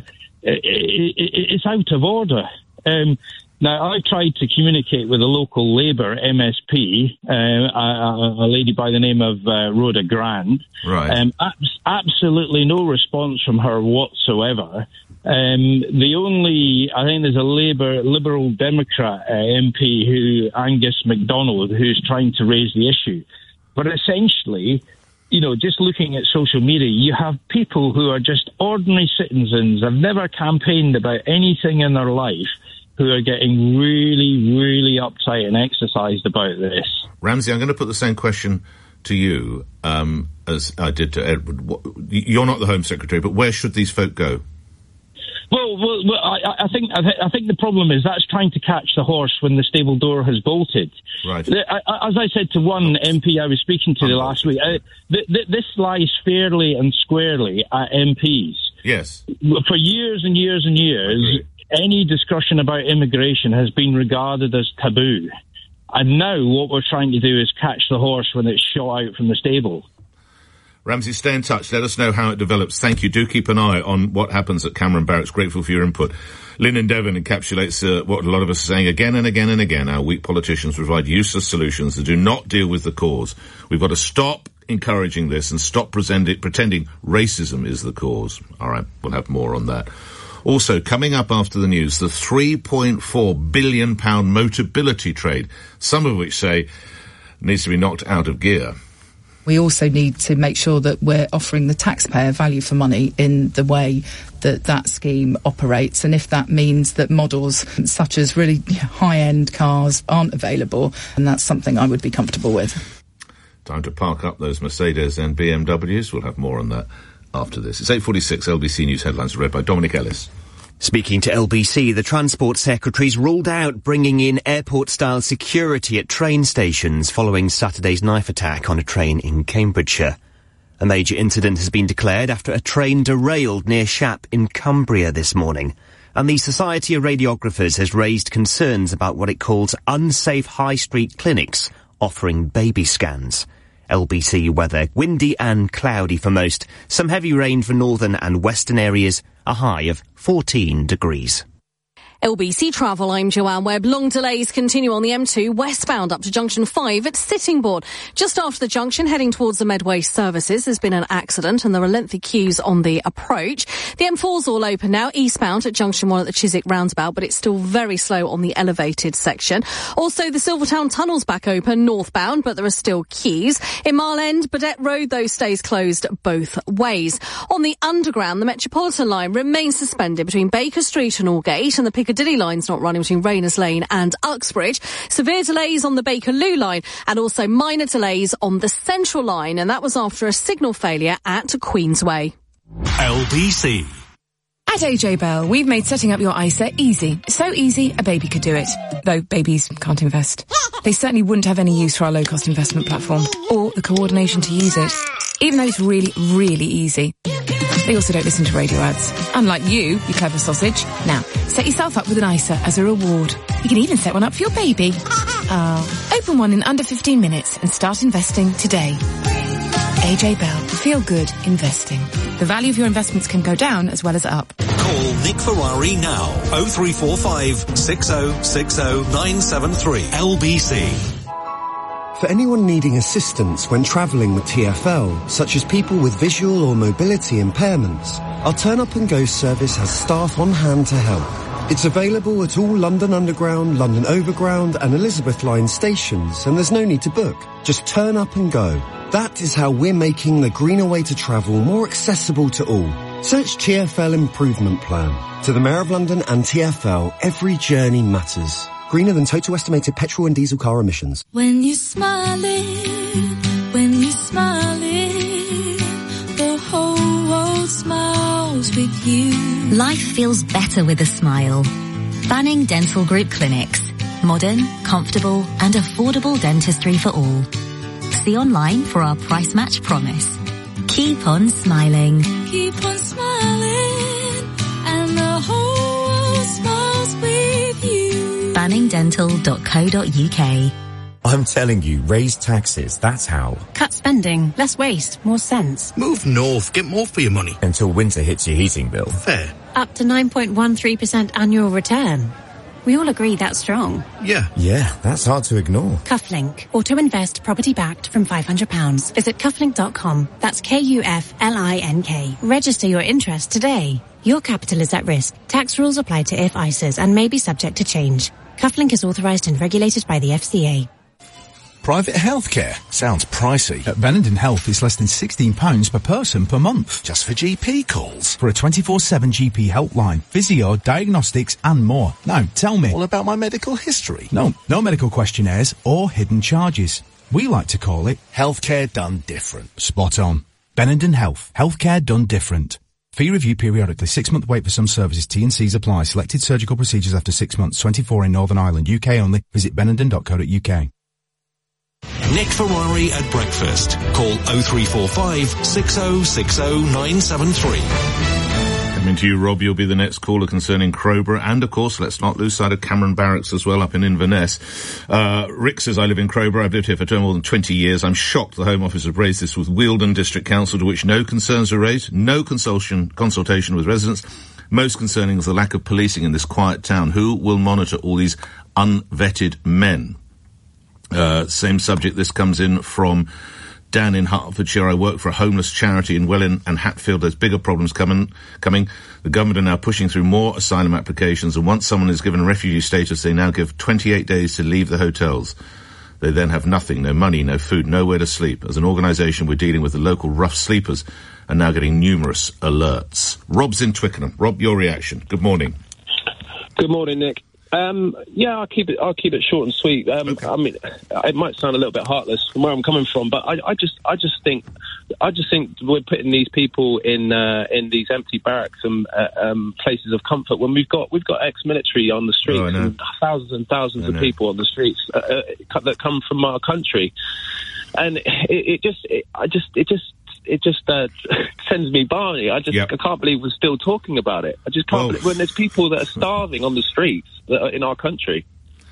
S12: it's out of order. Um, now, I tried to communicate with a local Labour M S P, uh, a, a lady by the name of uh, Rhoda Grant.
S1: Right.
S12: Um, abs- absolutely no response from her whatsoever. Um, the only, I think there's a Labour, Liberal Democrat uh, M P, who Angus MacDonald, who's trying to raise the issue. But essentially, you know, just looking at social media, you have people who are just ordinary citizens, have never campaigned about anything in their life, who are getting really, really uptight and exercised about this.
S1: Ramsey, I'm going to put the same question to you um, as I did to Edward. What, you're not the Home Secretary, but where should these folk go?
S12: Well, well, well I, I think I, th- I think the problem is that's trying to catch the horse when the stable door has bolted.
S1: Right.
S12: I, I, as I said to one M P I was speaking to the last week, uh, th- th- this lies fairly and squarely at M Ps.
S1: Yes.
S12: For years and years and years, any discussion about immigration has been regarded as taboo. And now what we're trying to do is catch the horse when it's shot out from the stable.
S1: Ramsey, stay in touch. Let us know how it develops. Thank you. Do keep an eye on what happens at Cameron Barracks. Grateful for your input. Lynn in Devon encapsulates uh, what a lot of us are saying again and again and again. Our weak politicians provide useless solutions that do not deal with the cause. We've got to stop encouraging this and stop pretending, pretending racism is the cause. All right, we'll have more on that. Also, coming up after the news, the three point four billion pounds Motability trade, some of which say needs to be knocked out of gear.
S13: We also need to make sure that we're offering the taxpayer value for money in the way that that scheme operates. And if that means that models such as really high-end cars aren't available, and that's something I would be comfortable with.
S1: Time to park up those Mercedes and B M Ws. We'll have more on that after this. It's eight forty-six. L B C News headlines read by Dominic Ellis.
S6: Speaking to L B C, the Transport Secretary's ruled out bringing in airport-style security at train stations following Saturday's knife attack on a train in Cambridgeshire. A major incident has been declared after a train derailed near Shap in Cumbria this morning. And the Society of Radiographers has raised concerns about what it calls unsafe high street clinics offering baby scans. L B C weather, windy and cloudy for most. Some heavy rain for northern and western areas, a high of fourteen degrees.
S15: L B C Travel, I'm Joanne Webb. Long delays continue on the M two westbound up to junction five at Sittingbourne. Just after the junction, heading towards the Medway services, there's been an accident and there are lengthy queues on the approach. The M four's all open now, eastbound at junction one at the Chiswick roundabout, but it's still very slow on the elevated section. Also, the Silvertown Tunnel's back open northbound, but there are still queues. In Mile End, Burdett Road, though, stays closed both ways. On the Underground, the Metropolitan line remains suspended between Baker Street and Aldgate, and the Piccadilly line's not running between Rayners Lane and Uxbridge. Severe delays on the Bakerloo line and also minor delays on the Central line, and that was after a signal failure at Queensway.
S4: L B C.
S16: At A J Bell, we've made setting up your I S A easy. So easy, a baby could do it. Though babies can't invest. They certainly wouldn't have any use for our low-cost investment platform, or the coordination to use it. Even though it's really, really easy. They also don't listen to radio ads. Unlike you, you clever sausage. Now, set yourself up with an I S A as a reward. You can even set one up for your baby. Uh, open one in under fifteen minutes and start investing today. A J Bell. Feel good investing. The value of your investments can go down as well as up.
S4: Call Nick Ferrari now. oh three four five, six oh six oh, nine seven three. L B C.
S26: For anyone needing assistance when travelling with T F L, such as people with visual or mobility impairments, our Turn Up and Go service has staff on hand to help. It's available at all London Underground, London Overground and Elizabeth Line stations, and there's no need to book. Just turn up and go. That is how we're making the greener way to travel more accessible to all. Search T F L Improvement Plan. To the Mayor of London and T F L, every journey matters. Greener than total estimated petrol and diesel car emissions.
S18: When you're smiling, when you're smiling, the whole world smiles with you.
S22: Life feels better with a smile. Banning Dental Group Clinics. Modern, comfortable and affordable dentistry for all. See online for our price match promise. Keep on smiling.
S18: Keep on smiling, and the whole world smiles with you.
S22: banning dental dot co dot U K.
S25: I'm telling you, raise taxes, that's how.
S14: Cut spending, less waste, more sense.
S25: Move north, get more for your money. Until winter hits your heating bill. Fair.
S14: Up to nine point one three percent annual return. We all agree that's strong.
S25: Yeah. Yeah, that's hard to ignore.
S14: Cufflink. Auto invest property backed from five hundred pounds. Visit cufflink dot com. That's K U F L I N K. Register your interest today. Your capital is at risk. Tax rules apply to I F I S As and may be subject to change. Cufflink is authorised and regulated by the F C A.
S23: Private healthcare sounds pricey. At Benenden Health, it's less than sixteen pounds per person per month. Just for G P calls. For a twenty-four seven G P helpline, physio, diagnostics and more. Now, tell me. All about my medical history? No, no medical questionnaires or hidden charges. We like to call it healthcare done different. Spot on. Benenden Health. Healthcare done different. Fee review periodically. Six-month wait for some services. T and C's apply. Selected surgical procedures after six months. twenty-four in Northern Ireland. U K only. Visit benenden dot co dot U K.
S4: Nick Ferrari at breakfast. Call oh three four five, six oh six oh, nine seven three.
S1: Coming to you, Rob, you'll be the next caller concerning Crowborough. And, of course, let's not lose sight of Cameron Barracks as well up in Inverness. Uh, Rick says, I live in Crowborough. I've lived here for more than twenty years. I'm shocked the Home Office have raised this with Wealdon District Council, to which no concerns were raised, no consultation, consultation with residents. Most concerning is the lack of policing in this quiet town. Who will monitor all these unvetted men? Uh, same subject. This comes in from Dan in Hertfordshire. I work for a homeless charity in Welwyn and Hatfield. There's bigger problems coming. Coming. The government are now pushing through more asylum applications, and once someone is given refugee status, they now give twenty-eight days to leave the hotels. They then have nothing, no money, no food, nowhere to sleep. As an organisation, we're dealing with the local rough sleepers and now getting numerous alerts. Rob's in Twickenham. Rob, your reaction. Good morning.
S24: Good morning, Nick. Um, yeah, I'll keep it. I'll keep it short and sweet. Um, okay. I mean, it might sound a little bit heartless from where I'm coming from, but I, I just, I just think, I just think we're putting these people in uh, in these empty barracks and uh, um, places of comfort when we've got we've got ex-military on the streets, oh, and thousands and thousands of people on the streets uh, uh, that come from our country, and it, it just, it, I just, it just. It just uh, sends me barney. I just yep. I can't believe we're still talking about it. I just can't
S1: well,
S24: believe when there's people that are starving on the streets that are in our country.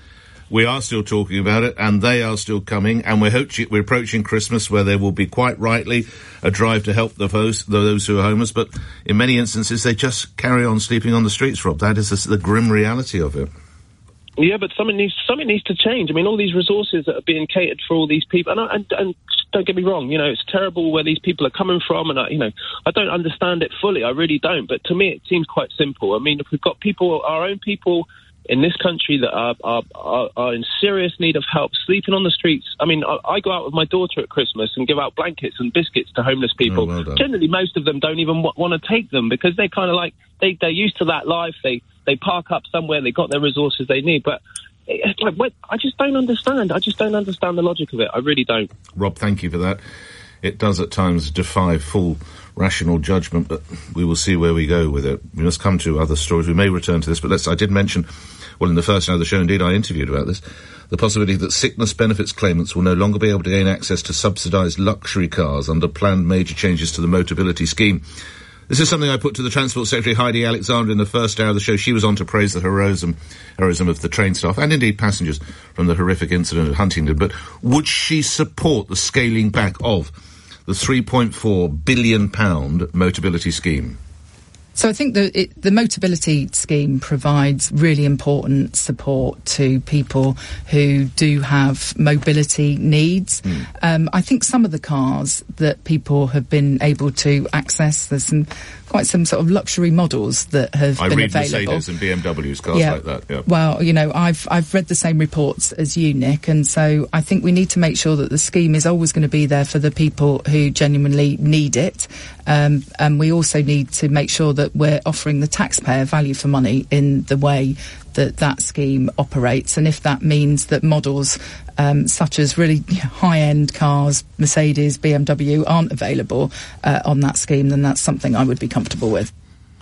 S1: We are still talking about it, and they are still coming, and we're, ho- we're approaching Christmas, where there will be, quite rightly, a drive to help the those, those who are homeless, but in many instances they just carry on sleeping on the streets, Rob. That is the, the grim reality of it.
S24: Yeah, but something needs something needs to change. I mean, all these resources that are being catered for all these people, and, I, and, and don't get me wrong, you know, it's terrible where these people are coming from, and I, you know, I don't understand it fully. I really don't. But to me, it seems quite simple. I mean, if we've got people, our own people in this country that are are, are, are in serious need of help, sleeping on the streets. I mean, I, I go out with my daughter at Christmas and give out blankets and biscuits to homeless people.
S1: Oh, well
S24: Generally, most of them don't even w- want to take them because they kind of like they they're used to that life. They they park up somewhere. They got their resources they need, but. It's like, what, I just don't understand. I just don't understand the logic of it. I really don't.
S1: Rob, thank you for that. It does at times defy full rational judgment, but we will see where we go with it. We must come to other stories. We may return to this, but let's, I did mention, well, in the first hour of the show, indeed, I interviewed about this, the possibility that sickness benefits claimants will no longer be able to gain access to subsidised luxury cars under planned major changes to the Motability scheme. This is something I put to the Transport Secretary Heidi Alexander in the first hour of the show. She was on to praise the heroism, heroism of the train staff and indeed passengers from the horrific incident at Huntingdon. But would she support the scaling back of the three point four billion pound Motability scheme?
S13: So I think the it, the Motability scheme provides really important support to people who do have mobility needs. Mm. Um, I think some of the cars that people have been able to access, there's some quite some sort of luxury models that have
S1: I
S13: been
S1: read
S13: available.
S1: Mercedes and B M Ws, cars
S13: yeah.
S1: like that. Yeah.
S13: Well, you know, I've I've read the same reports as you, Nick, and so I think we need to make sure that the scheme is always going to be there for the people who genuinely need it, um, and we also need to make sure that we're offering the taxpayer value for money in the way that that scheme operates. And if that means that models um, such as really high-end cars, Mercedes, B M W, aren't available uh, on that scheme, then that's something I would be comfortable with.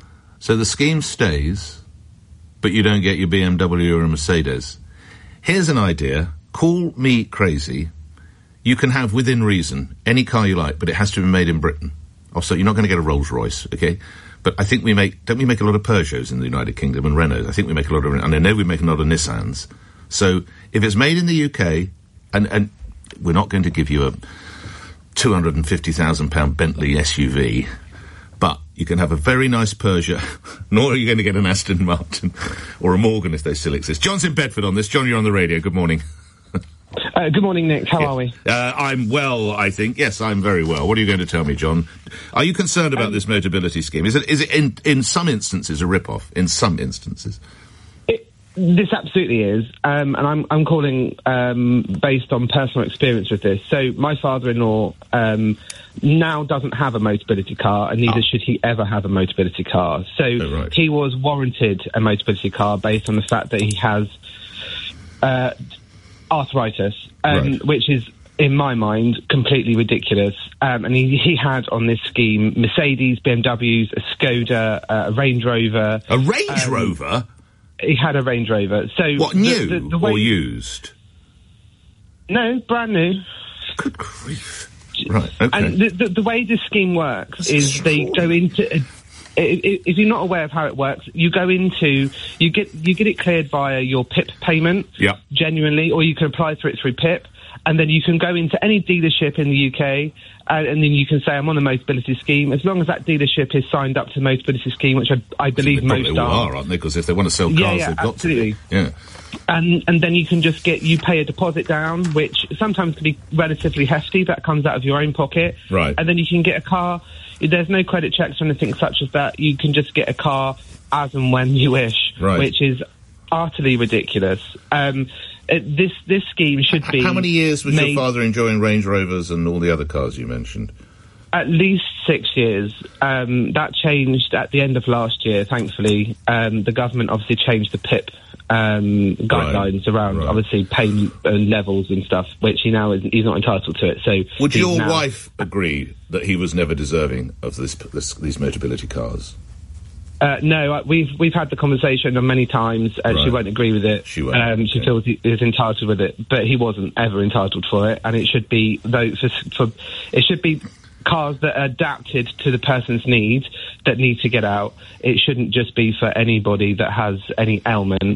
S1: So the scheme stays, but you don't get your B M W or a Mercedes. Here's an idea. Call me crazy. You can have, within reason, any car you like, but it has to be made in Britain. Also, you're not going to get a Rolls-Royce, okay? But I think we make, don't we make a lot of Peugeots in the United Kingdom and Renaults? I think we make a lot of, and I know we make a lot of Nissans. So if it's made in the U K, and, and we're not going to give you a two hundred fifty thousand pound Bentley S U V, but you can have a very nice Peugeot, nor are you going to get an Aston Martin or a Morgan if they still exist. John's in Bedford on this. John, you're on the radio. Good morning.
S2: Uh, good morning, Nick. How
S1: yeah.
S2: are we?
S1: Uh, I'm well, I think. Yes, I'm very well. What are you going to tell me, John? Are you concerned about um, this Motability scheme? Is it, is it in, in some instances a rip-off? In some instances?
S2: It, this absolutely is. Um, and I'm, I'm calling um, based on personal experience with this. So my father-in-law um, now doesn't have a Motability car, and neither oh. should he ever have a Motability car. So
S1: oh, right.
S2: he was warranted a Motability car based on the fact that he has Uh, arthritis, um,
S1: right.
S2: which is, in my mind, completely ridiculous. Um, and he, he had on this scheme Mercedes, B M Ws, a Skoda, uh, a Range Rover.
S1: A Range
S2: um,
S1: Rover?
S2: He had a Range Rover. So
S1: what, new
S2: the, the, the way,
S1: or used?
S2: No, brand new.
S1: Good grief. Right, okay.
S2: And the, the, the way this scheme works That's is they go into... A, if you're not aware of how it works, you go into you get you get it cleared via your P I P payment,
S1: yeah.
S2: genuinely, or you can apply for it through P I P, and then you can go into any dealership in the U K, uh, and then you can say I'm on the Motability scheme, as long as that dealership is signed up to the Motability scheme, which I, I believe
S1: they
S2: most
S1: all
S2: are.
S1: are, aren't they? Because if they want to sell cars,
S2: yeah, yeah,
S1: they've got
S2: absolutely.
S1: to. Yeah.
S2: And and then you can just get you pay a deposit down, which sometimes can be relatively hefty. That comes out of your own pocket,
S1: right?
S2: And then you can get a car. There's no credit checks or anything such as that. You can just get a car as and when you wish,
S1: right.
S2: which is utterly ridiculous. Um, it, this this scheme should be.
S1: How many years was
S2: made,
S1: your father enjoying Range Rovers and all the other cars you mentioned?
S2: At least six years. Um, that changed at the end of last year, thankfully. Um, the government obviously changed the P I P um, guidelines
S1: right.
S2: around,
S1: right.
S2: obviously, payment uh, levels and stuff, which he now is he's not entitled to it. So,
S1: would your
S2: now,
S1: wife agree that he was never deserving of this, this these Motability cars?
S2: Uh, no, we've we've had the conversation on many times, and right. she won't agree with it.
S1: She won't.
S2: Um, she
S1: okay.
S2: feels he is entitled with it, but he wasn't ever entitled for it, and it should be though for, for it should be. Cars that are adapted to the person's needs that need to get out. It shouldn't just be for anybody that has any ailment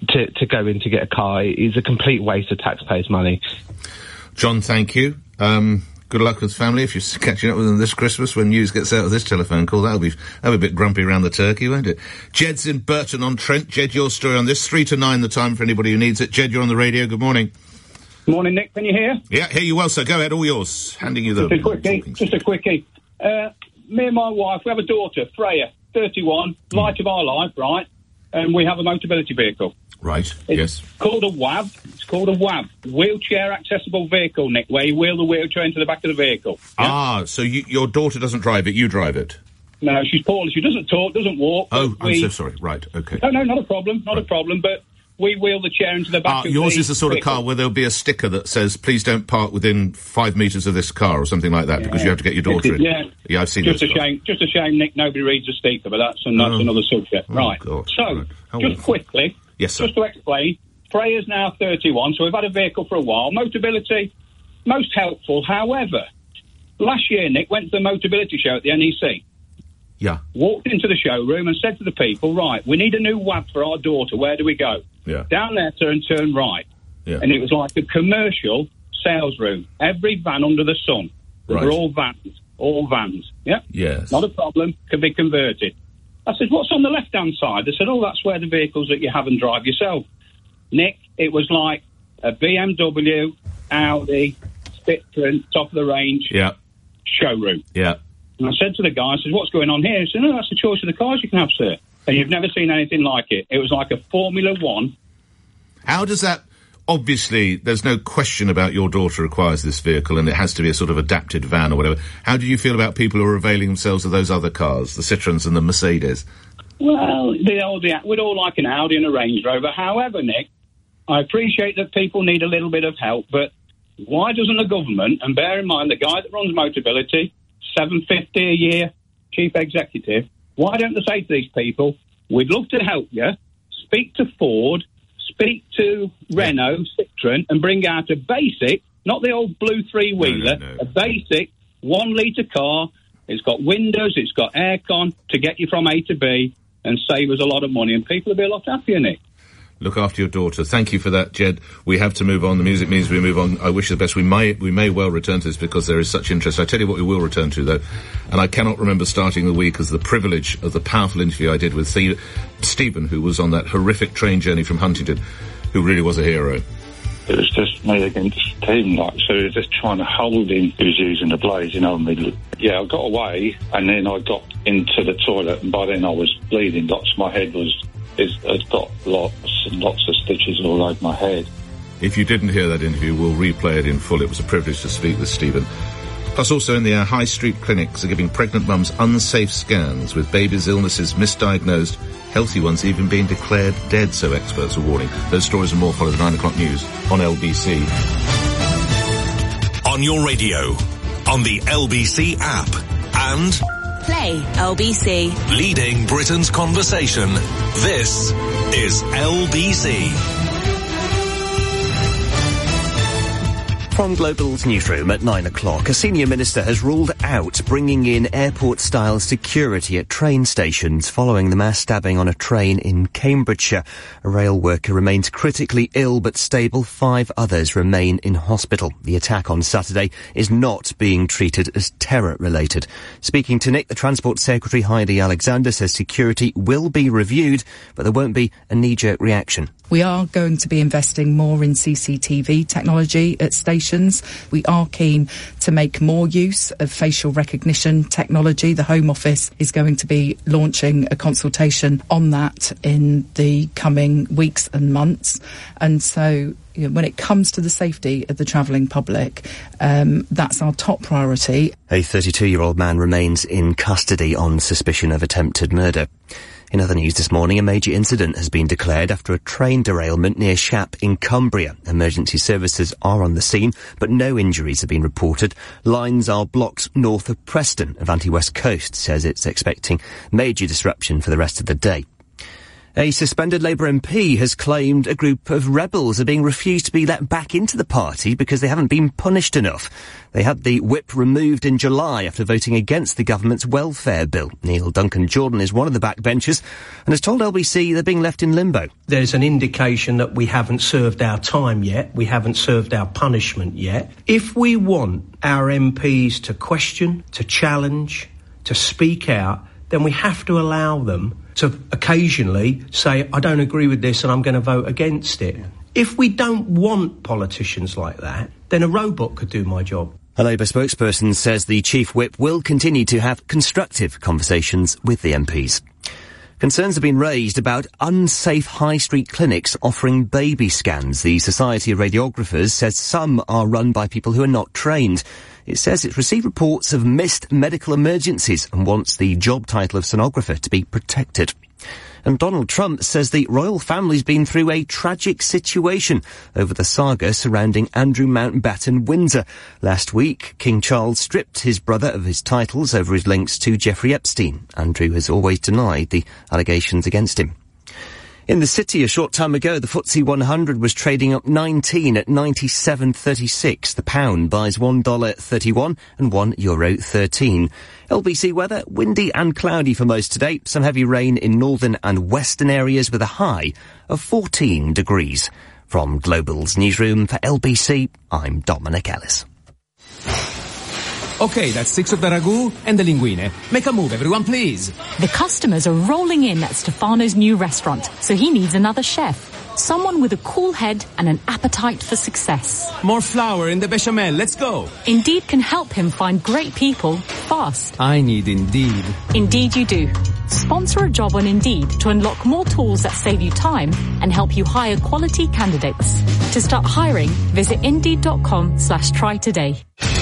S2: to, to go in to get a car is a complete waste of taxpayers' money.
S1: John, thank you. Um, good luck with family if you're catching up with them this Christmas when news gets out of this telephone call. That'll be, that'll be a bit grumpy around the turkey, won't it? Jed's in Burton-on-Trent. Jed, your story on this. Three to nine the time for anybody who needs it. Jed, you're on the radio. Good morning.
S3: Morning, Nick. Can you hear?
S1: Yeah, hear you well, sir. Go ahead, all yours. Handing you the...
S3: Just a quickie. Just a quickie. Uh, me and my wife, we have a daughter, Freya, thirty-one, mm. light of our life, right? And we have a Motability vehicle.
S1: Right,
S3: it's
S1: yes.
S3: called a W A V. It's called a W A V, wheelchair accessible vehicle, Nick, where you wheel the wheelchair into the back of the vehicle. Yeah?
S1: Ah, so you, your daughter doesn't drive it, you drive it?
S3: No, she's poorly. She doesn't talk, doesn't walk.
S1: Oh, I'm
S3: we...
S1: so sorry. Right, okay.
S3: No, no, not a problem, not right. a problem, but we wheel the chair into the back
S1: ah,
S3: of
S1: yours
S3: the
S1: is the sort
S3: vehicle.
S1: of car where there'll be a sticker that says, please don't park within five metres of this car or something like that, yeah. because you have to get your daughter in.
S3: Yeah,
S1: yeah I've seen
S3: just
S1: those
S3: a
S1: cars.
S3: shame. Just a shame, Nick, nobody reads the sticker, but that's, and that's
S1: oh.
S3: another subject.
S1: Oh,
S3: right.
S1: God.
S3: So,
S1: right.
S3: just quickly,
S1: yes, sir.
S3: just to explain, Freya's now thirty-one, so we've had a vehicle for a while. Motability, most helpful. However, last year, Nick, went to the Motability show at the N E C.
S1: Yeah.
S3: Walked into the showroom and said to the people, right, we need a new W A V for our daughter. Where do we go?
S1: Yeah.
S3: Down there, turn, turn right.
S1: Yeah.
S3: And it was like a commercial sales room. Every van under the sun. They
S1: Right.
S3: were all vans. All vans. Yeah?
S1: Yes.
S3: Not a problem. Can be converted. I said, what's on the left-hand side? They said, oh, that's where the vehicles that you have and drive yourself. Nick, it was like a B M W, Audi, Citroen, top of the range
S1: Yeah.
S3: showroom.
S1: Yeah.
S3: And I said to the guy, I said, what's going on here? He said, no, that's the choice of the cars you can have, sir. And you've never seen anything like it. It was like a Formula One.
S1: How does that... Obviously, there's no question about your daughter requires this vehicle and it has to be a sort of adapted van or whatever. How do you feel about people who are availing themselves of those other cars, the Citroens and the Mercedes?
S3: Well, the Audi, we'd all like an Audi and a Range Rover. However, Nick, I appreciate that people need a little bit of help, but why doesn't the government, and bear in mind the guy that runs Motability, seven hundred fifty a year, chief executive, why don't they say to these people, we'd love to help you, speak to Ford, speak to Renault, Citroen, and bring out a basic, not the old blue three-wheeler,
S1: no, no, no.
S3: a basic one-litre car. It's got windows, it's got aircon to get you from A to B and save us a lot of money, and people will be a lot happier, Nick.
S1: Look after your daughter. Thank you for that, Jed. We have to move on. The music means we move on. I wish you the best. We may, we may well return to this because there is such interest. I tell you what we will return to, though, and I cannot remember starting the week as the privilege of the powerful interview I did with the- Stephen, who was on that horrific train journey from Huntingdon, who really was a hero.
S5: It was just me against the team, like, so they were just trying to hold him. He was using the blades, you know, me. Yeah, I got away, and then I got into the toilet, and by then I was bleeding. Lots, my head was, I'd got lots and lots of stitches all over my head.
S1: If you didn't hear that interview, we'll replay it in full. It was a privilege to speak with Stephen. Plus, also in the uh, high street clinics are giving pregnant mums unsafe scans with babies' illnesses misdiagnosed, healthy ones even being declared dead, so experts are warning. Those stories and more follow the nine o'clock news on L B C.
S4: On your radio, on the L B C app, and
S8: Play L B C.
S4: leading Britain's conversation. This is L B C.
S6: From Global's newsroom at nine o'clock, a senior minister has ruled out bringing in airport-style security at train stations following the mass stabbing on a train in Cambridgeshire. A rail worker remains critically ill but stable. Five others remain in hospital. The attack on Saturday is not being treated as terror-related. Speaking to Nick, the Transport Secretary Heidi Alexander says security will be reviewed, but there won't be a knee-jerk reaction.
S13: We are going to be investing more in C C T V technology at stations. We are keen to make more use of facial recognition technology. The Home Office is going to be launching a consultation on that in the coming weeks and months. And so, you know, when it comes to the safety of the travelling public, um, that's our top priority.
S6: A thirty-two-year-old man remains in custody on suspicion of attempted murder. In other news this morning, a major incident has been declared after a train derailment near Shap in Cumbria. Emergency services are on the scene, but no injuries have been reported. Lines are blocked north of Preston. Avanti West Coast says it's expecting major disruption for the rest of the day. A suspended Labour M P has claimed a group of rebels are being refused to be let back into the party because they haven't been punished enough. They had the whip removed in July after voting against the government's welfare bill. Neil Duncan-Jordan is one of the backbenchers and has told L B C they're being left in limbo.
S7: There's an indication that we haven't served our time yet. We haven't served our punishment yet. If we want our M Ps to question, to challenge, to speak out, then we have to allow them to occasionally say, I don't agree with this and I'm going to vote against it. If we don't want politicians like that, then a robot could do my job.
S6: A Labour spokesperson says the Chief Whip will continue to have constructive conversations with the M Ps. Concerns have been raised about unsafe high street clinics offering baby scans. The Society of Radiographers says some are run by people who are not trained. It says it's received reports of missed medical emergencies and wants the job title of sonographer to be protected. And Donald Trump says the royal family's been through a tragic situation over the saga surrounding Andrew Mountbatten Windsor. Last week, King Charles stripped his brother of his titles over his links to Jeffrey Epstein. Andrew has always denied the allegations against him. In the city a short time ago, the F T S E one hundred was trading up nineteen at ninety-seven thirty-six. The pound buys one dollar thirty-one and one euro thirteen. L B C weather, windy and cloudy for most today. Some heavy rain in northern and western areas with a high of fourteen degrees. From Global's newsroom for L B C, I'm Dominic Ellis.
S10: Okay, that's six of the ragu and the linguine. Make a move, everyone, please.
S17: The customers are rolling in at Stefano's new restaurant, so he needs another chef. Someone with a cool head and an appetite for success.
S10: More flour in the bechamel, let's go.
S17: Indeed can help him find great people fast.
S10: I need Indeed.
S17: Indeed you do. Sponsor a job on Indeed to unlock more tools that save you time and help you hire quality candidates. To start hiring, visit indeed.com slash try today.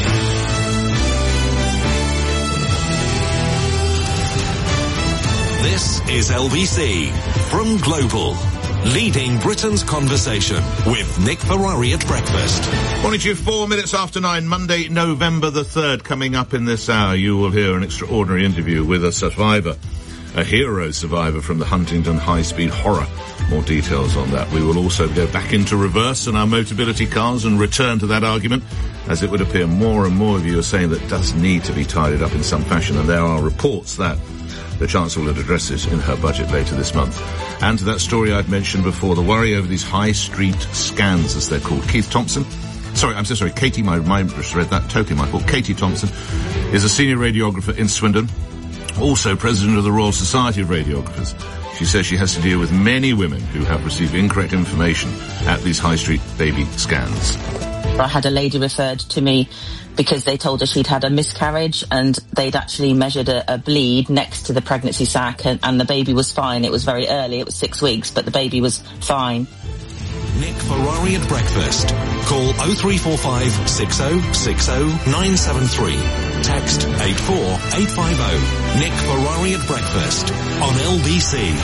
S4: This is L B C from Global, leading Britain's conversation with Nick Ferrari at breakfast.
S1: Morning to you, four minutes after nine, Monday, November the third. Coming up in this hour, you will hear an extraordinary interview with a survivor, a hero survivor from the Huntingdon high-speed horror. More details on that. We will also go back into reverse on our Motability cars and return to that argument, as it would appear more and more of you are saying that does need to be tidied up in some fashion, and there are reports that the Chancellor will address it in her budget later this month. And to that story I'd mentioned before, the worry over these high street scans, as they're called. Keith Thompson, sorry, I'm so sorry, Katie, my mind just read that, totally my fault. Katie Thompson is a senior radiographer in Swindon, also president of the Royal Society of Radiographers. She says she has to deal with many women who have received incorrect information at these high street baby scans.
S19: I had a lady referred to me because they told her she'd had a miscarriage and they'd actually measured a, a bleed next to the pregnancy sac and, and the baby was fine. It was very early, it was six weeks, but the baby was fine.
S4: Nick Ferrari at breakfast. Call oh three four five, six oh six oh, nine seven three. Text eight four eight five oh. Nick Ferrari at breakfast on L B C.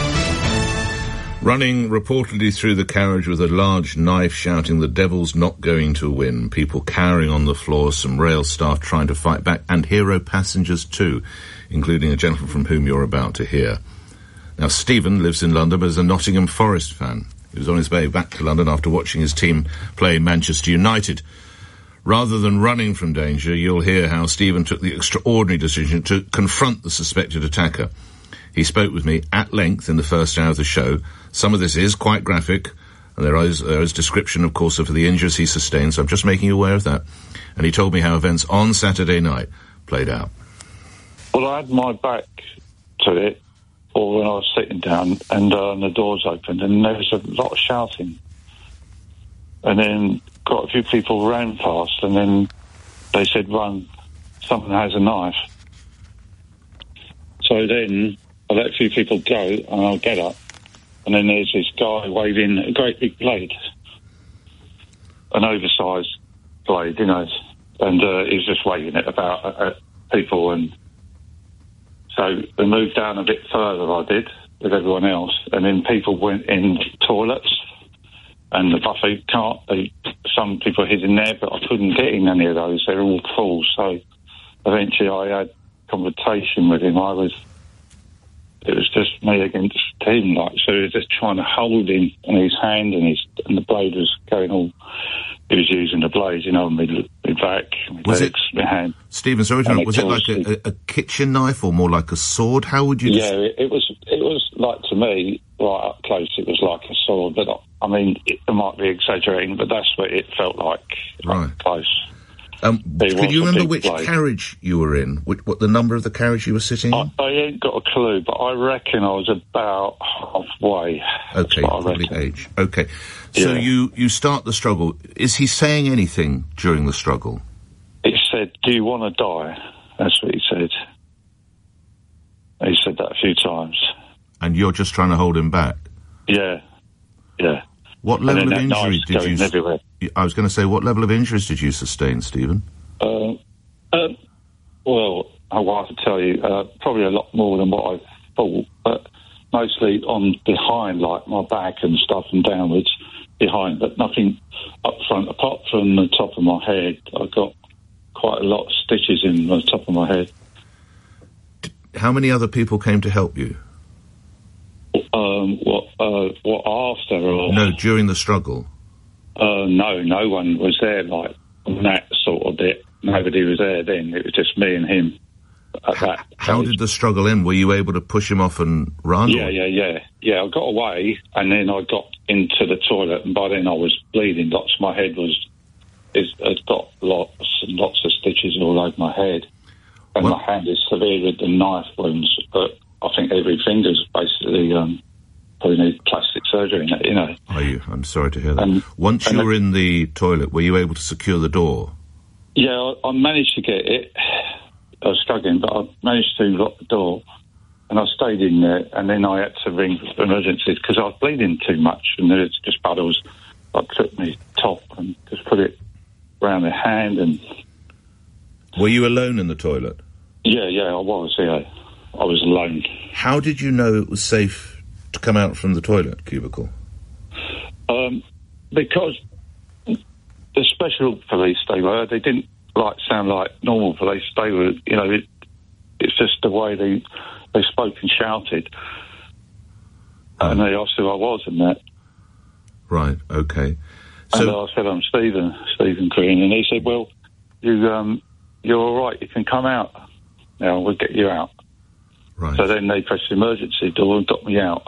S1: Running reportedly through the carriage with a large knife, shouting, "The devil's not going to win." People cowering on the floor, some rail staff trying to fight back, and hero passengers too, including a gentleman from whom you're about to hear. Now, Stephen lives in London but is a Nottingham Forest fan. He was on his way back to London after watching his team play Manchester United. Rather than running from danger, you'll hear how Stephen took the extraordinary decision to confront the suspected attacker. He spoke with me at length in the first hour of the show. Some of this is quite graphic, and there is, there is description, of course, of the injuries he sustained, so I'm just making you aware of that. And he told me how events on Saturday night played out.
S5: Well, I had my back to it, or when I was sitting down, and uh, the doors opened, and there was a lot of shouting. And then quite a few people ran past, and then they said, "Run, someone has a knife." So then I let a few people go, and I'll get up. And then there's this guy waving a great big blade, an oversized blade, you know, and uh, he's just waving it about at, at people. And so we moved down a bit further, I did, with everyone else, and then people went in toilets and the buffet cart. They, some people hid in there, but I couldn't get in any of those. They're all full. So eventually I had a conversation with him. I was it was just me against him, like, so he was just trying to hold him in his hand, and his and the blade was going all, he was using the blade, you know, my, my back, my
S1: Was
S5: legs, my hand.
S1: Stephen, sorry to
S5: And
S1: interrupt, was it like
S5: caused-
S1: a, a, a kitchen knife or more like a sword? How would you...
S5: Yeah, it, it was, it was like, to me, right up close, it was like a sword, but, I, I mean, it, I might be exaggerating, but that's what it felt like,
S1: Right.
S5: up close.
S1: Um,
S5: It
S1: can
S5: was
S1: you
S5: a
S1: remember
S5: big
S1: which
S5: blade.
S1: carriage you were in? Which, what the number of the carriage you were sitting in?
S5: I, I ain't got a clue, but I reckon I was about halfway.
S1: Okay,
S5: what I
S1: probably
S5: reckon.
S1: age. Okay. So
S5: Yeah.
S1: you, you start the struggle. Is he saying anything during the struggle?
S5: He said, "Do you want to die?" That's what he said. He said that a few times.
S1: And you're just trying to hold him back?
S5: Yeah, yeah.
S1: What
S5: And
S1: level
S5: then
S1: of
S5: that
S1: injury
S5: knife's
S1: did
S5: going
S1: you...
S5: everywhere.
S1: I was going to say, what level of injuries did you sustain, Stephen?
S5: Uh, uh, well, I want to tell you, uh, probably a lot more than what I thought, but mostly on behind, like my back and stuff, and downwards behind, but nothing up front. Apart from the top of my head, I got quite a lot of stitches in the top of my head.
S1: How many other people came to help you?
S5: Um, what, uh, what after or?
S1: No, during the struggle.
S5: Uh, no, no one was there, like, on that sort of bit. Nobody was there then. It was just me and him at that.
S1: How did the struggle end? Were you able to push him off and run?
S5: Yeah,
S1: or-
S5: yeah, yeah. Yeah, I got away, and then I got into the toilet, and by then I was bleeding lots. My head was, is, had got lots and lots of stitches all over my head. And
S1: Well-
S5: my hand is severe with the knife wounds, but I think every finger's basically, um, probably need plastic surgery in it, you know.
S1: Are you? I'm sorry to hear that.
S5: Um,
S1: Once
S5: and
S1: you were
S5: the-
S1: in the toilet, were you able to secure the door?
S5: Yeah, I, I managed to get it. I was struggling, but I managed to lock the door, and I stayed in there, and then I had to ring for emergencies because I was bleeding too much, and there was just puddles. I took my top and just put it around the hand, and
S1: Were you alone in the toilet?
S5: yeah, yeah, I was, yeah. I was alone.
S1: How did you know it was safe to come out from the toilet cubicle?
S5: Um, because the special police they were, they didn't like sound like normal police. They were, you know, it, it's just the way they they spoke and shouted, and they asked who I was and that.
S1: Right, okay.
S5: And I said, "I'm Stephen, Stephen Green," and he said, "Well, you um, you're all right. You can come out now. We'll get you out."
S1: Right.
S5: So then they pressed the emergency door and got me out.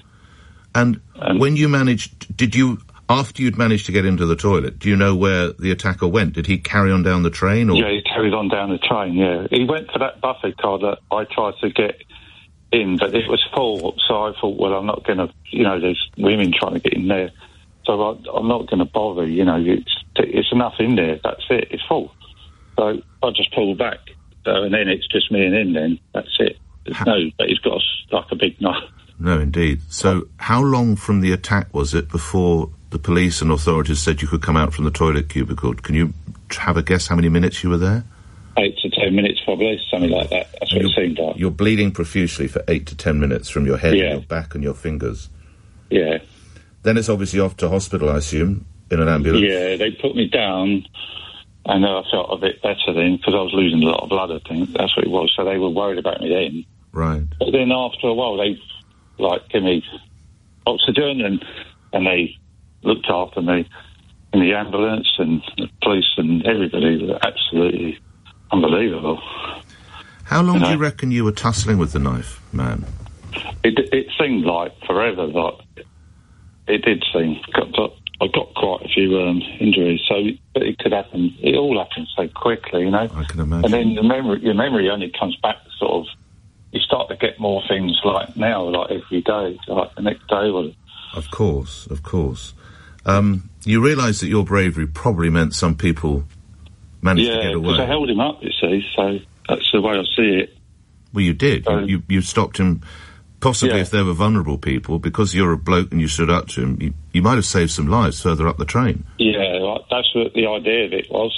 S1: And when you managed, did you, after you'd managed to get into the toilet, do you know where the attacker went? Did he carry on down the train? Or?
S5: Yeah, he carried on down the train, yeah. He went for that buffet car that I tried to get in, but it was full, so I thought, well, I'm not going to, you know, there's women trying to get in there, so I, I'm not going to bother, you know, it's, it's enough in there, that's it, it's full. So I just pulled back, so, and then it's just me and him then, that's it. There's no, but he's got a, like a big knife.
S1: No, indeed. So how long from the attack was it before the police and authorities said you could come out from the toilet cubicle? Can you have a guess how many minutes you were there?
S5: Eight to ten minutes, probably, something like that. That's what it seemed like.
S1: You're bleeding profusely for eight to ten minutes from your head,
S5: Yeah.
S1: and your back and your fingers.
S5: Yeah.
S1: Then it's obviously off to hospital, I assume, in an ambulance.
S5: Yeah, they put me down, and I felt a bit better then, because I was losing a lot of blood, I think. That's what it was. So they were worried about me then.
S1: Right.
S5: But then after a while, they, like, give me oxygen, and, and they looked after me in the ambulance, and the police and everybody were absolutely unbelievable.
S1: How long
S5: You
S1: do
S5: know?
S1: you reckon you were tussling with the knife, man?
S5: It, it seemed like forever, like, it did seem. Got, got, I got quite a few um, injuries, so but it could happen. It all happened so quickly, you know.
S1: I can imagine.
S5: And then the memory, your memory only comes back sort of. You start to get more things like now, like every day, like the next day. Or,
S1: Of course, of course. Um, you realise that your bravery probably meant some people managed to
S5: yeah,
S1: get away.
S5: because I held him up, you see. So that's the way I see it.
S1: Well, you did.
S5: So-
S1: you, you, you stopped him. Possibly
S5: Yeah.
S1: if there were vulnerable people, because you're a bloke and you stood up to him, you, you might have saved some lives further up the train.
S5: Yeah, like, that's what the idea of it was.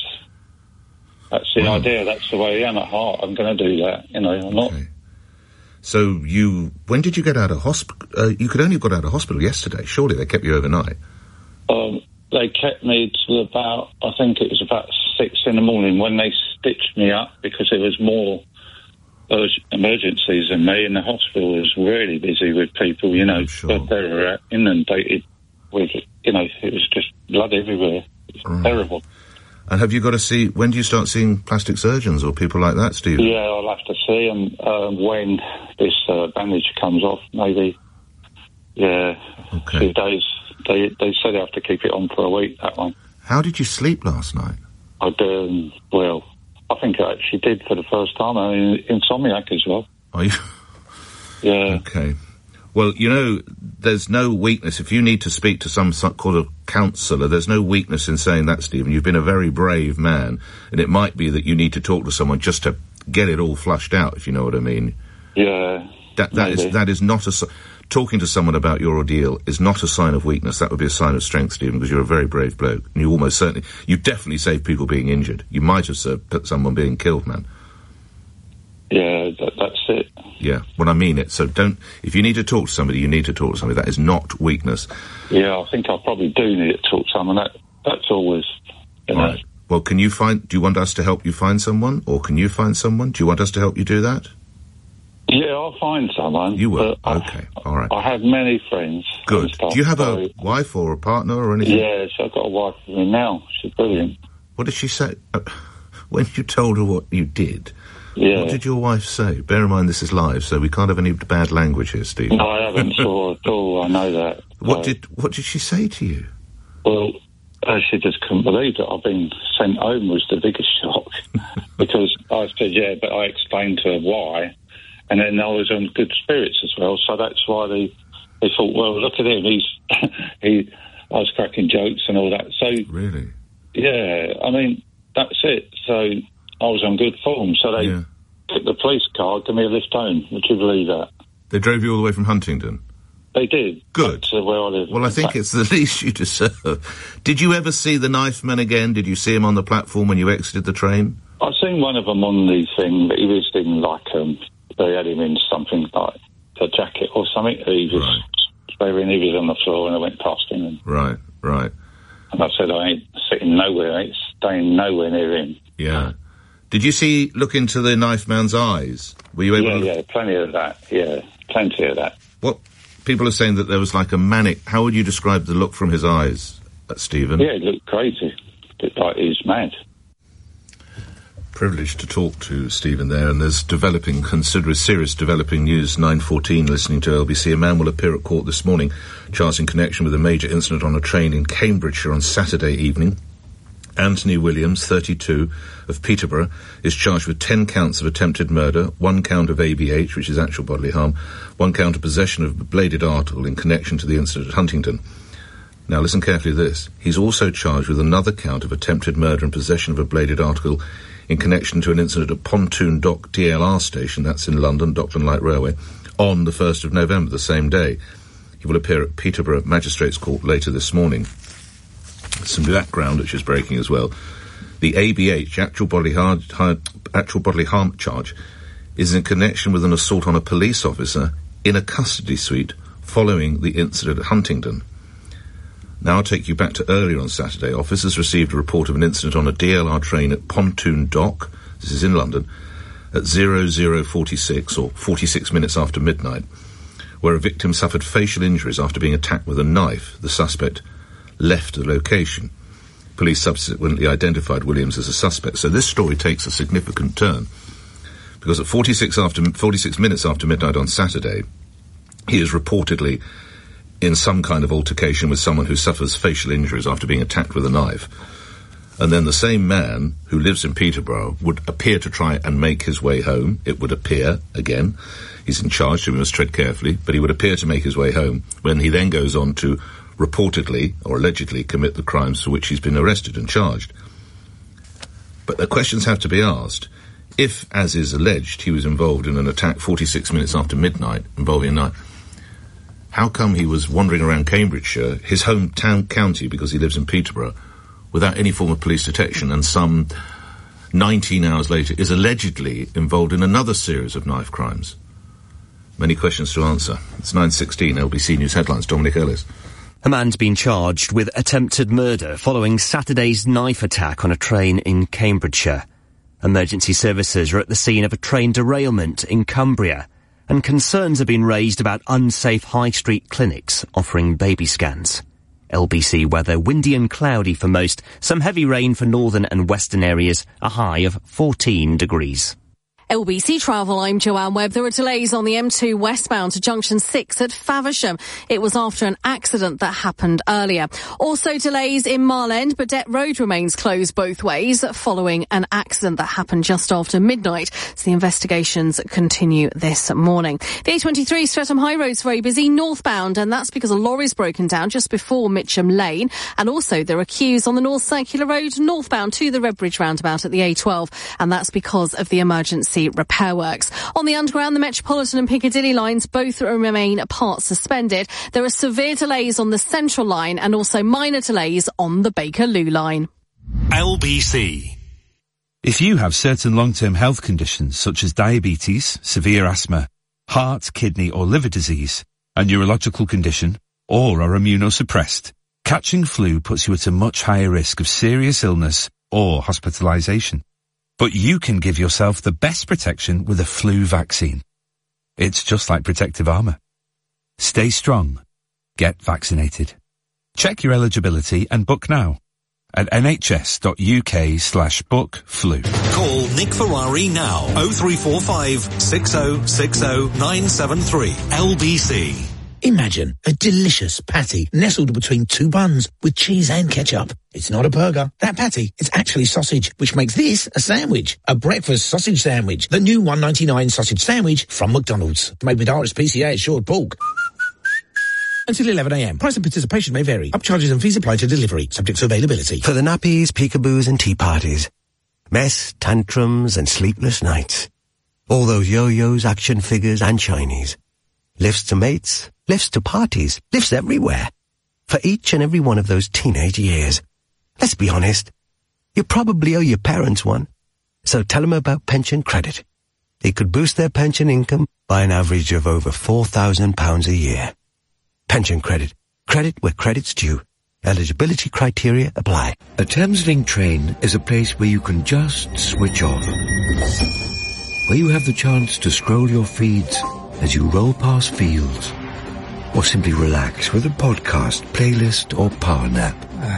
S5: That's the idea. That's the way I am at heart. I'm going to do that. You know, I'm not.
S1: So you, when did you get out of hospital? Uh, you could only have got out of hospital yesterday. Surely they kept you overnight.
S5: Um, they kept me till about, I think it was about six in the morning when they stitched me up because there was more ur- emergencies than me, and the hospital was really busy with people, you know,
S1: sure.
S5: but they were inundated with, you know, it was just blood everywhere. It was
S1: Right.
S5: terrible.
S1: And have you got to see, when do you start seeing plastic surgeons or people like that, Stephen?
S5: Yeah, I'll have to see them um, when this uh, bandage comes off, maybe. Yeah,
S1: Okay.
S5: a few days. They they said I have to keep it on for a week, that one.
S1: How did you sleep last night?
S5: I'd, um, well, I think I actually did for the first time. I mean, insomniac as well.
S1: Are you?
S5: Yeah.
S1: Okay. Well, you know, there's no weakness. If you need to speak to some sort of counsellor, there's no weakness in saying that, Stephen. You've been a very brave man, and it might be that you need to talk to someone just to get it all flushed out, if you know what I mean.
S5: Yeah.
S1: That that is
S5: maybe.
S1: that is not a s- talking to someone about your ordeal is not a sign of weakness. That would be a sign of strength, Stephen, because you're a very brave bloke, and you almost certainly you definitely saved people being injured. You might have saved someone being killed, man.
S5: Yeah, that, that's it.
S1: Yeah, well, I mean it. So don't. If you need to talk to somebody, you need to talk to somebody. That is not weakness.
S5: Yeah, I think I probably do need to talk to someone. That that's always, you know.
S1: Right. Well, can you find? Do you want us to help you find someone, or can you find someone? Do you want us to help you do that?
S5: Yeah, I'll find someone.
S1: You will.
S5: but
S1: Okay. All right.
S5: I, I have many friends. and
S1: Good.
S5: stuff,
S1: Do you have
S5: so-
S1: a wife or a partner or anything?
S5: Yes, I've got a wife with me now. She's brilliant.
S1: What did she say? Uh, when you told her what you did,
S5: Yeah.
S1: what did your wife say? Bear in mind this is live, so we can't have any bad language here, Steve.
S5: No, I haven't saw her at all. I know that.
S1: What
S5: So-
S1: did What did she say to you?
S5: Well, uh, she just couldn't believe that I've been sent home was the biggest shock. Because I said, yeah, but I explained to her why. And then I was on good spirits as well. So that's why they, they thought, well, look at him. He's, he, I was cracking jokes and all that. So,
S1: Really?
S5: yeah, I mean, that's it. So I was on good form. So they
S1: Yeah.
S5: took the police car, give me a lift home. Would you believe that?
S1: They drove you all the way from Huntingdon?
S5: They did.
S1: Good.
S5: That's, uh, where I live.
S1: Well, I think it's the least you deserve. Did you ever see the knife man again? Did you see him on the platform when you exited the train?
S5: I've seen one of them on the thing, but he was in like, um, they had him in something like a jacket or something. He was swearing, he was on the floor, and I went past him. And,
S1: Right, right.
S5: and I said, I ain't sitting nowhere, I ain't staying nowhere near him.
S1: Yeah. Did you see, look into the knife man's eyes? Were you able
S5: Yeah,
S1: to...
S5: yeah, plenty of that, yeah, plenty of that.
S1: What? People are saying that there was like a manic... How would you describe the look from his eyes, uh, Stephen?
S5: Yeah, it looked crazy. Looked like he was mad.
S1: Privileged to talk to Stephen there, and there's developing, considerably serious developing news. nine fourteen, listening to L B C. A man will appear at court this morning, charged in connection with a major incident on a train in Cambridgeshire on Saturday evening. Anthony Williams, thirty-two, of Peterborough, is charged with ten counts of attempted murder, one count of A B H, which is actual bodily harm, one count of possession of a bladed article in connection to the incident at Huntingdon. Now listen carefully to this. He's also charged with another count of attempted murder and possession of a bladed article in connection to an incident at Pontoon Dock D L R station, that's in London, Dockland Light Railway, on the first of November, the same day. He will appear at Peterborough Magistrates Court later this morning. Some background which is breaking as well. The A B H, actual bodily harm, actual bodily harm charge, is in connection with an assault on a police officer in a custody suite following the incident at Huntingdon. Now I'll take you back to earlier on Saturday. Officers received a report of an incident on a D L R train at Pontoon Dock, this is in London, at zero zero forty-six, or forty-six minutes after midnight, where a victim suffered facial injuries after being attacked with a knife. The suspect left the location. Police subsequently identified Williams as a suspect. So this story takes a significant turn, because at forty-six after forty-six minutes after midnight on Saturday, he is reportedly in some kind of altercation with someone who suffers facial injuries after being attacked with a knife. And then the same man, who lives in Peterborough, would appear to try and make his way home. It would appear, again, he's in charge, so we must tread carefully, but he would appear to make his way home, when he then goes on to reportedly, or allegedly, commit the crimes for which he's been arrested and charged. But the questions have to be asked. If, as is alleged, he was involved in an attack forty-six minutes after midnight, involving a knife, how come he was wandering around Cambridgeshire, his hometown county, because he lives in Peterborough, without any form of police detection, and some nineteen hours later is allegedly involved in another series of knife crimes? Many questions to answer. It's nine sixteen, L B C News Headlines, Dominic Ellis.
S6: A man's been charged with attempted murder following Saturday's knife attack on a train in Cambridgeshire. Emergency services are at the scene of a train derailment in Cumbria, and concerns have been raised about unsafe high street clinics offering baby scans. L B C weather, windy and cloudy for most. Some heavy rain for northern and western areas, a high of fourteen degrees.
S9: L B C Travel, I'm Joanne Webb. There are delays on the M two westbound to Junction six at Faversham. It was after an accident that happened earlier. Also delays in Mile End, Burdett Road remains closed both ways following an accident that happened just after midnight. So the investigations continue this morning. The A twenty-three Streatham High Road's very busy northbound, and that's because a lorry's broken down just before Mitcham Lane. And also there are queues on the North Circular Road northbound to the Redbridge roundabout at the A twelve, and that's because of the emergency repair works. On the Underground, the Metropolitan and Piccadilly lines both remain part suspended. There are severe delays on the Central line and also minor delays on the Bakerloo line.
S4: L B C.
S23: If you have certain long-term health conditions such as diabetes, severe asthma, heart, kidney or liver disease, a neurological condition, or are immunosuppressed, catching flu puts you at a much higher risk of serious illness or hospitalization. But you can give yourself the best protection with a flu vaccine. It's just like protective armour. Stay strong. Get vaccinated. Check your eligibility and book now at nhs.uk slash book flu.
S4: Call Nick Ferrari now. oh three four five, six oh six oh, nine seven three. L B C.
S11: Imagine a delicious patty nestled between two buns with cheese and ketchup. It's not a burger. That patty is actually sausage, which makes this a sandwich. A breakfast sausage sandwich. The new one ninety-nine sausage sandwich from McDonald's. Made with R S P C A assured pork. Until eleven a m. Price and participation may vary. Upcharges and fees apply to delivery. Subject to availability.
S26: For the nappies, peekaboos and tea parties. Mess, tantrums and sleepless nights. All those yo-yos, action figures and shinies. Lifts to mates, lifts to parties, lifts everywhere. For each and every one of those teenage years. Let's be honest. You probably owe your parents one. So tell them about pension credit. It could boost their pension income by an average of over four thousand pounds a year. Pension credit. Credit where credit's due. Eligibility criteria apply.
S12: A Thameslink train is a place where you can just switch off. Where you have the chance to scroll your feeds as you roll past fields, or simply relax with a podcast, playlist or power nap.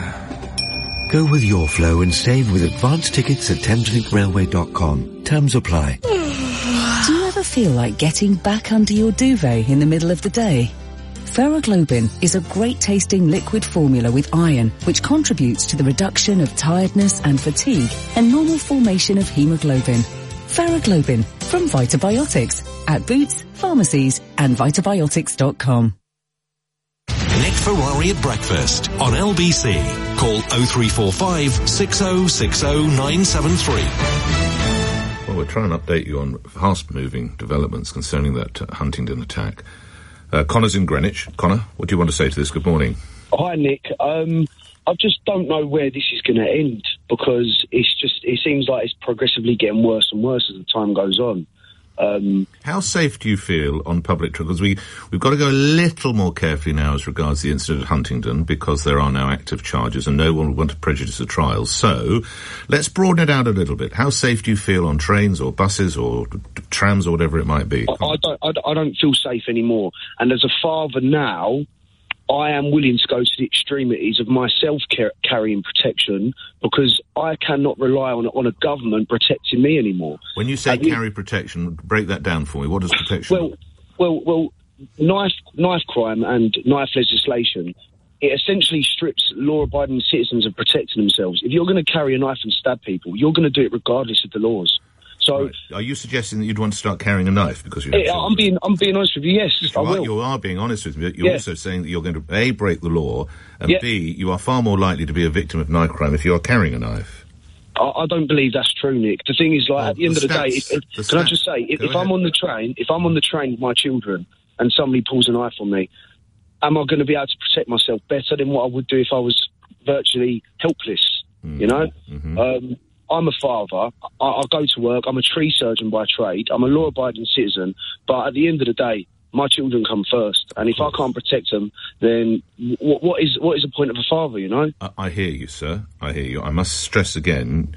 S12: Go with your flow and save with advance tickets at thameslink railway dot com. Terms apply.
S15: Do you ever feel like getting back under your duvet in the middle of the day? Ferroglobin is a great-tasting liquid formula with iron, which contributes to the reduction of tiredness and fatigue and normal formation of hemoglobin. Ferroglobin from Vitabiotics at Boots, pharmacies and vitabiotics dot com.
S4: Nick Ferrari at breakfast on L B C. Call oh three four five, six oh six oh, nine seven three.
S1: Well, we'll try and update you on fast-moving developments concerning that uh, Huntingdon attack. Uh, Connor's in Greenwich. Connor, what do you want to say to this? Good morning.
S20: Hi, Nick. Um, I just don't know where this is going to end, because it's just, it seems like it's progressively getting worse and worse as the time goes on. Um,
S1: How safe do you feel on public transport? Because we, we've got to go a little more carefully now as regards the incident at Huntingdon, because there are now active charges and no one will want to prejudice the trial. So let's broaden it out a little bit. How safe do you feel on trains or buses or t- t- trams or whatever it might be?
S20: I, I, don't, I, I don't feel safe anymore. And as a father now, I am willing to go to the extremities of myself car- carrying protection, because I cannot rely on on a government protecting me anymore.
S1: When you say
S20: and
S1: carry you, protection, break that down for me. What does protection
S20: well,
S1: mean?
S20: Well, well, knife, knife crime and knife legislation, it essentially strips law-abiding citizens of protecting themselves. If you're going to carry a knife and stab people, you're going to do it regardless of the laws. So,
S1: right. Are you suggesting that you'd want to start carrying a knife because you?
S20: Have I'm being, I'm being honest with you. Yes,
S1: you
S20: I
S1: are,
S20: will.
S1: You are being honest with me. You're
S20: yeah.
S1: also saying that you're going to A, break the law, and
S20: yeah.
S1: B, you are far more likely to be a victim of knife crime if you are carrying a knife.
S20: I, I don't believe that's true, Nick. The thing is, like,
S1: well,
S20: at the end
S1: the
S20: of the
S1: stats,
S20: day, if, if,
S1: the
S20: can
S1: stats.
S20: I just say, if, if I'm on the train, if I'm on the train with my children and somebody pulls a knife on me, am I going to be able to protect myself better than what I would do if I was virtually helpless? Mm-hmm. You know.
S1: Mm-hmm.
S20: Um, I'm a father, I, I go to work, I'm a tree surgeon by trade, I'm a law-abiding citizen, but at the end of the day, my children come first, and if I can't protect them, then w- what is what is the point of a father, you know?
S1: I, I hear you, sir, I hear you. I must stress again,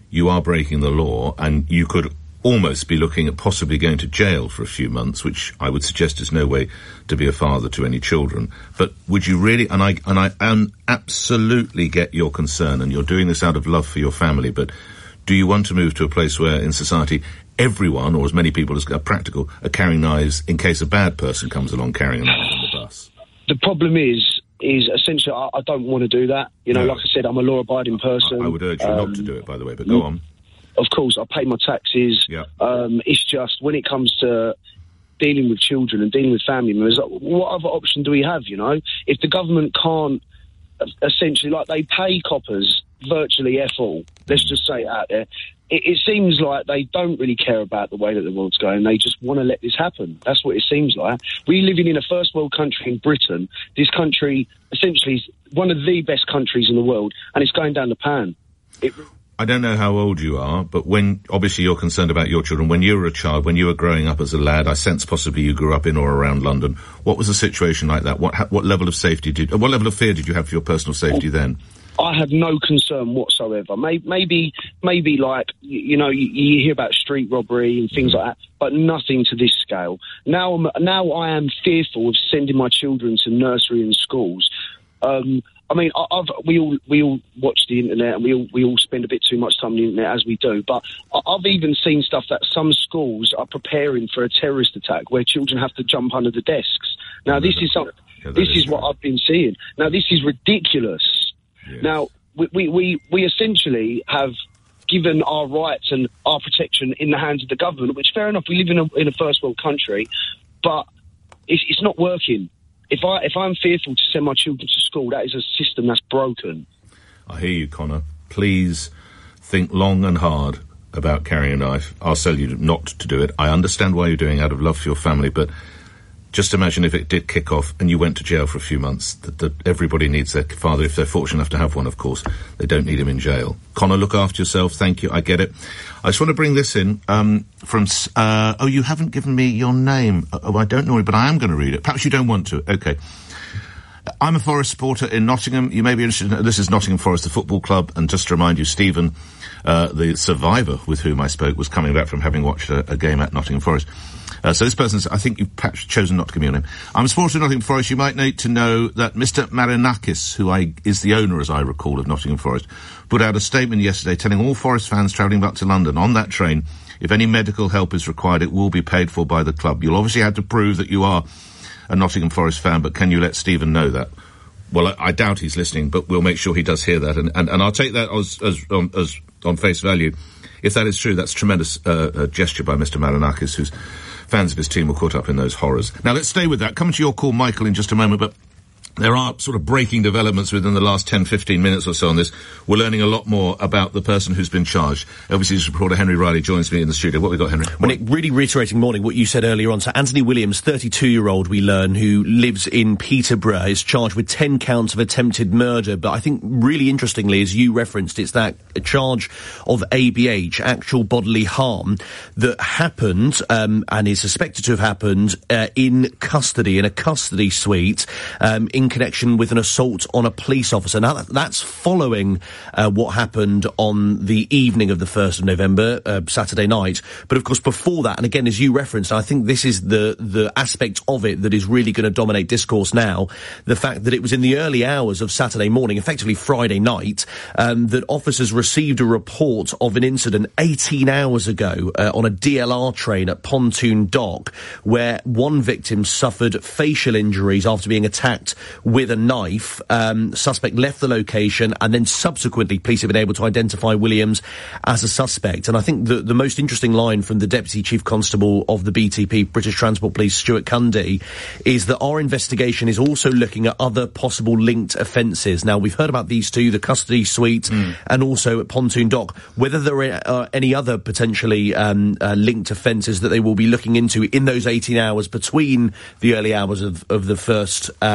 S1: you are breaking the law, and you could almost be looking at possibly going to jail for a few months, which I would suggest is no way to be a father to any children. But would you really, and I, and I um, absolutely get your concern, and you're doing this out of love for your family, but do you want to move to a place where in society everyone, or as many people as are practical, are carrying knives in case a bad person comes along carrying a knife on the bus?
S20: The problem is, is essentially I, I don't want to do that. You know,
S1: No.
S20: like I said, I'm a law-abiding person.
S1: I would urge you
S20: Um,
S1: not to do it, by the way, but go on.
S20: Of course, I pay my taxes.
S1: Yeah.
S20: Um, it's just when it comes to dealing with children and dealing with family members, what other option do we have, you know? If the government can't, uh, essentially, like, they pay coppers virtually F all, let's just say it out there, it, it seems like they don't really care about the way that the world's going. They just want to let this happen. That's what it seems like. We living in a first world country in Britain. This country, essentially, is one of the best countries in the world, and it's going down the pan. It,
S1: I don't know how old you are, but when, obviously you're concerned about your children, when you were a child, when you were growing up as a lad, I sense possibly you grew up in or around London. What was the situation like that? What ha- what level of safety did, uh, what level of fear did you have for your personal safety then?
S20: I had no concern whatsoever. Maybe, maybe, maybe like, you, you know, you, you hear about street robbery and things like that, but nothing to this scale. Now, I'm, now I am fearful of sending my children to nursery and schools. Um, I mean, I, I've, we all we all watch the internet, and we all we all spend a bit too much time on the internet as we do. But I, I've even seen stuff that some schools are preparing for a terrorist attack, where children have to jump under the desks. Now, this is something. This is what I've been seeing. Now, this is ridiculous.
S1: Yes.
S20: Now, we, we, we, we essentially have given our rights and our protection in the hands of the government, which, fair enough, we live in a, in a first world country, but it's, it's not working. If, I, if I'm fearful to send my children to school, that is a system that's broken.
S1: I hear you, Connor. Please think long and hard about carrying a knife. I'll tell you not to do it. I understand why you're doing it out of love for your family, but just imagine if it did kick off and you went to jail for a few months. That, that everybody needs their father, if they're fortunate enough to have one, of course. They don't need him in jail. Connor, look after yourself. Thank you. I get it. I just want to bring this in um, from... Uh, oh, you haven't given me your name. Oh, I don't know it, but I am going to read it. Perhaps you don't want to. Okay. I'm a Forest supporter in Nottingham. You may be interested in... This is Nottingham Forest, the football club. And just to remind you, Stephen, uh, the survivor with whom I spoke, was coming back from having watched a, a game at Nottingham Forest. Uh, so this person's, I think you've perhaps chosen not to give me your name. I'm a supporter of Nottingham Forest. You might need to know that Mister Marinakis, who I, is the owner, as I recall, of Nottingham Forest, put out a statement yesterday telling all Forest fans travelling back to London on that train, if any medical help is required, it will be paid for by the club. You'll obviously have to prove that you are a Nottingham Forest fan, but can you let Stephen know that? Well, I, I doubt he's listening, but we'll make sure he does hear that, and, and, and I'll take that as, as, um, as on face value. If that is true, that's a tremendous uh, uh, gesture by Mister Marinakis, who's fans of his team were caught up in those horrors. Now, let's stay with that. Coming to your call, Michael, in just a moment, but there are sort of breaking developments within the last ten, fifteen minutes or so on this. We're learning a lot more about the person who's been charged. Overseas reporter Henry Riley joins me in the studio. What have we got, Henry?
S14: Well, Nick, really reiterating morning what you said earlier on. So Anthony Williams, thirty-two-year-old, we learn, who lives in Peterborough, is charged with ten counts of attempted murder. But I think really interestingly, as you referenced, it's that a charge of A B H, actual bodily harm, that happened um, and is suspected to have happened uh, in custody, in a custody suite, um, in connection with an assault on a police officer. Now, that, that's following uh, what happened on the evening of the first of November, uh, Saturday night. But, of course, before that, and again, as you referenced, I think this is the, the aspect of it that is really going to dominate discourse now, the fact that it was in the early hours of Saturday morning, effectively Friday night, um, that officers received a report of an incident eighteen hours ago uh, on a D L R train at Pontoon Dock, where one victim suffered facial injuries after being attacked with a knife. Um, suspect left the location, and then subsequently police have been able to identify Williams as a suspect. And I think the, the most interesting line from the Deputy Chief Constable of the B T P, British Transport Police, Stuart Cundy, is that our investigation is also looking at other possible linked offences. Now, we've heard about these two, the custody suite mm. and also at Pontoon Dock. Whether there are uh, any other potentially um, uh, linked offences that they will be looking into in those eighteen hours between the early hours of, of the first um,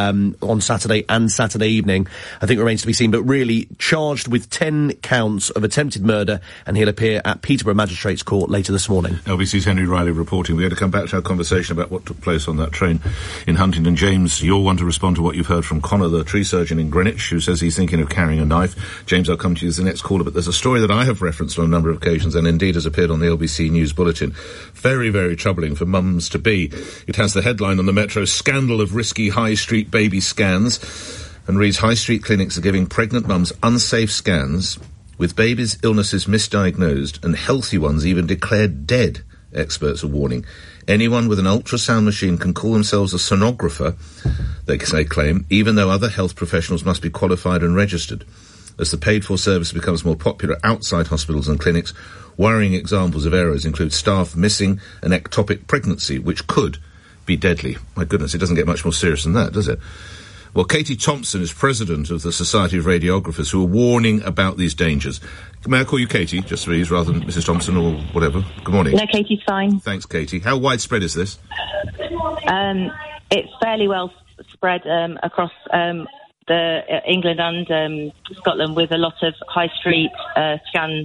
S14: on Saturday and Saturday evening, I think remains to be seen, but really charged with ten counts of attempted murder, and he'll appear at Peterborough Magistrates Court later this morning.
S1: L B C's Henry Riley reporting. We're going to come back to our conversation about what took place on that train in Huntingdon. James, you'll want to respond to what you've heard from Connor, the tree surgeon in Greenwich, who says he's thinking of carrying a knife. James, I'll come to you as the next caller, but there's a story that I have referenced on a number of occasions and indeed has appeared on the L B C News Bulletin. Very, very troubling for mums-to-be. It has the headline on the Metro, Scandal of Risky High Street Baby Scans, and reads, High Street clinics are giving pregnant mums unsafe scans, with babies' illnesses misdiagnosed and healthy ones even declared dead, experts are warning. Anyone with an ultrasound machine can call themselves a sonographer, they, they claim, even though other health professionals must be qualified and registered. As the paid-for service becomes more popular outside hospitals and clinics, worrying examples of errors include staff missing an ectopic pregnancy, which could be deadly. My goodness, it doesn't get much more serious than that, does it? Well, Katie Thompson is president of the Society of Radiographers, who are warning about these dangers. May I call you Katie, just please, rather than Missus Thompson or whatever? Good morning.
S16: No, Katie's fine.
S1: Thanks, Katie. How widespread is this?
S16: Um, it's fairly well spread um, across um, the uh, England and um, Scotland, with a lot of high street uh, scans.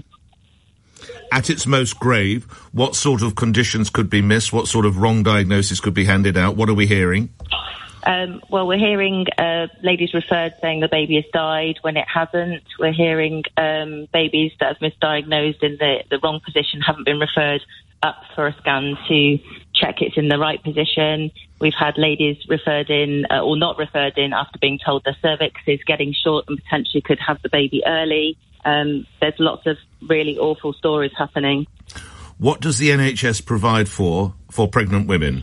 S1: At its most grave, what sort of conditions could be missed? What sort of wrong diagnosis could be handed out? What are we hearing?
S16: Um, well, we're hearing uh, ladies referred saying the baby has died when it hasn't. We're hearing um, babies that have misdiagnosed in the, the wrong position haven't been referred up for a scan to check it's in the right position. We've had ladies referred in uh, or not referred in after being told their cervix is getting short and potentially could have the baby early. Um, there's lots of really awful stories happening.
S1: What does the N H S provide for for pregnant women?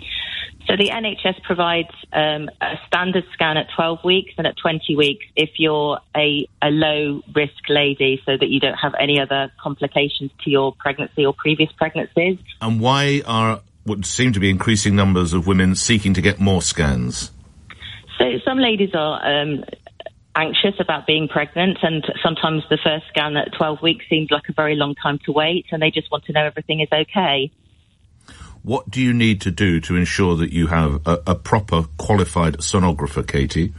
S16: So the N H S provides um, a standard scan at twelve weeks and at twenty weeks if you're a, a low-risk lady, so that you don't have any other complications to your pregnancy or previous pregnancies.
S1: And why are what seem to be increasing numbers of women seeking to get more scans?
S16: So some ladies are um, anxious about being pregnant, and sometimes the first scan at twelve weeks seems like a very long time to wait, and they just want to know everything is okay.
S1: What do you need to do to ensure that you have a, a proper qualified sonographer, Katie?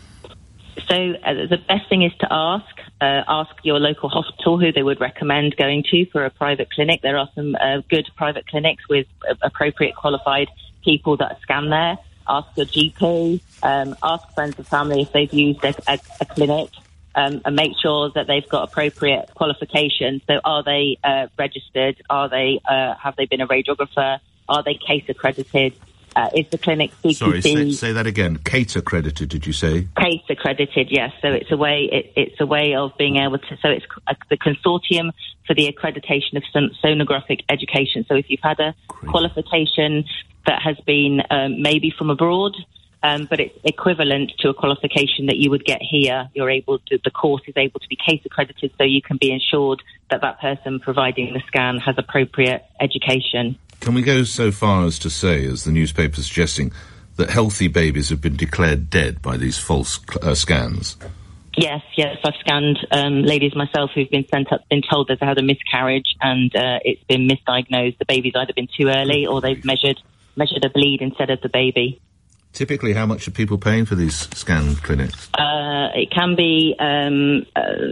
S16: So uh, the best thing is to ask. Uh, ask your local hospital who they would recommend going to for a private clinic. There are some uh, good private clinics with uh, appropriate qualified people that scan there. Ask your G P. Um, ask friends and family if they've used a, a, a clinic. Um, and make sure that they've got appropriate qualifications. So are they uh, registered? Are they uh, have they been a radiographer? Are they CASE accredited? Uh, is the clinic C Q C?
S1: Sorry, say, say that again. CASE accredited, did you say?
S16: CASE accredited, yes. So it's a way. It, it's a way of being able to. So it's uh, the Consortium for the Accreditation of Son- Sonographic Education. So if you've had a Great. qualification that has been um, maybe from abroad, um, but it's equivalent to a qualification that you would get here, you're able to. The course is able to be CASE accredited, so you can be ensured that that person providing the scan has appropriate education.
S1: Can we go so far as to say, as the newspaper is suggesting, that healthy babies have been declared dead by these false uh, scans?
S16: Yes, yes. I've scanned um, ladies myself who've been sent up, been told they've had a miscarriage and uh, it's been misdiagnosed. The baby's either been too early or they've measured measured a bleed instead of the baby.
S1: Typically, how much are people paying for these scan clinics?
S16: Uh, it can be um, uh,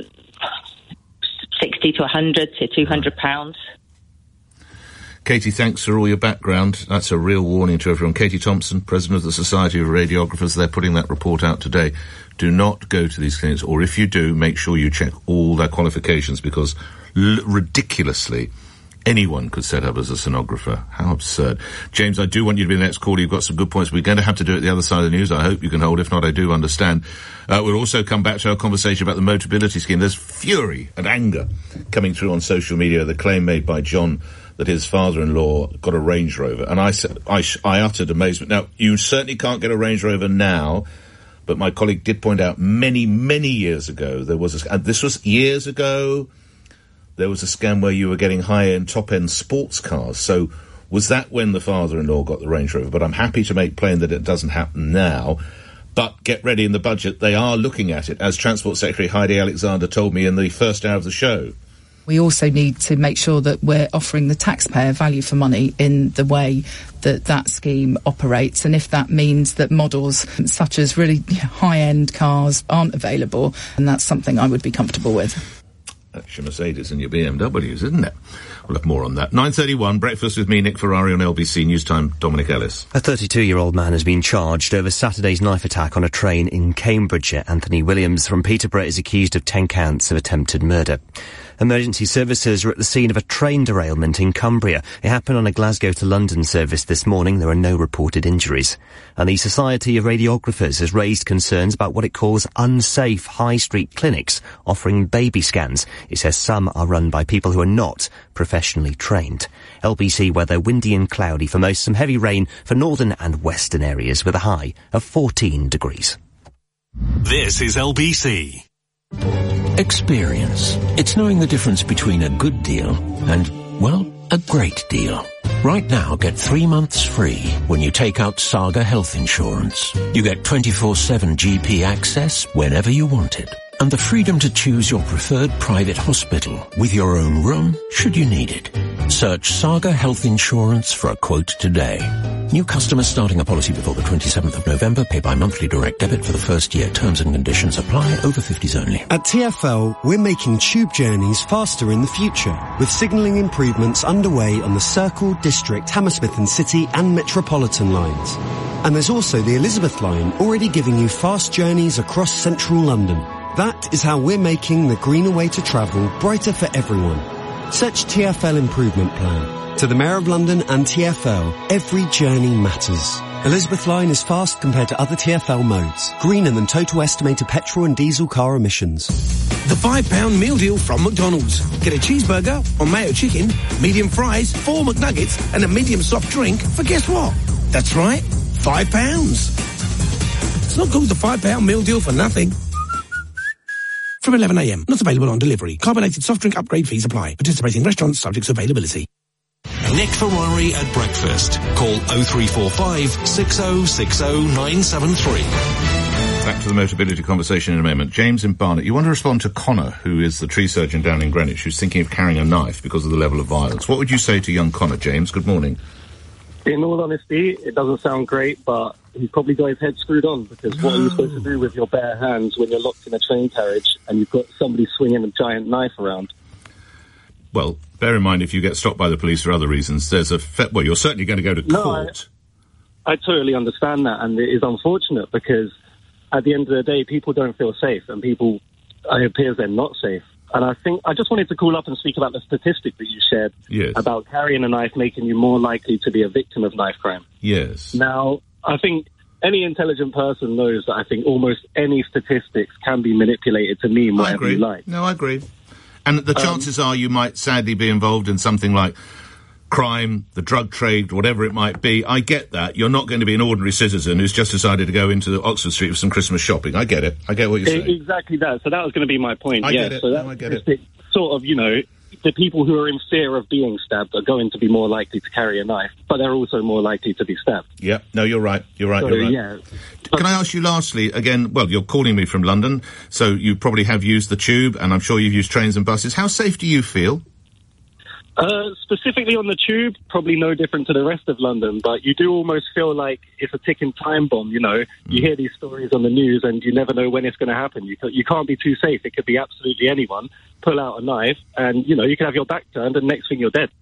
S16: sixty to one hundred to two hundred pounds.
S1: Katie, thanks for all your background. That's a real warning to everyone. Katie Thompson, President of the Society of Radiographers, they're putting that report out today. Do not go to these clinics, or if you do, make sure you check all their qualifications, because l- ridiculously, anyone could set up as a sonographer. How absurd. James, I do want you to be the next caller. You've got some good points. We're going to have to do it the other side of the news. I hope you can hold. If not, I do understand. Uh, we'll also come back to our conversation about the Motability Scheme. There's fury and anger coming through on social media. The claim made by John that his father-in-law got a Range Rover. And I, I, I uttered amazement. Now, you certainly can't get a Range Rover now, but my colleague did point out many, many years ago, there was a, and this was years ago, there was a scam where you were getting high-end, top-end sports cars. So was that when the father-in-law got the Range Rover? But I'm happy to make plain that it doesn't happen now. But get ready in the budget. They are looking at it, as Transport Secretary Heidi Alexander told me in the first hour of the show.
S13: We also need to make sure that we're offering the taxpayer value for money in the way that that scheme operates. And if that means that models such as really high-end cars aren't available, and that's something I would be comfortable with.
S1: That's your Mercedes and your B M Ws, isn't it? We'll have more on that. nine thirty-one, breakfast with me, Nick Ferrari, on L B C News Time, Dominic Ellis.
S6: A thirty-two-year-old man has been charged over Saturday's knife attack on a train in Cambridgeshire. Anthony Williams from Peterborough is accused of ten counts of attempted murder. Emergency services are at the scene of a train derailment in Cumbria. It happened on a Glasgow to London service this morning. There are no reported injuries. And the Society of Radiographers has raised concerns about what it calls unsafe high street clinics offering baby scans. It says some are run by people who are not professionally trained. L B C weather, windy and cloudy for most, some heavy rain for northern and western areas with a high of fourteen degrees.
S4: This is L B C.
S12: Experience. It's knowing the difference between a good deal and, well, a great deal. Right now, get three months free when you take out Saga Health Insurance. You get twenty-four seven G P access whenever you want it, and the freedom to choose your preferred private hospital with your own room should you need it. Search Saga Health Insurance for a quote today. New customers starting a policy before the twenty-seventh of November pay by monthly direct debit for the first year. Terms and conditions apply. Over fifties only.
S26: At T F L, we're making tube journeys faster in the future, with signalling improvements underway on the Circle, District, Hammersmith and City and Metropolitan lines. And there's also the Elizabeth line, already giving you fast journeys across central London. That is how we're making the greener way to travel brighter for everyone. Search T F L Improvement Plan. To the Mayor of London and T F L, every journey matters. Elizabeth Line is fast compared to other T F L modes. Greener than total estimated petrol and diesel car emissions.
S11: The five pound meal deal from McDonald's. Get a cheeseburger or mayo chicken, medium fries, four McNuggets and a medium soft drink for guess what? That's right, five pounds. It's not called the five pound meal deal for nothing. From eleven a m, not available on delivery. Carbonated soft drink upgrade fees apply. Participating restaurants subject to availability.
S4: Nick Ferrari at breakfast. Call oh three four five, six oh six oh, nine seven three.
S1: Back to the Motability conversation in a moment. James in Barnet, you want to respond to Connor, who is the tree surgeon down in Greenwich, who's thinking of carrying a knife because of the level of violence. What would you say to young Connor, James? Good morning.
S2: In all honesty, it doesn't sound great, but he's probably got his head screwed on, because what are you supposed to do with your bare hands when you're locked in a train carriage and you've got somebody swinging a giant knife around?
S1: Well, bear in mind, if you get stopped by the police for other reasons, there's a... Fe- well, you're certainly going to go to court.
S2: No, I, I totally understand that, and it is unfortunate, because at the end of the day, people don't feel safe, and people, it appears they're not safe. And I think I just wanted to call up and speak about the statistic that you shared
S1: yes.
S2: about carrying a knife making you more likely to be a victim of knife crime.
S1: Yes.
S2: Now, I think any intelligent person knows that I think almost any statistics can be manipulated to mean whatever you like.
S1: No, I agree. And the chances um, are you might sadly be involved in something like crime, the drug trade, whatever it might be. I get that. You're not going to be an ordinary citizen who's just decided to go into Oxford Street for some Christmas shopping. I get it. I get what you're saying.
S2: Exactly that. So that was going to be my point.
S1: I
S2: yeah,
S1: get it.
S2: So that
S1: no, I get it.
S2: Sort of, you know, the people who are in fear of being stabbed are going to be more likely to carry a knife, but they're also more likely to be stabbed.
S1: Yeah. No, you're right. You're right.
S2: So,
S1: you're right.
S2: Yeah.
S1: Can I ask you lastly, again, well, you're calling me from London, so you probably have used the tube, and I'm sure you've used trains and buses. How safe do you feel?
S2: Uh, specifically on the tube, probably no different to the rest of London, but you do almost feel like it's a ticking time bomb, you know. Mm. You hear these stories on the news and you never know when it's going to happen. You, you can't be too safe. It could be absolutely anyone. Pull out a knife and, you know, you can have your back turned and next thing you're dead.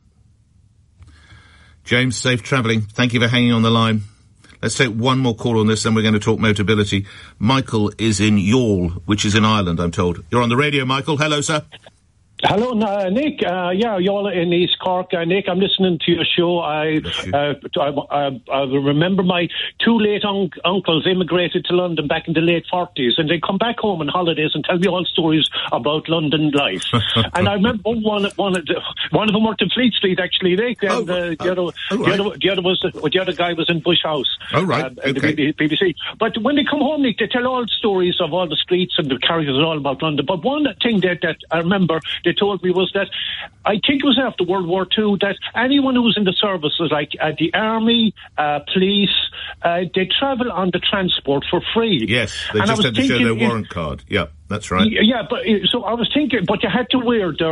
S1: James, safe travelling. Thank you for hanging on the line. Let's take one more call on this, then we're going to talk Motability. Michael is in Youghal, which is in Ireland, I'm told. You're on the radio, Michael. Hello, sir.
S18: Hello, uh, Nick. Uh, yeah, you're in East Cork. Uh, Nick, I'm listening to your show. I, uh, I, I, I remember my two late un- uncles immigrated to London back in the late forties, and they come back home on holidays and tell me all stories about London life. And I remember one, one, of the, one of them worked in Fleet Street, actually, Nick, and uh, the, other, oh, right. the, other, the, other was, the other guy was in Bush House.
S1: Oh, right.
S18: Uh,
S1: okay.
S18: The B B C. But when they come home, Nick, they tell all the stories of all the streets and the characters and all about London. But one thing that, that I remember... They told me was that I think it was after World War Two that anyone who was in the services, like uh, the army, uh, police, uh, they travel on the transport for free.
S1: Yes, they and just had to show their warrant card. Yeah, that's right.
S18: Yeah, but so I was thinking, but you had to wear their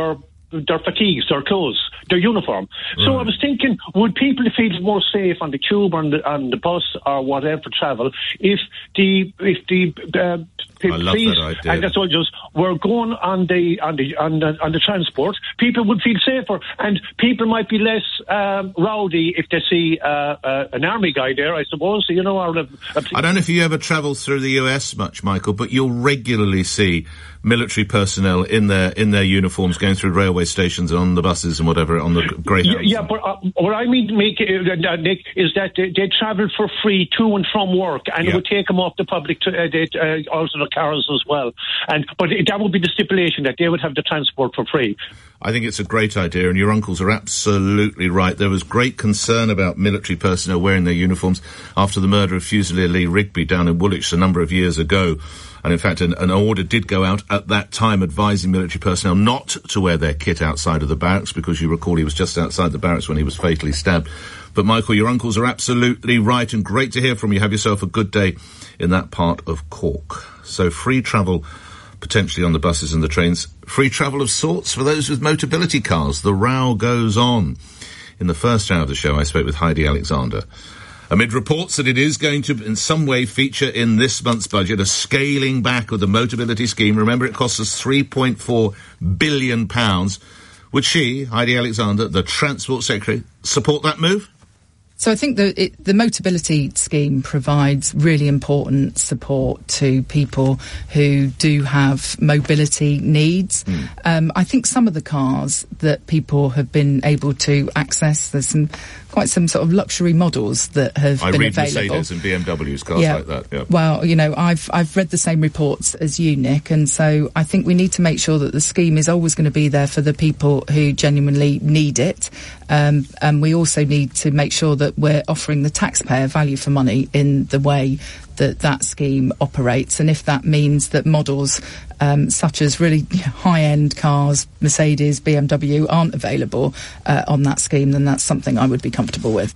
S18: their fatigues, their clothes, their uniform. Right. So I was thinking, would people feel more safe on the tube, on the on the bus, or whatever travel if the if the uh,
S1: I love
S18: police
S1: that idea.
S18: and the soldiers were going on the on the on the on the transport? People would feel safer, and people might be less um, rowdy if they see uh, uh, an army guy there, I suppose. You know, or a, a
S1: I don't know if you ever travel through the U S much, Michael, but you'll regularly see military personnel in their in their uniforms going through railway stations and on the buses and whatever on the Greyhounds.
S18: Yeah, yeah, but uh, what I mean, make, uh, Nick, is that they, they travel for free to and from work, and yeah. it would take them off the public, to, uh, they, uh, also the cars as well. And but it, that would be the stipulation, that they would have the transport for free.
S1: I think it's a great idea, and your uncles are absolutely right. There was great concern about military personnel wearing their uniforms after the murder of Fusilier Lee Rigby down in Woolwich a number of years ago. And in fact, an, an order did go out at that time advising military personnel not to wear their kit outside of the barracks, because you recall he was just outside the barracks when he was fatally stabbed. But Michael, your uncles are absolutely right, and great to hear from you. Have yourself a good day in that part of Cork. So free travel potentially on the buses and the trains. Free travel of sorts for those with Motability cars. The row goes on. In the first hour of the show, I spoke with Heidi Alexander. Amid reports that it is going to, in some way, feature in this month's budget a scaling back of the Motability scheme. Remember, it costs us three point four billion pounds. Would she, Heidi Alexander, the Transport Secretary, support that move?
S13: So I think the, it, the Motability scheme provides really important support to people who do have mobility needs. Mm. Um, I think some of the cars that people have been able to access, there's some quite some sort of luxury models that have
S1: I
S13: been
S1: read
S13: available.
S1: Mercedes and B M Ws, cars
S13: yeah.
S1: like that. Yeah.
S13: Well, you know, I've I've read the same reports as you, Nick, and so I think we need to make sure that the scheme is always going to be there for the people who genuinely need it, um, and we also need to make sure that we're offering the taxpayer value for money in the way that that scheme operates. And if that means that models um, such as really high-end cars, Mercedes, B M W, aren't available uh, on that scheme, then that's something I would be comfortable with.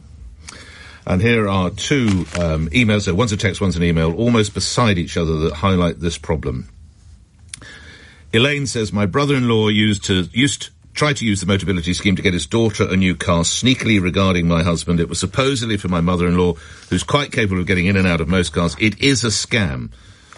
S1: And here are two um, emails, so one's a text, one's an email, almost beside each other, that highlight this problem. Elaine says, my brother-in-law used to used tried to use the Motability scheme to get his daughter a new car, sneakily regarding my husband. It was supposedly for my mother-in-law, who's quite capable of getting in and out of most cars. It is a scam.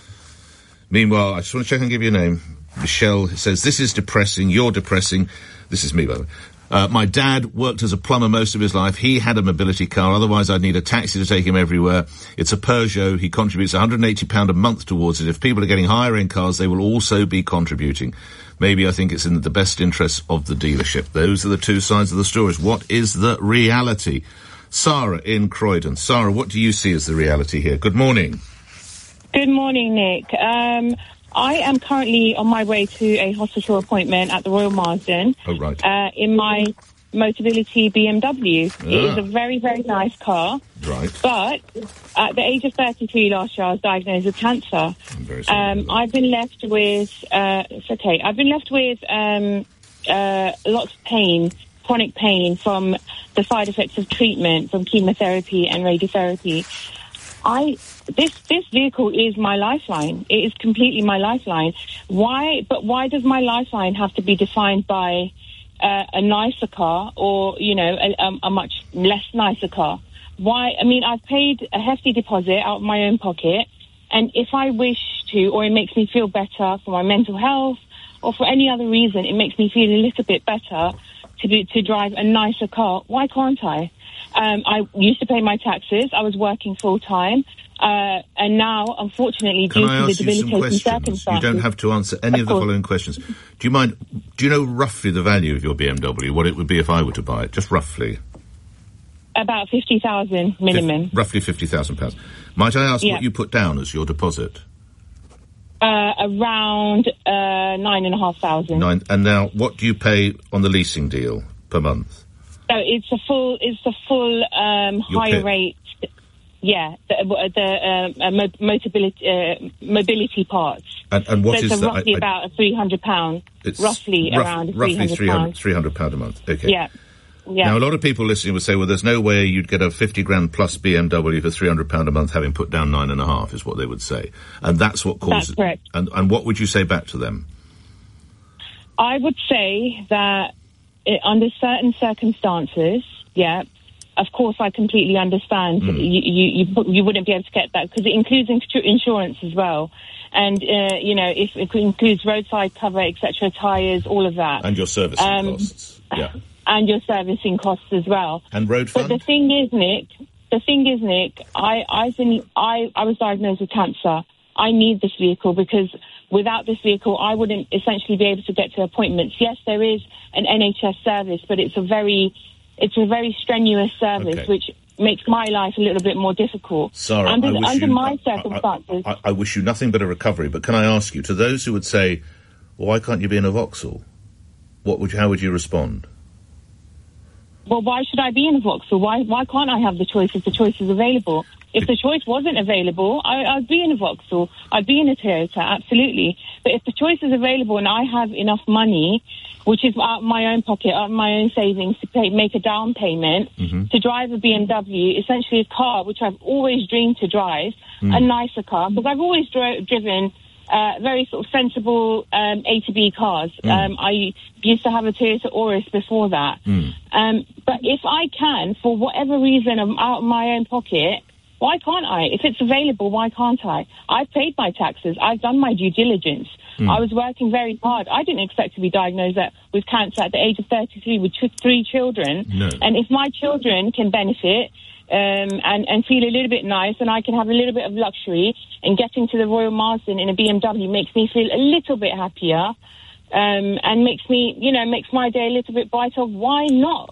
S1: Meanwhile, I just want to check and give you a name. Michelle says, this is depressing, you're depressing. This is me, by the way. Uh, my dad worked as a plumber most of his life. He had a mobility car, otherwise I'd need a taxi to take him everywhere. It's a Peugeot. He contributes one hundred eighty pounds a month towards it. If people are getting higher-end cars, they will also be contributing. Maybe I think it's in the best interests of the dealership. Those are the two sides of the stories. What is the reality? Sarah in Croydon. Sarah, what do you see as the reality here? Good morning.
S3: Good morning, Nick. Um, I am currently on my way to a hospital appointment at the Royal Marsden.
S1: Oh, right.
S3: Uh, in my Motability B M W. Ah. It is a very, very nice car.
S1: Right.
S3: But at the age of thirty-three last year, I was diagnosed with cancer.
S1: I'm very sorry.
S3: Um, I've been left with, uh, it's okay, I've been left with um, uh, lots of pain, chronic pain from the side effects of treatment, from chemotherapy and radiotherapy. I this this vehicle is my lifeline. It is completely my lifeline. Why? But why does my lifeline have to be defined by uh, a nicer car, or you know, a, a much less nicer car? Why? I mean, I've paid a hefty deposit out of my own pocket, and if I wish to, or it makes me feel better for my mental health, or for any other reason, it makes me feel a little bit better to be, to drive a nicer car. Why can't I? Um, I used to pay my taxes. I was working full time, uh, and now, unfortunately,
S1: Can
S3: due
S1: I
S3: to the
S1: ask you some
S3: debilitating
S1: questions?
S3: circumstances,
S1: You don't have to answer any of, of the following questions. Do you mind? Do you know roughly the value of your B M W? What it would be if I were to buy it? Just roughly.
S3: About fifty thousand minimum.
S1: Fif- roughly fifty thousand pounds. Might I ask
S3: yeah.
S1: what you put down as your deposit?
S3: Uh, around uh, nine and a half thousand.
S1: Nine. And now, what do you pay on the leasing deal per month?
S3: So it's a full, it's a full um, higher rate. Yeah, the, the uh, uh, mo- mobility, uh, mobility parts.
S1: And, and what
S3: so
S1: is
S3: it's
S1: that?
S3: roughly
S1: I, I,
S3: about a three hundred pound. Roughly
S1: rough,
S3: around
S1: roughly
S3: three hundred
S1: three hundred pound a month. Okay.
S3: Yeah. Yeah.
S1: Now, a lot of people listening would say, well, there's no way you'd get a fifty grand plus B M W for three hundred pound a month having put down nine and a half, is what they would say. And that's what causes...
S3: That's correct.
S1: And, and what would you say back to them?
S3: I would say that it, under certain circumstances, yeah, of course, I completely understand. Mm. You, you, you, you wouldn't be able to get that because it includes insur- insurance as well. And, uh, you know, if it includes roadside cover, et cetera, tyres, all of that.
S1: And your servicing um, costs. Yeah.
S3: And your servicing costs as well.
S1: And road fund?
S3: But the thing is, Nick, the thing is, Nick, I, I've been, I, I was diagnosed with cancer. I need this vehicle because without this vehicle, I wouldn't essentially be able to get to appointments. Yes, there is an N H S service, but it's a very... It's a very strenuous service, okay. which makes my life a little bit more difficult.
S1: Sarah,
S3: under,
S1: I wish
S3: under
S1: you,
S3: my
S1: I,
S3: circumstances...
S1: I, I, I wish you nothing but a recovery, but can I ask you, to those who would say, well, why can't you be in a Vauxhall? What would you, how would you respond?
S3: Well, why should I be in a Vauxhall? Why, why can't I have the choice if the choice is available? If the choice wasn't available, I, I'd be in a Vauxhall. I'd be in a Toyota, absolutely. But if the choice is available and I have enough money, which is out of my own pocket, out of my own savings, to pay, make a down payment, mm-hmm. to drive a B M W, essentially a car which I've always dreamed to drive, mm. a nicer car, because I've always dro- driven uh, very sort of sensible um, A to B cars. Mm. Um, I used to have a Toyota Auris before that. Mm. Um, but if I can, for whatever reason, I'm out of my own pocket, why can't I? If it's available, why can't I? I've paid my taxes. I've done my due diligence. Mm. I was working very hard. I didn't expect to be diagnosed at, with cancer at the age of thirty-three with two, three children.
S1: No.
S3: And if my children can benefit um, and, and feel a little bit nice and I can have a little bit of luxury, and getting to the Royal Marsden in a B M W makes me feel a little bit happier um, and makes me, you know, makes my day a little bit brighter, why not?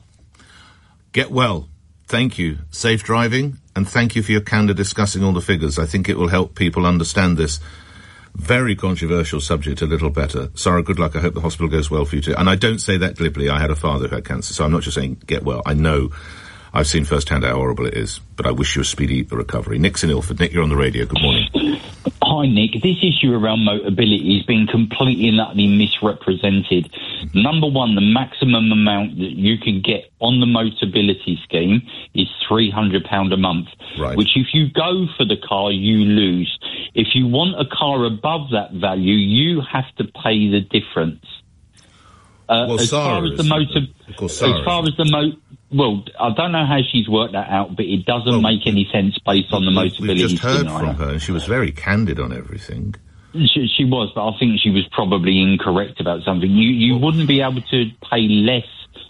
S1: Get well. Thank you. Safe driving. And thank you for your candour discussing all the figures. I think it will help people understand this very controversial subject a little better. Sarah, good luck. I hope the hospital goes well for you too. And I don't say that glibly. I had a father who had cancer, so I'm not just saying get well. I know, I've seen firsthand how horrible it is, but I wish you a speedy recovery. Nick's in Ilford. Nick, you're on the radio. Good morning.
S7: Hi, Nick. This issue around motability has been completely and utterly misrepresented. Mm-hmm. Number one, the maximum amount that you can get on the motability scheme is three hundred pounds a month,
S1: right.
S7: which if you go for the car, you lose. If you want a car above that value, you have to pay the difference. Uh,
S1: well,
S7: as
S1: Sarah
S7: far as the motor,
S1: of course, Sarah
S7: as far as the mo, well, I don't know how she's worked that out, but it doesn't well, make any sense based on the motability.
S1: We've just heard
S7: scenario.
S1: from her, and she was very candid on everything.
S7: She, she was, but I think she was probably incorrect about something. You you well, wouldn't be able to pay less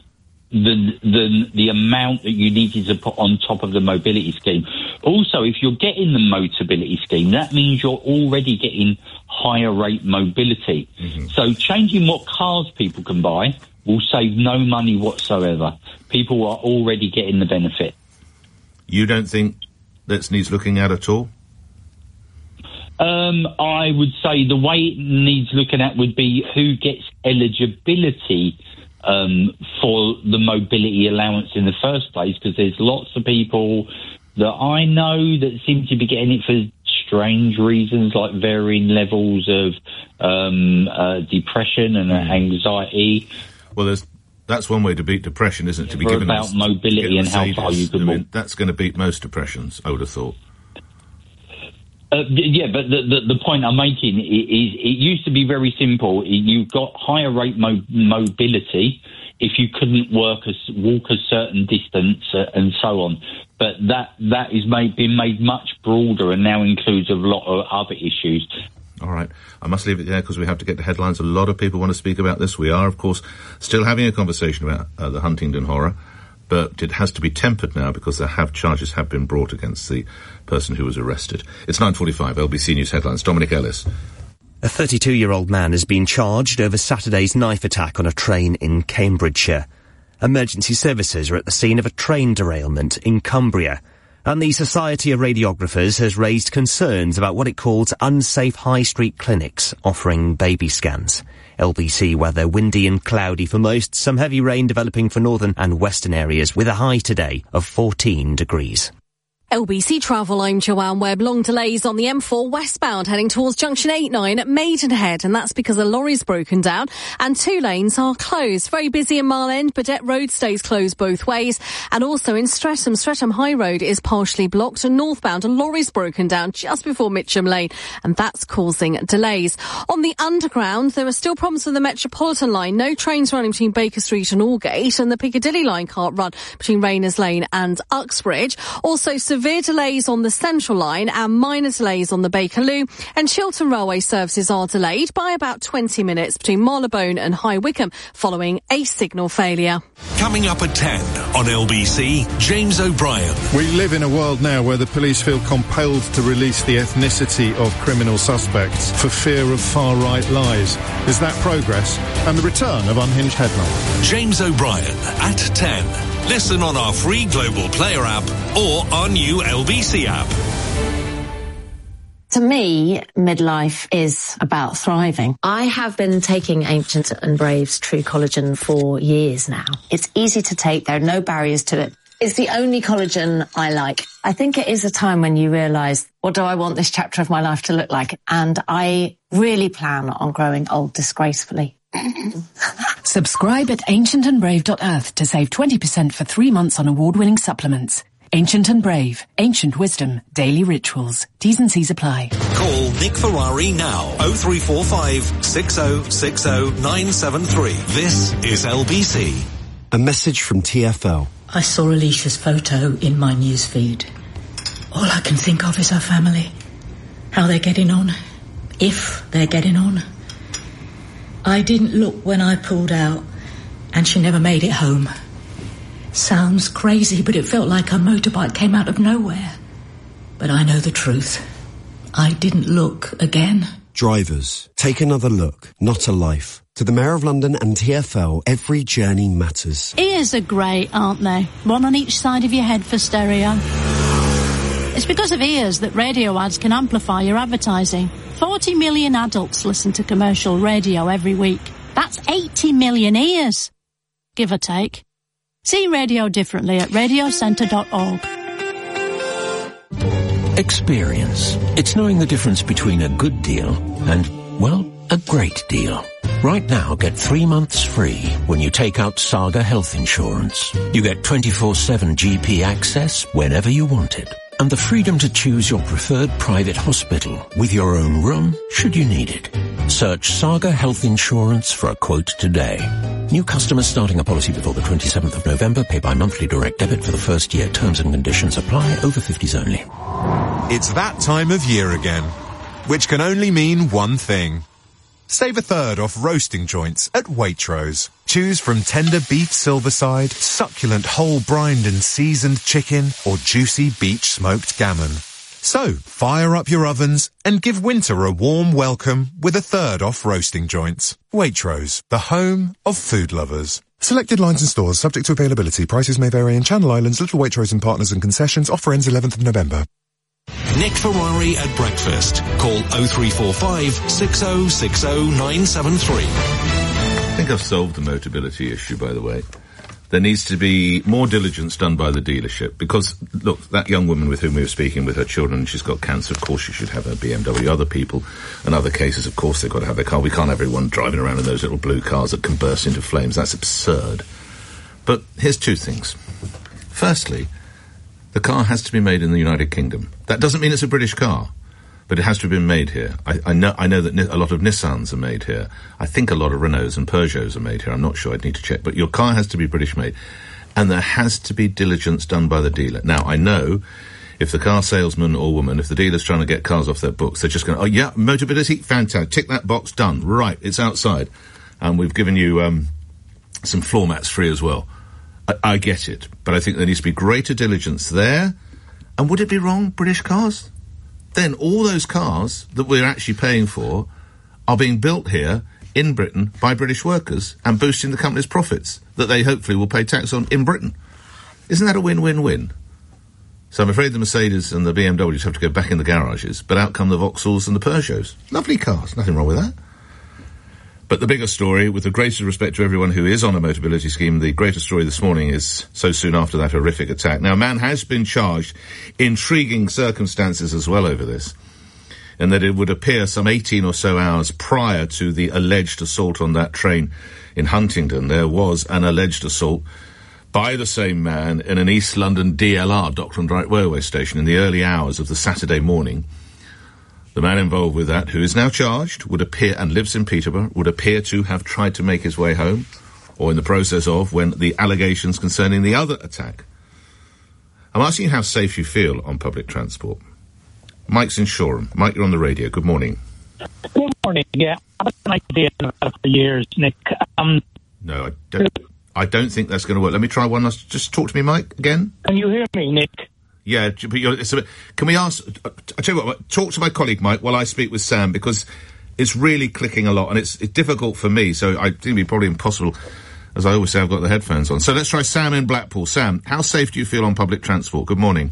S7: than than the amount that you needed to put on top of the mobility scheme. Also, if you're getting the motability scheme, that means you're already getting higher rate mobility. Mm-hmm. So changing what cars people can buy will save no money whatsoever. People are already getting the benefit.
S1: You don't think that needs looking at at all?
S7: Um, I would say the way it needs looking at would be who gets eligibility um, for the mobility allowance in the first place, because there's lots of people that I know that seem to be getting it for strange reasons, like varying levels of um, uh, depression and mm. anxiety.
S1: Well, there's, that's one way to beat depression, isn't it? To be
S7: For
S1: given
S7: about
S1: this,
S7: mobility and how far you can
S1: I mean,
S7: walk.
S1: That's going to beat most depressions, I would have thought.
S7: Uh, yeah, but the, the the point I'm making is it used to be very simple. You got higher rate mo- mobility if you couldn't work a, walk a certain distance uh, and so on. But that that is made, been made much broader and now includes a lot of other issues.
S1: All right. I must leave it there because we have to get to headlines. A lot of people want to speak about this. We are, of course, still having a conversation about uh, the Huntingdon horror, but it has to be tempered now because there have charges have been brought against the person who was arrested. It's nine forty-five, L B C News headlines. Dominic Ellis.
S6: A thirty-two-year-old man has been charged over Saturday's knife attack on a train in Cambridgeshire. Emergency services are at the scene of a train derailment in Cumbria, and the Society of Radiographers has raised concerns about what it calls unsafe high street clinics offering baby scans. L B C weather, windy and cloudy for most, some heavy rain developing for northern and western areas with a high today of fourteen degrees.
S9: L B C Travel, I'm Joanne Webb. Long delays on the M four westbound heading towards junction eight nine at Maidenhead, and that's because a lorry's broken down and two lanes are closed. Very busy in Mile End. Burdett Road stays closed both ways, and also in Streatham, Streatham High Road is partially blocked and northbound. A lorry's broken down just before Mitcham Lane, and that's causing delays. On the Underground, there are still problems with the Metropolitan line. No trains running between Baker Street and Aldgate, and the Piccadilly line can't run between Rayners Lane and Uxbridge. Also, severe delays on the Central Line and minor delays on the Bakerloo, and Chiltern Railway services are delayed by about twenty minutes between Marylebone and High Wycombe following a signal failure.
S4: Coming up at ten on L B C, James O'Brien.
S8: We live in a world now where the police feel compelled to release the ethnicity of criminal suspects for fear of far-right lies. Is that progress? And the return of unhinged headlines.
S4: James O'Brien at ten. Listen on our free Global Player app or our new L B C app.
S10: To me, midlife is about thriving. I have been taking Ancient and Brave's True Collagen for years now. It's easy to take. There are no barriers to it. It's the only collagen I like. I think it is a time when you realise, what do I want this chapter of my life to look like? And I really plan on growing old disgracefully.
S21: Subscribe at ancient and brave dot earth to save twenty percent for three months on award-winning supplements. Ancient and Brave. Ancient wisdom. Daily rituals. T's and C's apply.
S4: Call Nick Ferrari now. oh three four five, six oh six oh, nine seven three. This is L B C.
S26: A message from T F L.
S22: I saw Alicia's photo in my newsfeed. All I can think of is her family. How they're getting on. If they're getting on. I didn't look when I pulled out, and she never made it home. Sounds crazy, but it felt like her motorbike came out of nowhere. But I know the truth. I didn't look again.
S26: Drivers, take another look, not a life. To the Mayor of London and T F L, every journey matters.
S24: Ears are great, aren't they? One on each side of your head for stereo. It's because of ears that radio ads can amplify your advertising. forty million adults listen to commercial radio every week. That's eighty million ears, give or take. See radio differently at radio centre dot org.
S12: Experience. It's knowing the difference between a good deal and, well, a great deal. Right now, get three months free when you take out Saga Health Insurance. You get twenty-four seven G P access whenever you want it, and the freedom to choose your preferred private hospital with your own room should you need it. Search Saga Health Insurance for a quote today. New customers starting a policy before the twenty-seventh of November pay by monthly direct debit for the first year. Terms and conditions apply. Over fifties only.
S25: It's that time of year again, which can only mean one thing. Save a third off roasting joints at Waitrose. Choose from tender beef silverside, succulent whole brined and seasoned chicken, or juicy beach smoked gammon. So, fire up your ovens and give winter a warm welcome with a third off roasting joints. Waitrose, the home of food lovers. Selected lines and stores subject to availability. Prices may vary in Channel Islands, Little Waitrose and Partners and Concessions. Offer ends eleventh of November.
S4: Nick Ferrari at breakfast. Call oh three four five, six oh six oh, nine seven three.
S1: I think I've solved the Motability issue, by the way. There needs to be more diligence done by the dealership because, look, that young woman with whom we were speaking with her children, she's got cancer, of course she should have her B M W. Other people and other cases, of course they've got to have their car. We can't have everyone driving around in those little blue cars that can burst into flames. That's absurd. But here's two things. Firstly, the car has to be made in the United Kingdom. That doesn't mean it's a British car, but it has to have been made here. I, I know I know that a lot of Nissans are made here. I think a lot of Renaults and Peugeots are made here. I'm not sure. I'd need to check. But your car has to be British made. And there has to be diligence done by the dealer. Now, I know if the car salesman or woman, if the dealer's trying to get cars off their books, they're just going, oh, yeah, Motability, fantastic. Tick that box, done. Right, it's outside. And we've given you um, some floor mats free as well. I, I get it. But I think there needs to be greater diligence there. And would it be wrong, British cars? Then all those cars that we're actually paying for are being built here in Britain by British workers and boosting the company's profits that they hopefully will pay tax on in Britain. Isn't that a win-win-win? So I'm afraid the Mercedes and the B M Ws have to go back in the garages, but out come the Vauxhalls and the Peugeots. Lovely cars, nothing wrong with that. But the bigger story, with the greatest respect to everyone who is on a Motability scheme, the greatest story this morning is so soon after that horrific attack. Now, a man has been charged, intriguing circumstances as well over this, and that it would appear some eighteen or so hours prior to the alleged assault on that train in Huntingdon, there was an alleged assault by the same man in an East London D L R, Doctor and Wright Railway Station, in the early hours of the Saturday morning. The man involved with that, who is now charged, would appear, and lives in Peterborough, would appear to have tried to make his way home, or in the process of, when the allegations concerning the other attack. I'm asking you how safe you feel on public transport. Mike's in Shoreham. Mike, you're on the radio. Good morning.
S5: Good morning. Yeah, I've been an idea for years, Nick. Um,
S1: no, I don't. I don't think that's going to work. Let me try one last. Just talk to me, Mike, again.
S5: Can you hear me, Nick?
S1: Yeah, but you're, it's a bit, can we ask, I tell you what, talk to my colleague Mike while I speak with Sam, because it's really clicking a lot and it's, it's difficult for me, so I think it'd be probably impossible. As I always say, I've got the headphones on. So let's try Sam in Blackpool. Sam, how safe do you feel on public transport? Good morning.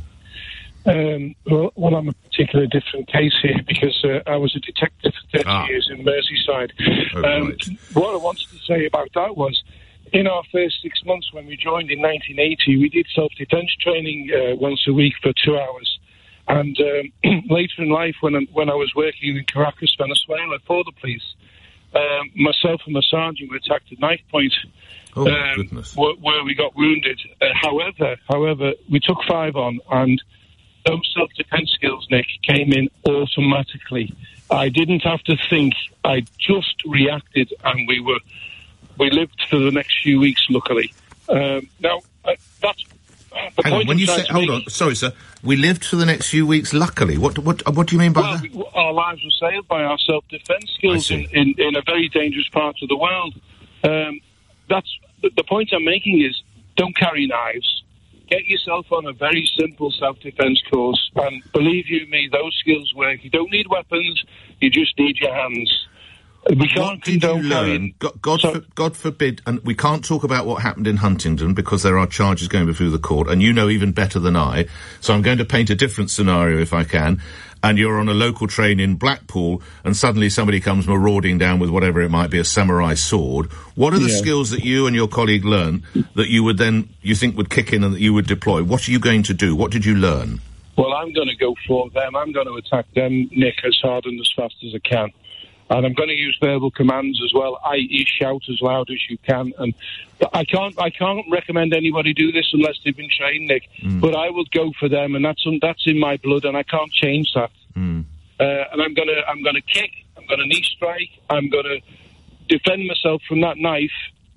S15: Um, well, well, I'm a particularly different case here because uh, I was a detective for thirty ah. years in Merseyside.
S1: Oh,
S15: um,
S1: right.
S15: What I wanted to say about that was, in our first six months when we joined in nineteen eighty, we did self-defence training uh, once a week for two hours. And um, later in life, when I, when I was working in Caracas, Venezuela, for the police, um, myself and my sergeant were attacked at knife point,
S1: oh,
S15: um,
S1: goodness.
S15: where, where we got wounded. Uh, however, however, we took five on, and those self-defence skills, Nick, came in automatically. I didn't have to think. I just reacted, and we were... We lived for the next few weeks, luckily. Um, now, uh, that's uh, the
S1: Hang
S15: point
S1: on, when you say, hold on, sorry, sir. We lived for the next few weeks, luckily. What what what do you mean by
S15: well,
S1: that?
S15: We, our lives were saved by our self-defence skills in, in, in a very dangerous part of the world. Um, that's the, the point I'm making is, don't carry knives. Get yourself on a very simple self-defence course, and believe you me, those skills work. You don't need weapons, you just need your hands. We can't
S1: what did you learn? God, God, for, God forbid, and we can't talk about what happened in Huntingdon because there are charges going before the court, and you know even better than I, so I'm going to paint a different scenario if I can, and you're on a local train in Blackpool, and suddenly somebody comes marauding down with whatever it might be, a samurai sword. What are the yeah. skills that you and your colleague learn that you would then, you think would kick in and that you would deploy? What are you going to do? What did you learn?
S15: Well, I'm going to go for them. I'm going to attack them, Nick, as hard and as fast as I can. And I'm going to use verbal commands as well, that is shout as loud as you can. And I can't I can't recommend anybody do this unless they've been trained, Nick. Mm. But I will go for them, and that's that's in my blood, and I can't change that.
S1: Mm.
S15: Uh, and I'm going to I'm going to kick, I'm going to knee strike, I'm going to defend myself from that knife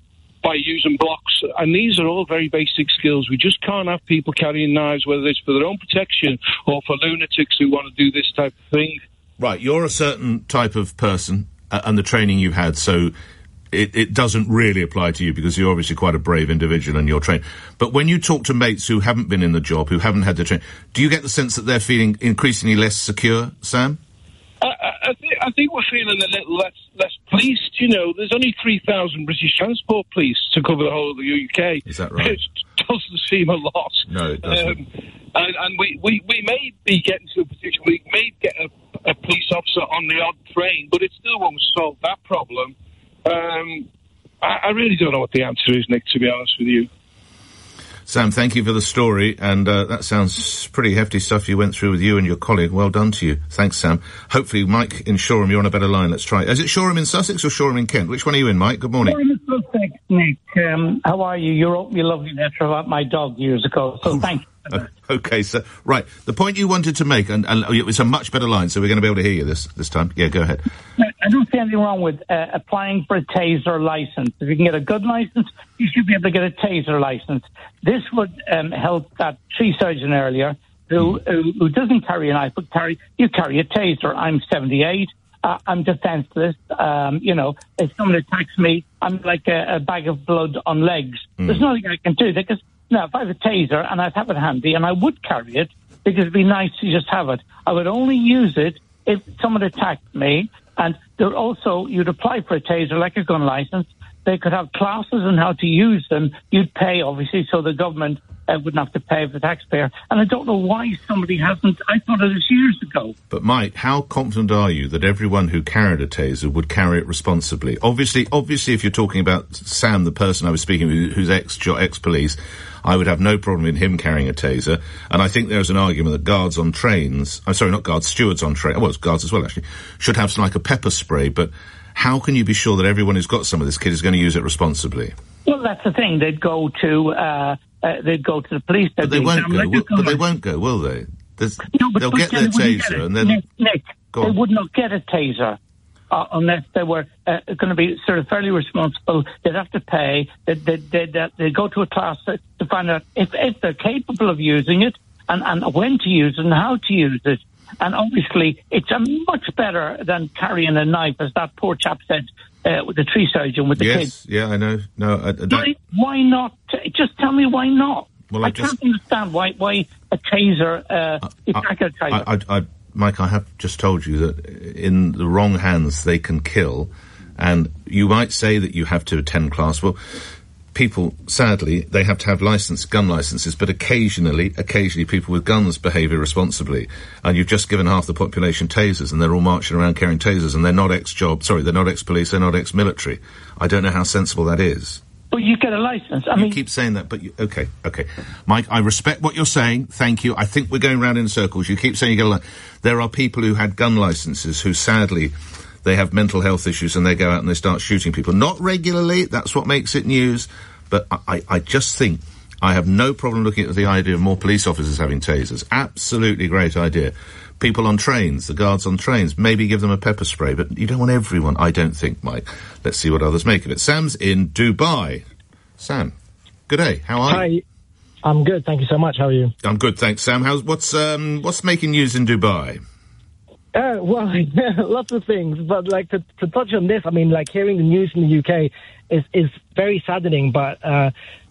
S15: by using blocks. And these are all very basic skills. We just can't have people carrying knives, whether it's for their own protection or for lunatics who want to do this type of thing.
S1: Right, you're a certain type of person, uh, and the training you've had, so it, it doesn't really apply to you because you're obviously quite a brave individual and you're trained. But when you talk to mates who haven't been in the job, who haven't had the training, do you get the sense that they're feeling increasingly less secure, Sam?
S15: I, I, th- I think we're feeling a little less less policed. You know, there's only three thousand British Transport Police to cover the whole of the U K.
S1: Is that right?
S15: It doesn't seem a lot.
S1: No, it doesn't.
S15: Um, and and we, we, we may be getting to a position we may get a, a police officer on the odd train, but it still won't solve that problem. Um, I, I really don't know what the answer is, Nick, to be honest with you.
S1: Sam, thank you for the story, and uh, that sounds pretty hefty stuff you went through with you and your colleague. Well done to you. Thanks, Sam. Hopefully, Mike in Shoreham, you're on a better line. Let's try it. Is it Shoreham in Sussex or Shoreham in Kent? Which one are you in, Mike? Good morning.
S5: Shoreham in Sussex, Nick. Um, how are you? You wrote me a lovely letter about my dog years ago, so oh, thank you.
S1: Uh, okay, so, right. The point you wanted to make, and, and it's a much better line, so we're going to be able to hear you this, this time. Yeah, go ahead.
S5: I don't see anything wrong with uh, applying for a taser license. If you can get a good license, you should be able to get a taser license. This would um, help that tree surgeon earlier who, who who doesn't carry a knife, but carry you carry a taser. I'm seventy-eight. Uh, I'm defenseless. Um, you know, if someone attacks me, I'm like a, a bag of blood on legs. Mm. There's nothing I can do because now if I have a taser and I'd have it handy, and I would carry it because it'd be nice to just have it. I would only use it if someone attacked me. And there also, you'd apply for a taser like a gun license. they could have classes on how to use them. You'd pay, obviously, so the government uh, wouldn't have to pay for the taxpayer. And I don't know why somebody hasn't. I thought of this years ago.
S1: But, Mike, how confident are you that everyone who carried a taser would carry it responsibly? Obviously, obviously, if you're talking about Sam, the person I was speaking with, who's ex, ex-police, I would have no problem in him carrying a taser. And I think there's an argument that guards on trains, I'm sorry, not guards, stewards on trains, well, it's guards as well, actually, should have some, like a pepper spray. But how can you be sure that everyone who's got some of this kit is going to use it responsibly?
S5: Well, that's the thing. They'd go to, uh, uh, they'd go to the police.
S1: But they won't go, will, but they won't go, will they? There's,
S5: no, but
S1: they'll
S5: but
S1: get their taser and then...
S5: Nick, Nick
S1: go
S5: they
S1: on.
S5: would not get a taser. Uh, unless they were uh, going to be sort of fairly responsible. They'd have to pay. They'd, they'd, they'd, uh, they'd go to a class to, to find out if, if they're capable of using it and, and when to use it and how to use it. And obviously, it's a much better than carrying a knife, as that poor chap said uh, with the tree surgeon with the
S1: yes,
S5: kids.
S1: Yeah, I know. No, uh, that...
S5: why, why not? Just tell me why not.
S1: Well, I,
S5: I
S1: just...
S5: can't understand why why a taser, uh, is like a taser.
S1: I, I, I, Mike, I have just told you that in the wrong hands they can kill, and you might say that you have to attend class. Well, people, sadly, they have to have license, gun licenses, but occasionally, occasionally people with guns behave irresponsibly, and you've just given half the population tasers, and they're all marching around carrying tasers, and they're not ex-job, sorry, they're not ex-police, they're not ex-military. I don't know how sensible that is.
S5: But you get a license. I
S1: you
S5: mean,
S1: keep saying that, but you, okay, okay, Mike, I respect what you're saying. Thank you. I think we're going round in circles. You keep saying you get a license. There are people who had gun licenses who, sadly, they have mental health issues and they go out and they start shooting people. Not regularly. That's what makes it news. But I, I, I just think I have no problem looking at the idea of more police officers having tasers. Absolutely great idea. People on trains, the guards on trains, maybe give them a pepper spray, but you don't want everyone, I don't think, Mike. Let's see what others make of it. Sam's in Dubai. Sam, good day. How are
S14: Hi.
S1: you?
S14: I'm good, thank you so much. How are you?
S1: I'm good, thanks, Sam. How's what's um what's making news in Dubai?
S14: Uh, well, lots of things, but like to, to touch on this, I mean, like hearing the news in the U K is is very saddening. But uh,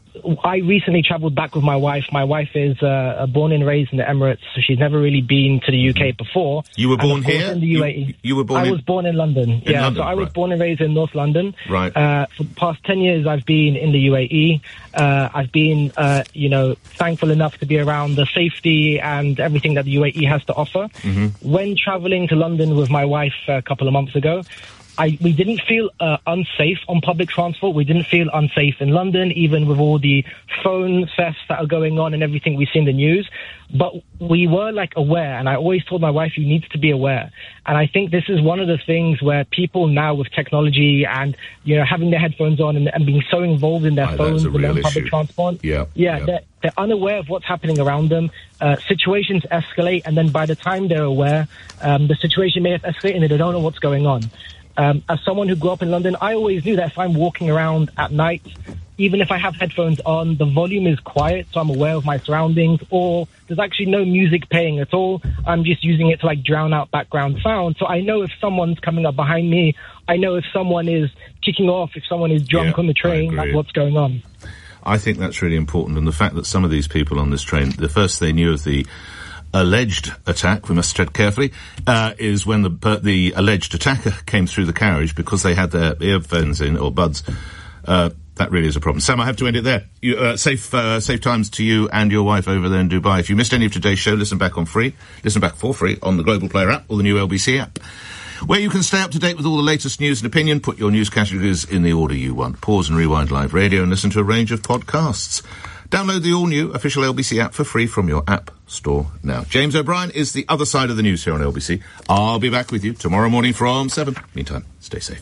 S14: I recently travelled back with my wife. My wife is uh, born and raised in the Emirates, so she's never really been to the U K before.
S1: You were born
S14: and of course
S1: here?
S14: In the U A E.
S1: You, you were born.
S14: I
S1: in...
S14: was born in London.
S1: In
S14: yeah,
S1: London,
S14: so I was
S1: right.
S14: born and raised in North London.
S1: Right.
S14: Uh, for the past ten years, I've been in the U A E. Uh, I've been, uh, you know, thankful enough to be around the safety and everything that the U A E has to offer.
S1: Mm-hmm.
S14: When travelling to London with my wife a couple of months ago, I, we didn't feel uh, unsafe on public transport. We didn't feel unsafe in London, even with all the phone thefts that are going on and everything we see in the news. But we were, like, aware, and I always told my wife, you need to be aware. And I think this is one of the things where people now with technology and, you know, having their headphones on and, and being so involved in their
S1: Aye,
S14: phones
S1: that's a
S14: and
S1: real
S14: on public
S1: issue.
S14: transport.
S1: Yeah,
S14: Yeah,
S1: yeah.
S14: They're, they're unaware of what's happening around them. Uh, situations escalate, and then by the time they're aware, um, the situation may have escalated and they don't know what's going on. Um, as someone who grew up in London, I always knew that if I'm walking around at night, even if I have headphones on, the volume is quiet, so I'm aware of my surroundings, or there's actually no music playing at all. I'm just using it to, like, drown out background sound. So I know if someone's coming up behind me, I know if someone is kicking off, if someone is drunk
S1: Yeah,
S14: on the train,
S1: I agree.
S14: like, what's going on.
S1: I think that's really important, and the fact that some of these people on this train, the first they knew of the alleged attack, we must tread carefully, uh, is when the uh, the alleged attacker came through the carriage because they had their earphones in, or buds. Uh, that really is a problem. Sam, I have to end it there. You, uh, safe uh, safe times to you and your wife over there in Dubai. If you missed any of today's show, listen back on free. Listen back for free on the Global Player app or the new L B C app, where you can stay up to date with all the latest news and opinion. Put your news categories in the order you want. Pause and rewind live radio and listen to a range of podcasts. Download the all-new official L B C app for free from your app store now. James O'Brien is the other side of the news here on L B C. I'll be back with you tomorrow morning from seven. Meantime, stay safe.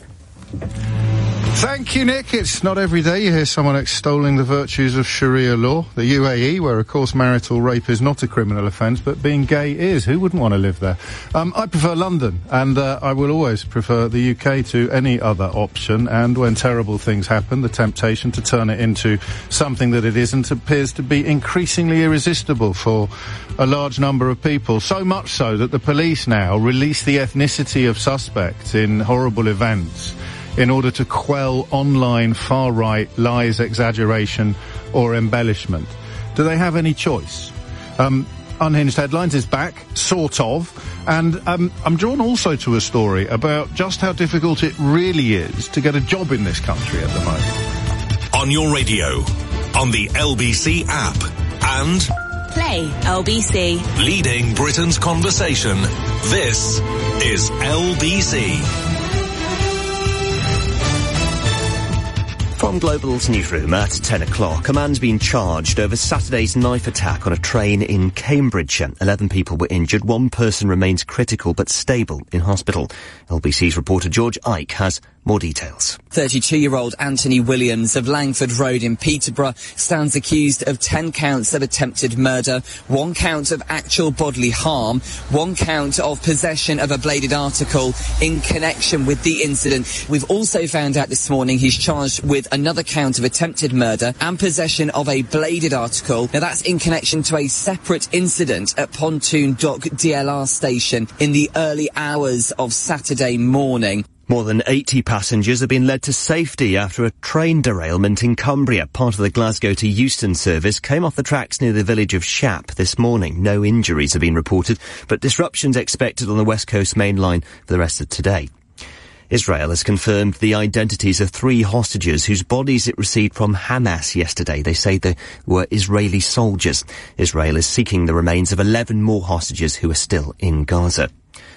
S8: Thank you, Nick. It's not every day you hear someone extolling the virtues of Sharia law. The U A E, where, of course, marital rape is not a criminal offence, but being gay is. Who wouldn't want to live there? Um, I prefer London, and uh, I will always prefer the U K to any other option. And when terrible things happen, the temptation to turn it into something that it isn't appears to be increasingly irresistible for a large number of people. So much so that the police now release the ethnicity of suspects in horrible events in order to quell online far-right lies, exaggeration or embellishment. Do they have any choice? Um, Unhinged Headlines is back, sort of, and um, I'm drawn also to a story about just how difficult it really is to get a job in this country at the moment.
S4: On your radio, on the L B C app, and
S11: Play L B C.
S4: Leading Britain's conversation. This is L B C.
S6: From Global's newsroom at ten o'clock, a man's been charged over Saturday's knife attack on a train in Cambridgeshire. Eleven people were injured. One person remains critical but stable in hospital. L B C's reporter George Ike has more details.
S16: thirty-two-year-old Anthony Williams of Langford Road in Peterborough stands accused of ten counts of attempted murder, one count of actual bodily harm, one count of possession of a bladed article in connection with the incident. We've also found out this morning he's charged with another count of attempted murder and possession of a bladed article. Now that's in connection to a separate incident at Pontoon Dock D L R station in the early hours of Saturday morning.
S6: More than eighty passengers have been led to safety after a train derailment in Cumbria. Part of the Glasgow to Euston service came off the tracks near the village of Shap this morning. No injuries have been reported, but disruptions expected on the West Coast main line for the rest of today. Israel has confirmed the identities of three hostages whose bodies it received from Hamas yesterday. They say they were Israeli soldiers. Israel is seeking the remains of eleven more hostages who are still in Gaza.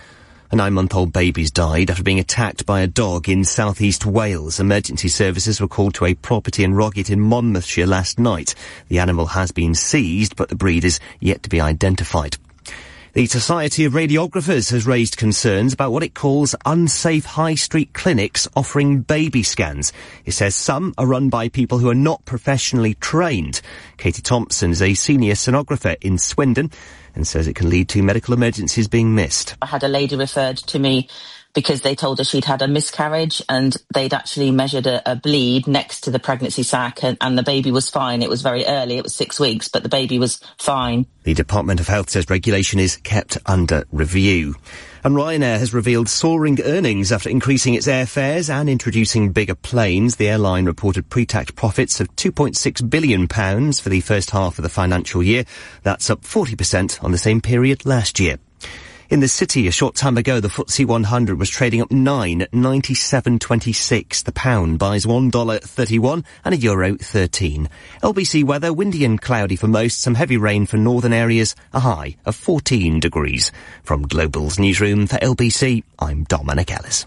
S6: A nine-month-old baby's died after being attacked by a dog in southeast Wales. Emergency services were called to a property in Roggett in Monmouthshire last night. The animal has been seized, but the breed is yet to be identified. The Society of Radiographers has raised concerns about what it calls unsafe high street clinics offering baby scans. It says some are run by people who are not professionally trained. Katie Thompson is a senior sonographer in Swindon and says it can lead to medical emergencies being missed.
S17: I had a lady referred to me because they told her she'd had a miscarriage and they'd actually measured a, a bleed next to the pregnancy sac and, and the baby was fine. It was very early, it was six weeks, but the baby was fine.
S6: The Department of Health says regulation is kept under review. And Ryanair has revealed soaring earnings after increasing its airfares and introducing bigger planes. The airline reported pre-tax profits of two point six billion pounds for the first half of the financial year. That's up forty percent on the same period last year. In the city, a short time ago, the F T S E one hundred was trading up nine at ninety-seven twenty-six. The pound buys one dollar thirty-one and a euro thirteen. L B C weather, windy and cloudy for most, some heavy rain for northern areas, a high of fourteen degrees. From Global's newsroom for L B C, I'm Dominic Ellis.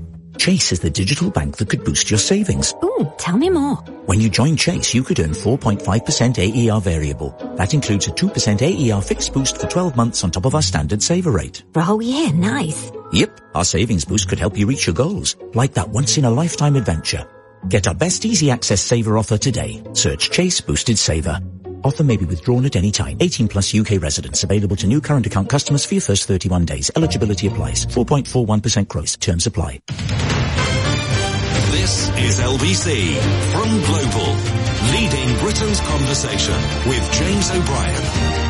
S19: Chase is the digital bank that could boost your savings.
S21: Ooh, tell me more.
S19: When you join Chase, you could earn four point five percent A E R variable. That includes a two percent A E R fixed boost for twelve months on top of our standard saver rate.
S21: For a whole year, nice.
S19: Yep, our savings boost could help you reach your goals, like that once-in-a-lifetime adventure. Get our best easy access saver offer today. Search Chase Boosted Saver. Offer may be withdrawn at any time. eighteen plus U K residents. Available to new current account customers for your first thirty-one days. Eligibility applies. four point four one percent gross. Terms apply.
S4: This is L B C from Global, leading Britain's conversation with James O'Brien.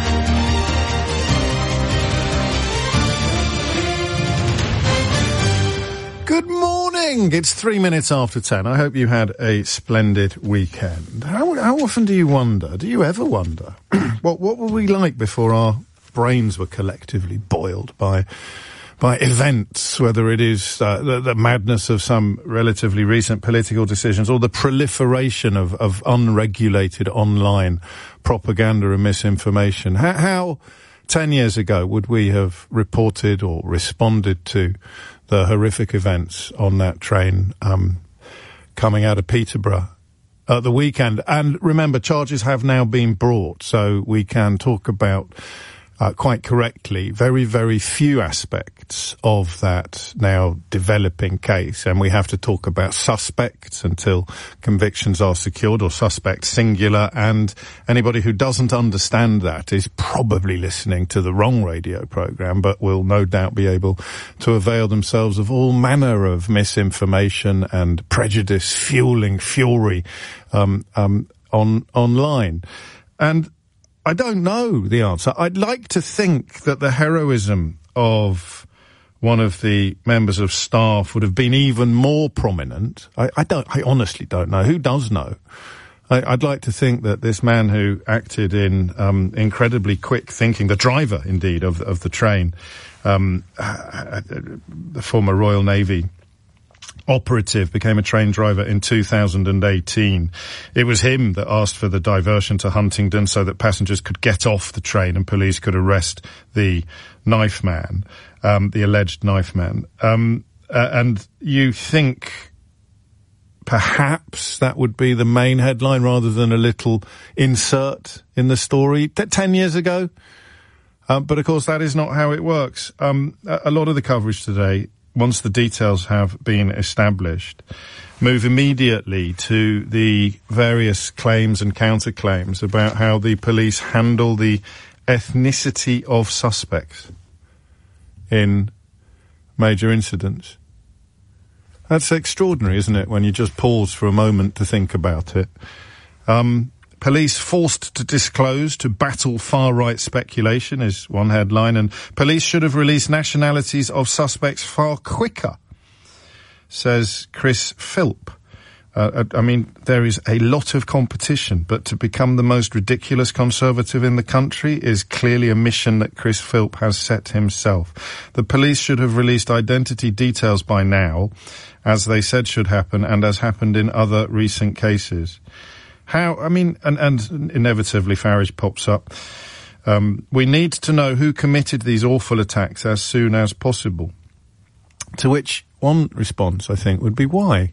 S8: Good morning! It's three minutes after ten. I hope you had a splendid weekend. How, how often do you wonder, do you ever wonder, what, what were we like before our brains were collectively boiled by by events, whether it is uh, the, the madness of some relatively recent political decisions or the proliferation of, of unregulated online propaganda and misinformation? How, how ten years ago would we have reported or responded to the horrific events on that train um, coming out of Peterborough at the weekend? And remember, charges have now been brought, so we can talk about Uh, quite correctly, very, very few aspects of that now developing case. And we have to talk about suspects until convictions are secured, or suspect singular. And anybody who doesn't understand that is probably listening to the wrong radio programme, but will no doubt be able to avail themselves of all manner of misinformation and prejudice fueling fury um, um, on online. And I don't know the answer. I'd like to think that the heroism of one of the members of staff would have been even more prominent. I, I don't, I honestly don't know. Who does know? I, I'd like to think that this man who acted in um, incredibly quick thinking, the driver, indeed, of, of the train, um, uh, the former Royal Navy operative, became a train driver in two thousand eighteen. It was him that asked for the diversion to Huntingdon so that passengers could get off the train and police could arrest the knife man, um, the alleged knife man. Um, uh, and you think perhaps that would be the main headline rather than a little insert in the story T- ten years ago. Um, but of course that is not how it works. Um, a, a lot of the coverage today, once the details have been established, move immediately to the various claims and counterclaims about how the police handle the ethnicity of suspects in major incidents. That's extraordinary, isn't it, when you just pause for a moment to think about it. Um, police forced to disclose to battle far-right speculation is one headline, and police should have released nationalities of suspects far quicker, says Chris Philp. Uh, I mean, there is a lot of competition, but to become the most ridiculous Conservative in the country is clearly a mission that Chris Philp has set himself. The police should have released identity details by now, as they said should happen, and as happened in other recent cases. How, I mean, and, and inevitably Farage pops up. Um, we need to know who committed these awful attacks as soon as possible. To which one response, I think, would be why?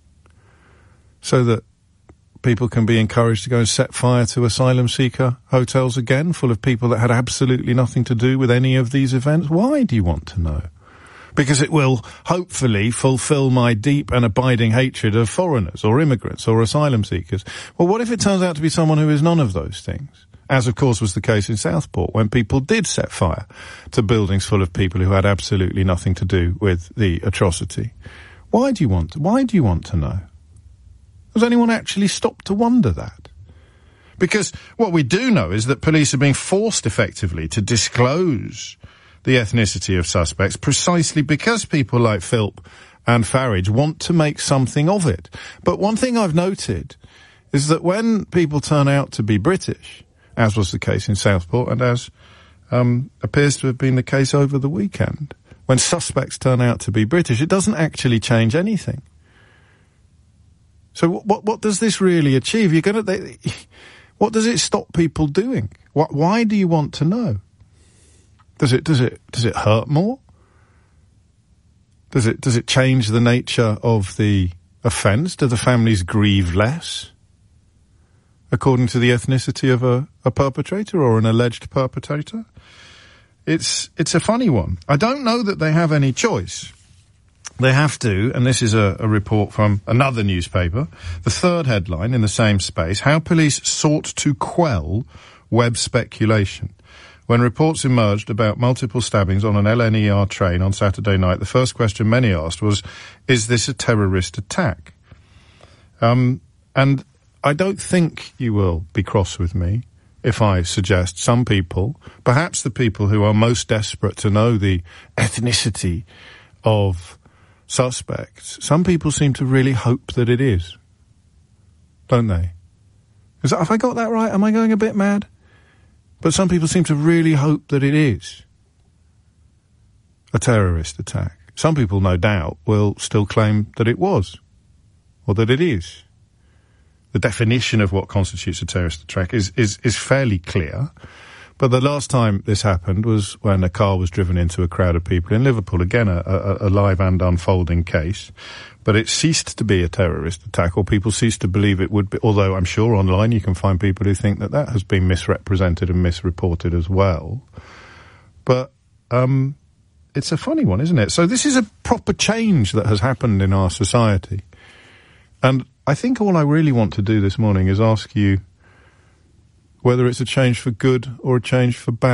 S8: So that people can be encouraged to go and set fire to asylum seeker hotels again, full of people that had absolutely nothing to do with any of these events. Why do you want to know? Because it will hopefully fulfill my deep and abiding hatred of foreigners or immigrants or asylum seekers. Well, what if it turns out to be someone who is none of those things? As, of course, was the case in Southport, when people did set fire to buildings full of people who had absolutely nothing to do with the atrocity. Why do you want to, why do you want to know? Has anyone actually stopped to wonder that? Because what we do know is that police are being forced effectively to disclose the ethnicity of suspects precisely because people like Philp and Farage want to make something of it. But one thing I've noted is that when people turn out to be British, as was the case in Southport and as um, appears to have been the case over the weekend, when suspects turn out to be British, it doesn't actually change anything. So what what does this really achieve? You're going to, what does it stop people doing? What, why do you want to know? Does it does it does it hurt more? Does it does it change the nature of the offence? Do the families grieve less, according to the ethnicity of a, a perpetrator or an alleged perpetrator? It's it's a funny one. I don't know that they have any choice. They have to, and this is a, a report from another newspaper, the third headline in the same space, how police sought to quell web speculation. When reports emerged about multiple stabbings on an L N E R train on Saturday night, the first question many asked was, is this a terrorist attack? Um, and I don't think you will be cross with me if I suggest some people, perhaps the people who are most desperate to know the ethnicity of suspects, some people seem to really hope that it is, don't they? Is that, have I got that right? Am I going a bit mad? But some people seem to really hope that it is a terrorist attack. Some people, no doubt, will still claim that it was, or that it is. The definition of what constitutes a terrorist attack is, is, is fairly clear. But the last time this happened was when a car was driven into a crowd of people in Liverpool. Again, a, a, a live and unfolding case. But it ceased to be a terrorist attack, or people ceased to believe it would be, although I'm sure online you can find people who think that that has been misrepresented and misreported as well. But um, it's a funny one, isn't it? So this is a proper change that has happened in our society. And I think all I really want to do this morning is ask you whether it's a change for good or a change for bad.